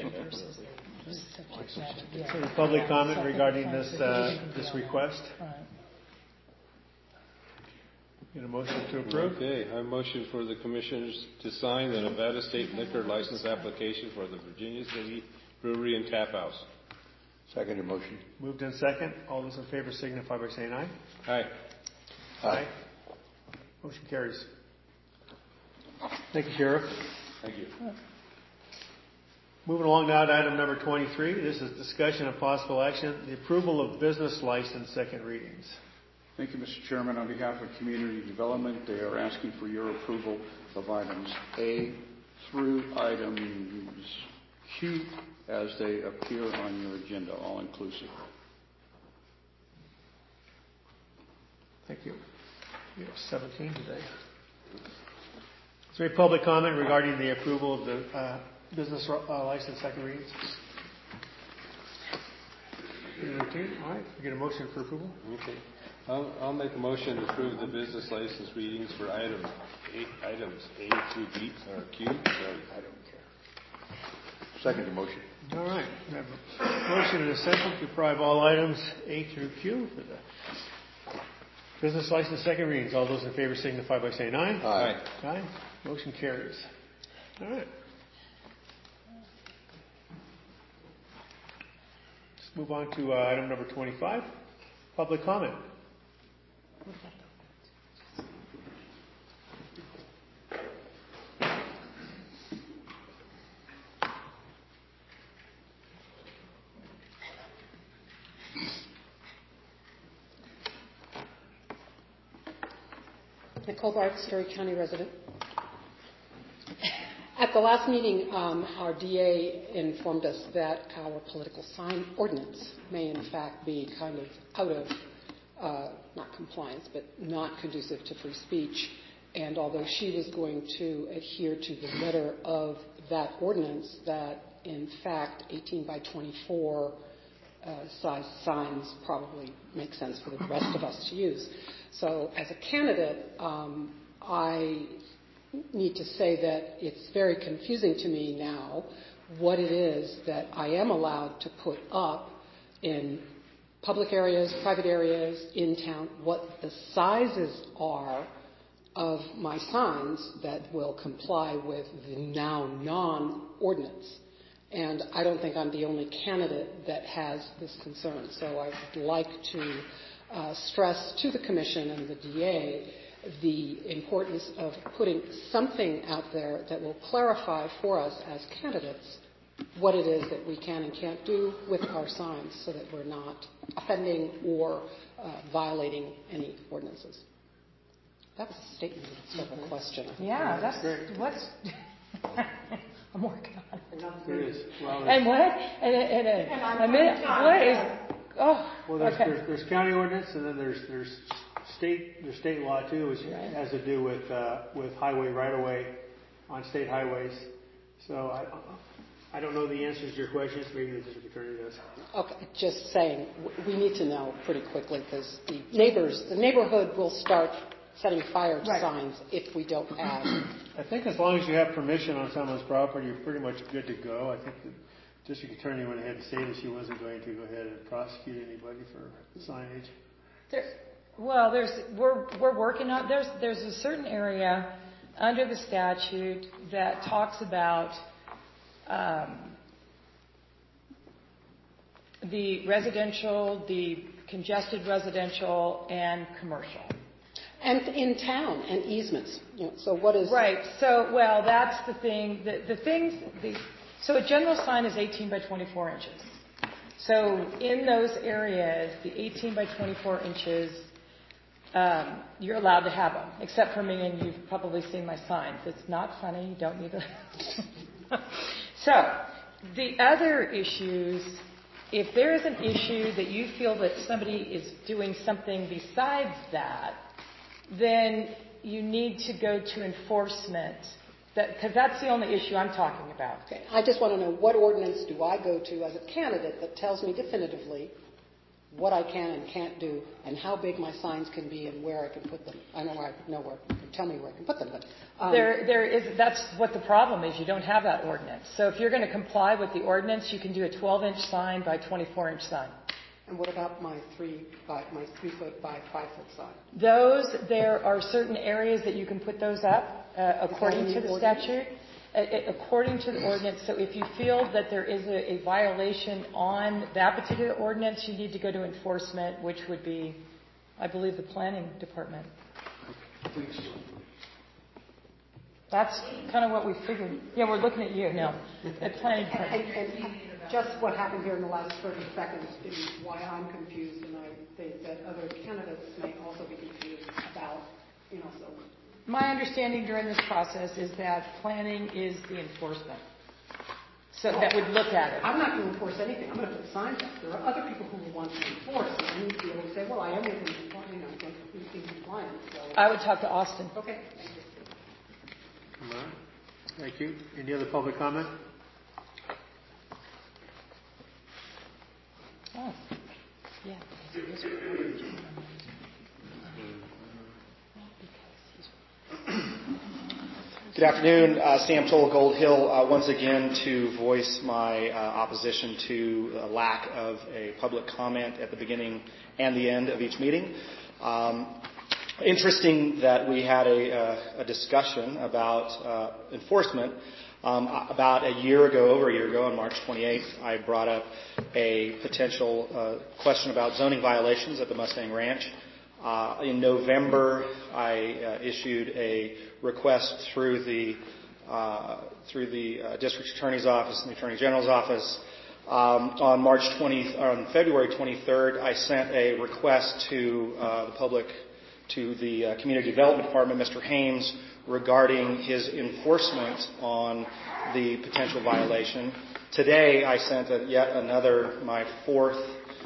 So the public comment regarding this uh, this request? Get a motion to approve? Okay, I motion for the commissioners to sign the Nevada State Liquor License application for the Virginia City Brewery and Tap House. Second your motion. Moved in second. All those in favor signify by saying aye. Aye. Aye. Motion carries. Thank you, Sheriff. Thank you. Moving along now to item number twenty-three. This is discussion of possible action, the approval of business license second readings. Thank you, Mister Chairman. On behalf of Community Development, they are asking for your approval of items A through items Q as they appear on your agenda, all inclusive. Thank you. We have seventeen today. Is there any public comment regarding the approval of the uh, business uh, license second readings? All right. We get a motion for approval. Okay. I'll, I'll make a motion to approve the business license readings for item eight, items A through B or Q. Sorry, I don't care. Second your motion. All right. We have a motion and a second to approve all items A through Q for the business license second readings. All those in favor signify by saying aye. Aye. Aye. Motion carries. All right. Let's move on to uh, item number twenty-five, public comment. Nicole Bart, Story County resident. At the last meeting, um, our D A informed us that our political sign ordinance may in fact be kind of out of, uh, not compliance, but not conducive to free speech. And although she was going to adhere to the letter of that ordinance, that in fact eighteen by twenty-four uh, size signs probably make sense for the rest of us to use. So as a candidate, um, I need to say that it's very confusing to me now what it is that I am allowed to put up in public areas, private areas, in town, what the sizes are of my signs that will comply with the now non-ordinance. And I don't think I'm the only candidate that has this concern. So I would like to uh, stress to the Commission and the D A the importance of putting something out there that will clarify for us as candidates what it is that we can and can't do with our signs so that we're not offending or uh, violating any ordinances. That was a statement instead of a question. Yeah, that's great. What's... I'm working on it. It is. Well, and what? And, a, and, a, a minute, what is... Oh, well, there's, okay. there's, there's county ordinance, and then there's there's state there's state law too, which right. has to do with uh, with highway right of way on state highways. So I I don't know the answers to your questions. Maybe the district attorney does. Okay, just saying, w- we need to know pretty quickly because the neighbors, the neighborhood will start setting fire Right. signs if we don't have. I think as long as you have permission on someone's property, you're pretty much good to go. I think the district attorney went ahead and stated she wasn't going to go ahead and prosecute anybody for signage. There, well, there's we're we're working on there's there's a certain area under the statute that talks about um, the residential, the congested residential, and commercial. And in town, and easements. You know, so what is Right. So, well, that's the thing. The, the things. The, so a general sign is eighteen by twenty-four inches. So in those areas, the eighteen by twenty-four inches, um, you're allowed to have them. Except for me, and you've probably seen my signs. It's not funny. You don't need to. So the other issues. If there is an issue that you feel that somebody is doing something besides that, then you need to go to enforcement, because that, that's the only issue I'm talking about. Okay. I just want to know what ordinance do I go to as a candidate that tells me definitively what I can and can't do and how big my signs can be and where I can put them. I know where I know where. Tell me where I can put them, but um, there, there is. That's what the problem is. You don't have that ordinance. So if you're going to comply with the ordinance, you can do a twelve-inch sign by twenty-four inch sign. And what about my three by my three foot by five foot sign? Those, there are certain areas that you can put those up uh, according to the ordinance? statute. Uh, according to the ordinance. So if you feel that there is a, a violation on that particular ordinance, you need to go to enforcement, which would be, I believe, the planning department. That's kind of what we figured. Yeah, we're looking at you now. At planning department. And, and just what happened here in the last thirty seconds is why I'm confused, and I think that other candidates may also be confused about, you know, so. My understanding during this process is that planning is the enforcement. So that would look at it. I'm not going to enforce anything. I'm going to put signs up. There are other people who will want to enforce, and I need to be able to say, well, I am within, you know, in compliance. So. I would talk to Austin. Okay. Thank you. All right. Thank you. Any other public comment? Oh, yeah. Good afternoon. Uh, Sam Toll, Gold Hill, uh, once again to voice my uh, opposition to a lack of a public comment at the beginning and the end of each meeting. Um, interesting that we had a, uh, a discussion about uh, enforcement. Um, about a year ago, over a year ago, on March twenty-eighth, I brought up a potential uh, question about zoning violations at the Mustang Ranch. Uh, in November, I uh, issued a request through the uh, through the uh, district attorney's office and the attorney general's office. Um, on March twentieth, or on February twenty-third, I sent a request to uh, the public, to the uh, community development department, Mister Haynes, regarding his enforcement on the potential violation. Today, I sent a, yet another, my fourth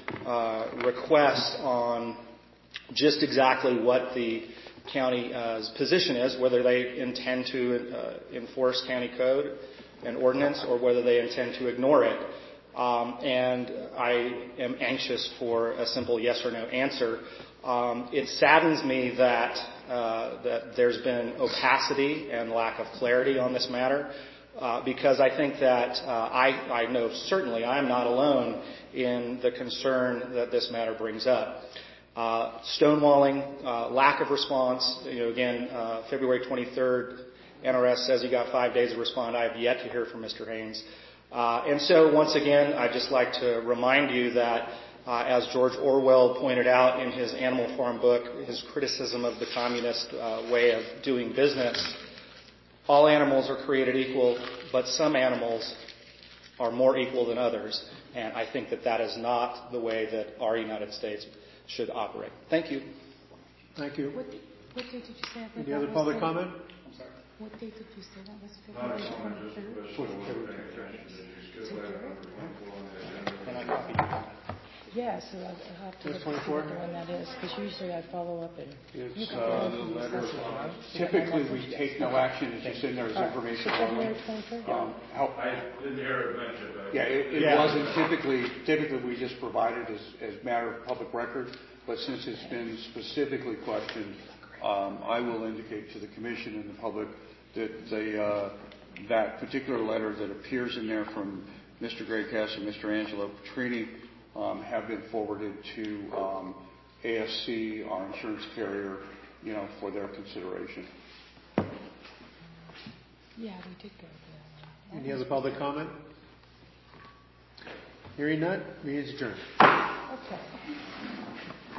uh, request on just exactly what the county's uh, position is, whether they intend to uh, enforce county code and ordinance or whether they intend to ignore it. Um, and I am anxious for a simple yes or no answer. Um, it saddens me that uh, that there's been opacity and lack of clarity on this matter, uh, because I think that uh, I, I know certainly I am not alone in the concern that this matter brings up. Uh, stonewalling, uh, lack of response. You know, again, uh, February twenty-third, N R S says you got five days to respond. I have yet to hear from Mister Haynes. Uh, and so, once again, I'd just like to remind you that, uh, as George Orwell pointed out in his Animal Farm book, his criticism of the communist uh, way of doing business, all animals are created equal, but some animals are more equal than others. And I think that that is not the way that our United States should operate. Thank you. Thank you. What, what date did you say? Any other public comment? I'm sorry. What date did you say that was? February twenty-third? And I copied you. Yeah, so I'll I'll have to That's look to see twenty-four? what the one that is, because usually I follow up and. you It's, got uh, one from the assessors, right? You got my typically, we message? take no action, it's just in there as All right. information So only. February twenty-third? Um, help- I didn't hear it mentioned. but- Yeah, it, it Yeah. wasn't typically, typically we just provide it as, as matter of public record, but since it's been specifically questioned, um, I will indicate to the commission and the public that the, uh, that particular letter that appears in there from Mister Graycast and Mister Angelo Petrini um, have been forwarded to um, A F C, our insurance carrier, you know, for their consideration. Yeah, we did go to that one. Any other public comment? Hearing none, meeting is adjourned. Okay.